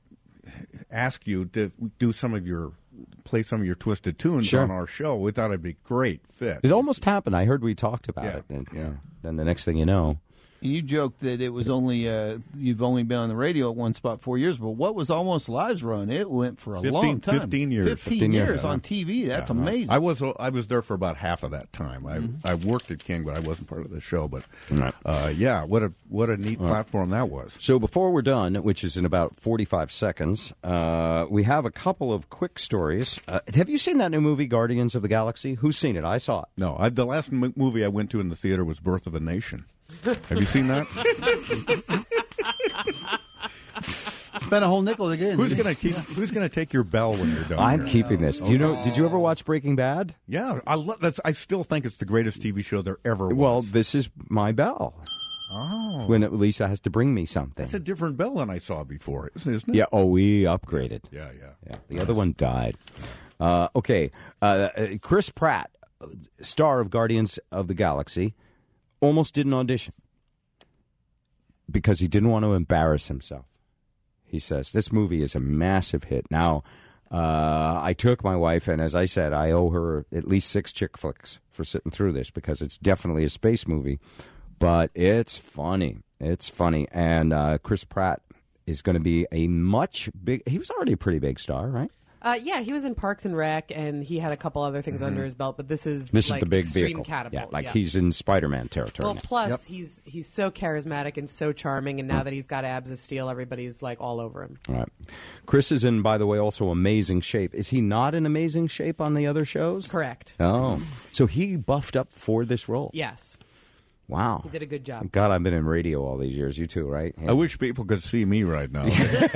ask you to do some of your, play some of your Twisted Tunes sure. on our show. We thought it'd be a great fit. It almost happened. I heard we talked about yeah. it. And, yeah. Then the next thing you know. And you joked that it was only uh, you've only been on the radio at one spot four years, but what was Almost Live's run? It went for a fifteen, long time, fifteen years, fifteen, fifteen years, years on yeah. T V. That's yeah, amazing. I was I was there for about half of that time. I Mm-hmm. I worked at King, but I wasn't part of the show. But right. uh, yeah, what a what a neat right. platform that was. So before we're done, which is in about forty-five seconds, uh, we have a couple of quick stories. Uh, have you seen that new movie, Guardians of the Galaxy? Who's seen it? I saw it. No, I, the last m- movie I went to in the theater was Birth of a Nation. Have you seen that? Spent a whole nickel again. Who's gonna keep? Who's gonna take your bell when you're done? I'm here? keeping this. Do you know? Did you ever watch Breaking Bad? Yeah, I love. That's. I still think it's the greatest T V show there ever was. Well, this is my bell. Oh, when Lisa has to bring me something. That's a different bell than I saw before, isn't it? Yeah. Oh, we upgraded. Yeah, yeah. Yeah. The nice. other one died. Uh, okay. Uh, Chris Pratt, star of Guardians of the Galaxy, almost did an audition because he didn't want to embarrass himself. He says, this movie is a massive hit. Now, uh, I took my wife, and as I said, I owe her at least six chick flicks for sitting through this because it's definitely a space movie, but it's funny. It's funny. And uh, Chris Pratt is going to be a much big, he was already a pretty big star, right? Uh, yeah, he was in Parks and Rec, and he had a couple other things Mhm. under his belt. But this is This like is the big extreme vehicle. catapult. Yeah, like yeah. he's in Spider-Man territory. Well, now. plus he's he's so charismatic and so charming, and now that he's got abs of steel, everybody's like all over him. All right. Chris is in, by the way, also amazing shape. Is he not in amazing shape on the other shows? Correct. Oh. So he buffed up for this role? Yes. Wow. He did a good job. God, I've been in radio all these years. You too, right? I wish people could see me right now.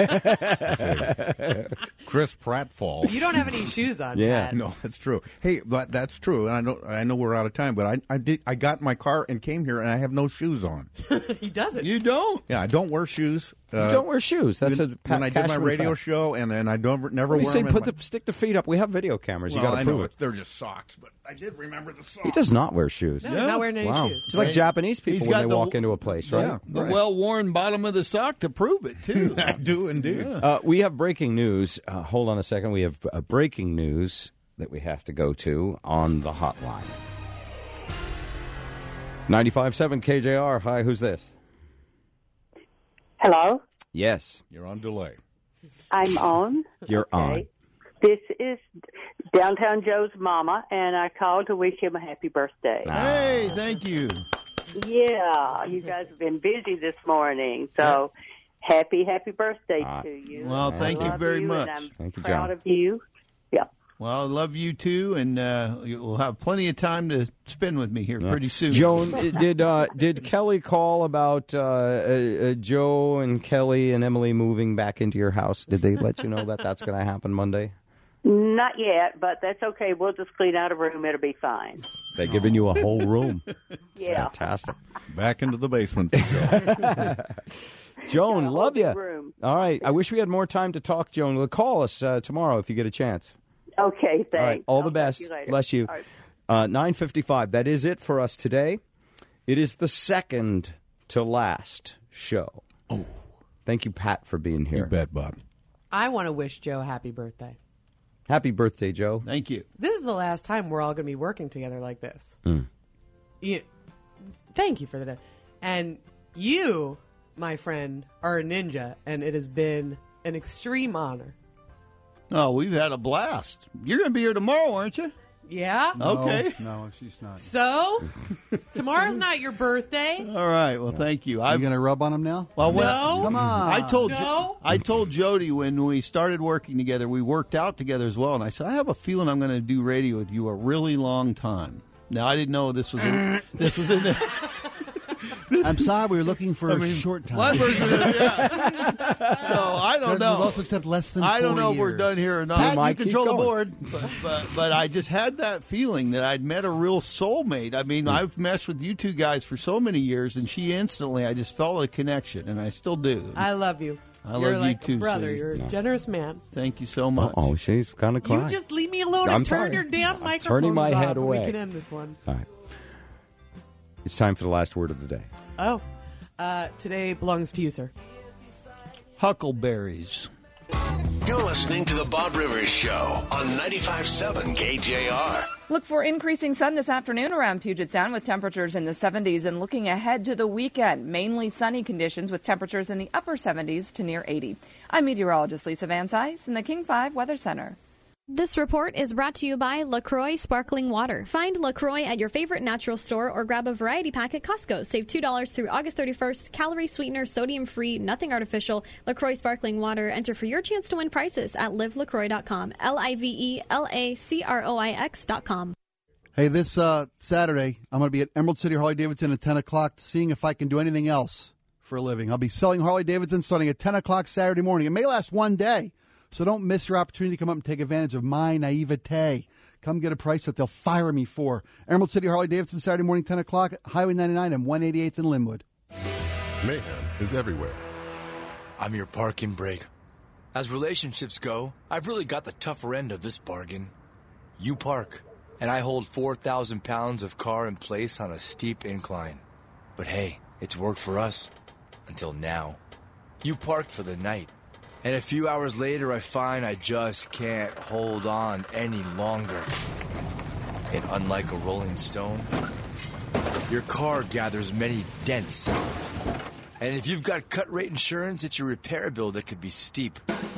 Chris Pratfall. You don't have any shoes on. Yeah, Pat. no, that's true. Hey, but that's true, and I know I know we're out of time, but I I did I got in my car and came here, and I have no shoes on. He doesn't. You don't. Yeah, I don't wear shoes. You don't wear shoes. That's when, a Pat when I did my Cashman radio fact. show, and and I don't never Let me wear say, them. in put my- the stick the feet up. We have video cameras. Well, you got I to prove know it. it's, they're just socks, but I did remember the socks. He does not wear shoes. No, he's not wearing any wow. shoes. It's like Right. Japanese people He's when got they the- walk into a place, right? Yeah, the well-worn bottom of the sock to prove it, too. I do indeed. Uh, we have breaking news. Uh, hold on a second. We have uh, breaking news that we have to go to on the hotline. ninety-five point seven K J R. Hi, who's this? Hello, Yes, You're on delay. I'm on. you're Okay. on. This is Downtown Joe's mama, and I called to wish him a happy birthday. Hey, thank you. Yeah, you guys have been busy this morning, so happy, happy birthday to you. Well, I thank you love very you, much. And I'm Thank you, proud John. of you. Yeah. Well, I love you, too, and uh, we'll have plenty of time to spend with me here pretty soon. Joan, uh, did uh, did Kelly call about uh, uh, uh, Joe and Kelly and Emily moving back into your house? Did they let you know that that's going to happen Monday? Not yet, but that's okay. We'll just clean out a room. It'll be fine. They're giving you a whole room. Yeah. Fantastic. Back into the basement. Joan, love you. room. All right. I wish we had more time to talk, Joan. Well, call us uh, tomorrow if you get a chance. Okay, thanks. All right. All I'll the talk best. to you later. Bless you. All right. Uh, nine fifty-five. That is it for us today. It is the second to last show. Oh. Thank you, Pat, for being here. You bet, Bob. I want to wish Joe happy birthday. Happy birthday, Joe. Thank you. This is the last time we're all going to be working together like this. Mm. You, thank you for that. And you, my friend, are a ninja, and it has been an extreme honor. Oh, we've had a blast. You're going to be here tomorrow, aren't you? Yeah? Okay. No, she's not. So, tomorrow's not your birthday. All right. Well, thank you. Are you going to rub on him now? Well, when No. Come on. I told No. Jo- I told Jody when we started working together, we worked out together as well, and I said, I have a feeling I'm going to do radio with you a really long time. Now, I didn't know this was a, this was in the. I'm sorry, we were looking for I a mean, short time. my version of it, yeah. So I don't Judges know. will also accept less than I don't four know if we're years. done here or not. Pat, you Mike, keep control the going. board, but, but but I just had that feeling that I'd met a real soulmate. I mean, I've messed with you two guys for so many years, and she instantly, I just felt a connection, and I still do. I love you. I You're love you like too, a brother. sweetie. You're a No. generous man. Thank you so much. Oh, she's kind of crying. You just leave me alone I'm and turn sorry. your damn I'm microphones turning my off head and away. We can end this one. All right. It's time for the last word of the day. Oh, uh, today belongs to you, sir. Huckleberries. You're listening to The Bob Rivers Show on ninety-five point seven K J R. Look for increasing sun this afternoon around Puget Sound with temperatures in the seventies, and looking ahead to the weekend, mainly sunny conditions with temperatures in the upper seventies to near eighty. I'm meteorologist Lisa Van Cise in the King five Weather Center. This report is brought to you by LaCroix Sparkling Water. Find LaCroix at your favorite natural store or grab a variety pack at Costco. Save two dollars through August thirty-first. Calorie sweetener, sodium free, nothing artificial. LaCroix Sparkling Water. Enter for your chance to win prizes at live lacroix dot com. L I V E L A C R O I X dot com. Hey, this uh, Saturday, I'm going to be at Emerald City Harley Davidson at ten o'clock, seeing if I can do anything else for a living. I'll be selling Harley Davidson starting at ten o'clock Saturday morning. It may last one day, so don't miss your opportunity to come up and take advantage of my naivete. Come get a price that they'll fire me for. Emerald City Harley Davidson, Saturday morning, ten o'clock, Highway ninety-nine and one eighty-eighth in Linwood. Mayhem is everywhere. I'm your parking brake. As relationships go, I've really got the tougher end of this bargain. You park, and I hold four thousand pounds of car in place on a steep incline. But hey, it's worked for us. Until now. You parked for the night. And a few hours later, I find I just can't hold on any longer. And unlike a rolling stone, your car gathers many dents. And if you've got cut rate insurance, it's your repair bill that could be steep.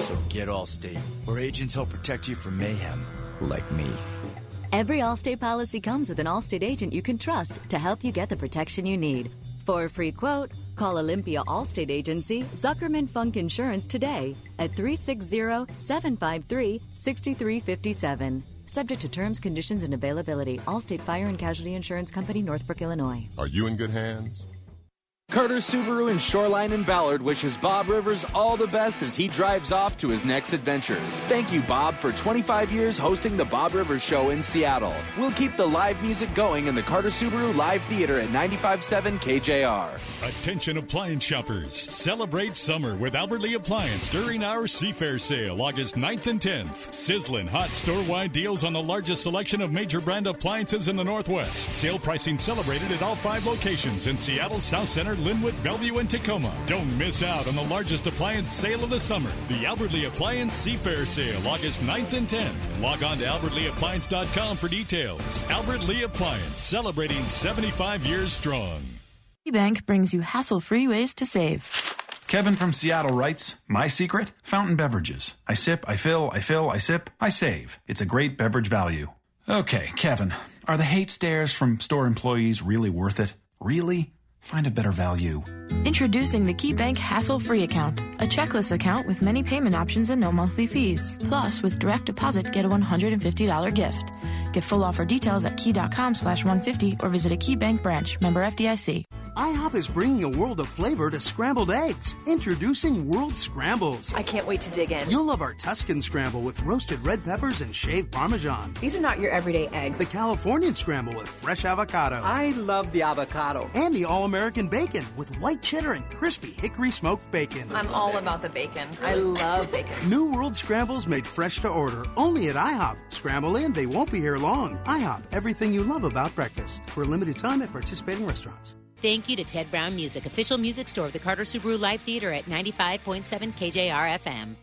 So get Allstate, where agents help protect you from mayhem, like me. Every Allstate policy comes with an Allstate agent you can trust to help you get the protection you need. For a free quote, call Olympia Allstate Agency, Zuckerman Funk Insurance today at three six zero, seven five three, six three five seven. Subject to terms, conditions, and availability. Allstate Fire and Casualty Insurance Company, Northbrook, Illinois. Are you in good hands? Carter Subaru in Shoreline and Ballard wishes Bob Rivers all the best as he drives off to his next adventures. Thank you, Bob, for twenty-five years hosting the Bob Rivers Show in Seattle. We'll keep the live music going in the Carter Subaru Live Theater at ninety-five point seven K J R. Attention appliance shoppers. Celebrate summer with Albert Lee Appliance during our Seafair sale, August ninth and tenth. Sizzling hot store-wide deals on the largest selection of major brand appliances in the Northwest. Sale pricing celebrated at all five locations in Seattle, South Center, Linwood, Bellevue, and Tacoma. Don't miss out on the largest appliance sale of the summer. The Albert Lee Appliance Seafair sale, August ninth and tenth. Log on to albert lee appliance dot com for details. Albert Lee Appliance, celebrating seventy-five years strong. KeyBank brings you hassle-free ways to save. Kevin from Seattle writes, my secret? Fountain beverages. I sip, I fill, I fill, I sip, I save. It's a great beverage value. Okay, Kevin, are the hate stares from store employees really worth it? Really? Find a better value. Introducing the KeyBank Hassle-Free Account, a checklist account with many payment options and no monthly fees. Plus, with direct deposit, get a one hundred fifty dollars gift. Get full offer details at key.com slash 150 or visit a KeyBank branch. Member F D I C. IHOP is bringing a world of flavor to scrambled eggs. Introducing World Scrambles. I can't wait to dig in. You'll love our Tuscan Scramble with roasted red peppers and shaved Parmesan. These are not your everyday eggs. The Californian Scramble with fresh avocado. I love the avocado. And the All-American Bacon with white cheddar and crispy hickory smoked bacon. I'm all about the bacon. I love bacon. New World Scrambles made fresh to order. Only at IHOP. Scramble in, they won't be here long. IHOP, everything you love about breakfast. For a limited time at participating restaurants. Thank you to Ted Brown Music, official music store of the Carter Subaru Live Theater at ninety-five point seven K J R F M.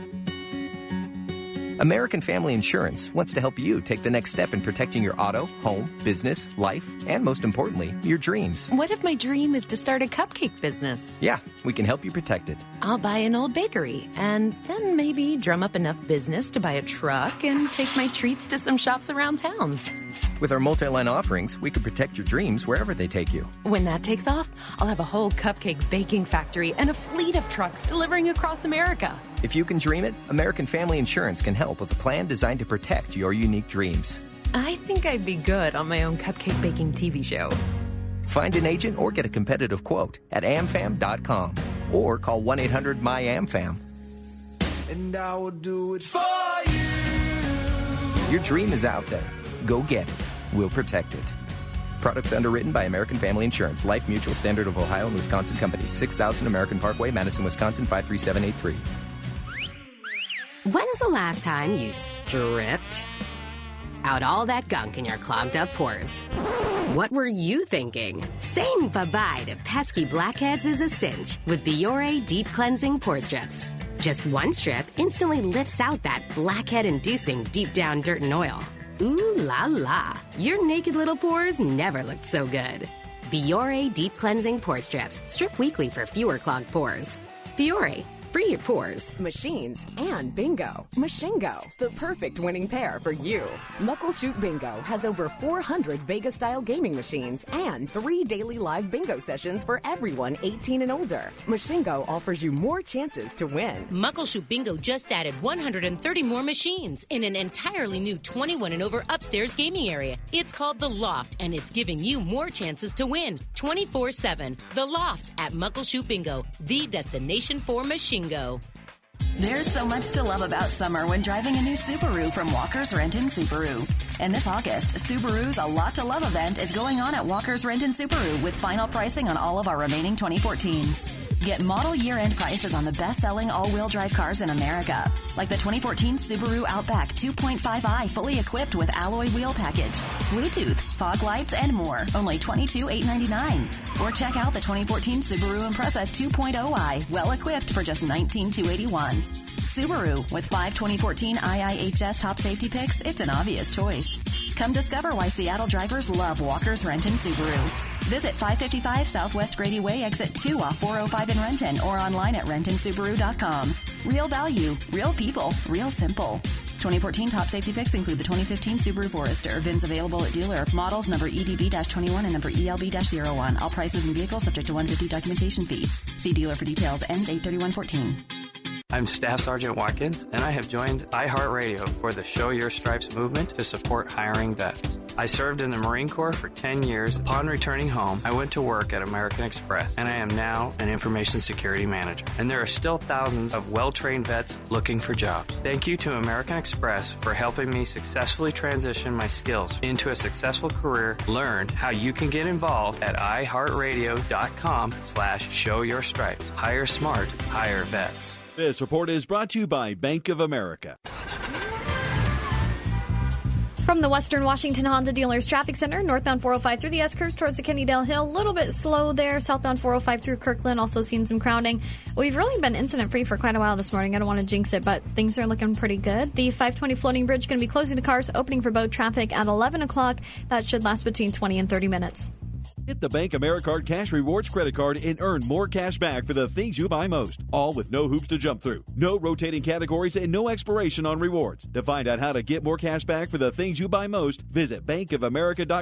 American Family Insurance wants to help you take the next step in protecting your auto, home, business, life, and most importantly, your dreams. What if my dream is to start a cupcake business? Yeah, we can help you protect it. I'll buy an old bakery and then maybe drum up enough business to buy a truck and take my treats to some shops around town. With our multi-line offerings, we can protect your dreams wherever they take you. When that takes off, I'll have a whole cupcake baking factory and a fleet of trucks delivering across America. If you can dream it, American Family Insurance can help with a plan designed to protect your unique dreams. I think I'd be good on my own cupcake baking T V show. Find an agent or get a competitive quote at am fam dot com or call one eight hundred M Y A M FAM. And I will do it for you. Your dream is out there. Go get it. We'll protect it. Products underwritten by American Family Insurance. Life Mutual, Standard of Ohio and Wisconsin Company. six thousand American Parkway, Madison, Wisconsin, five three seven eight three. When's the last time you stripped out all that gunk in your clogged up pores? What were you thinking? Saying bye-bye to pesky blackheads is a cinch with Biore Deep Cleansing Pore Strips. Just one strip instantly lifts out that blackhead-inducing deep down dirt and oil. Ooh la la. Your naked little pores never looked so good. Biore Deep Cleansing Pore Strips. Strip weekly for fewer clogged pores. Biore. Free your pores. Machines and bingo. Machingo, the perfect winning pair for you. Muckleshoot Bingo has over four hundred Vegas-style gaming machines and three daily live bingo sessions for everyone eighteen and older. Machingo offers you more chances to win. Muckleshoot Bingo just added one hundred thirty more machines in an entirely new twenty-one and over upstairs gaming area. It's called The Loft, and it's giving you more chances to win twenty-four seven. The Loft at Muckleshoot Bingo, the destination for machine. Go. There's so much to love about summer when driving a new Subaru from Walker's Renton Subaru. And this August, Subaru's A Lot to Love event is going on at Walker's Renton Subaru with final pricing on all of our remaining twenty fourteens. Get model year-end prices on the best-selling all-wheel drive cars in America, like the twenty fourteen Subaru Outback two point five i fully equipped with alloy wheel package, Bluetooth, fog lights, and more, only twenty-two thousand eight hundred ninety-nine dollars. Or check out the twenty fourteen Subaru Impreza two point oh i, well-equipped for just nineteen thousand two hundred eighty-one dollars. Subaru, with five twenty fourteen I I H S top safety picks, it's an obvious choice. Come discover why Seattle drivers love Walker's Renton Subaru. Visit five fifty-five Southwest Grady Way, exit two off four oh five in Renton, or online at renton subaru dot com. Real value, real people, real simple. twenty fourteen top safety picks include the twenty fifteen Subaru Forester. V I Ns available at dealer. Models number E D B twenty-one and number E L B zero one. All prices and vehicles subject to one hundred fifty dollars documentation fee. See dealer for details. Ends eight thirty-one fourteen. I'm Staff Sergeant Watkins, and I have joined iHeartRadio for the Show Your Stripes movement to support hiring vets. I served in the Marine Corps for ten years. Upon returning home, I went to work at American Express, and I am now an information security manager. And there are still thousands of well-trained vets looking for jobs. Thank you to American Express for helping me successfully transition my skills into a successful career. Learn how you can get involved at iHeartRadio.com slash Show Your Stripes. Hire smart, hire vets. This report is brought to you by Bank of America. From the Western Washington Honda Dealers Traffic Center, northbound four oh five through the S-curves towards the Kennydale Hill. A little bit slow there. Southbound four oh five through Kirkland, also seeing some crowding. We've really been incident-free for quite a while this morning. I don't want to jinx it, but things are looking pretty good. The five twenty Floating Bridge going to be closing to cars, opening for boat traffic at eleven o'clock. That should last between twenty and thirty minutes. Hit the Bank AmeriCard Cash Rewards credit card and earn more cash back for the things you buy most. All with no hoops to jump through, no rotating categories, and no expiration on rewards. To find out how to get more cash back for the things you buy most, visit bank of america dot com.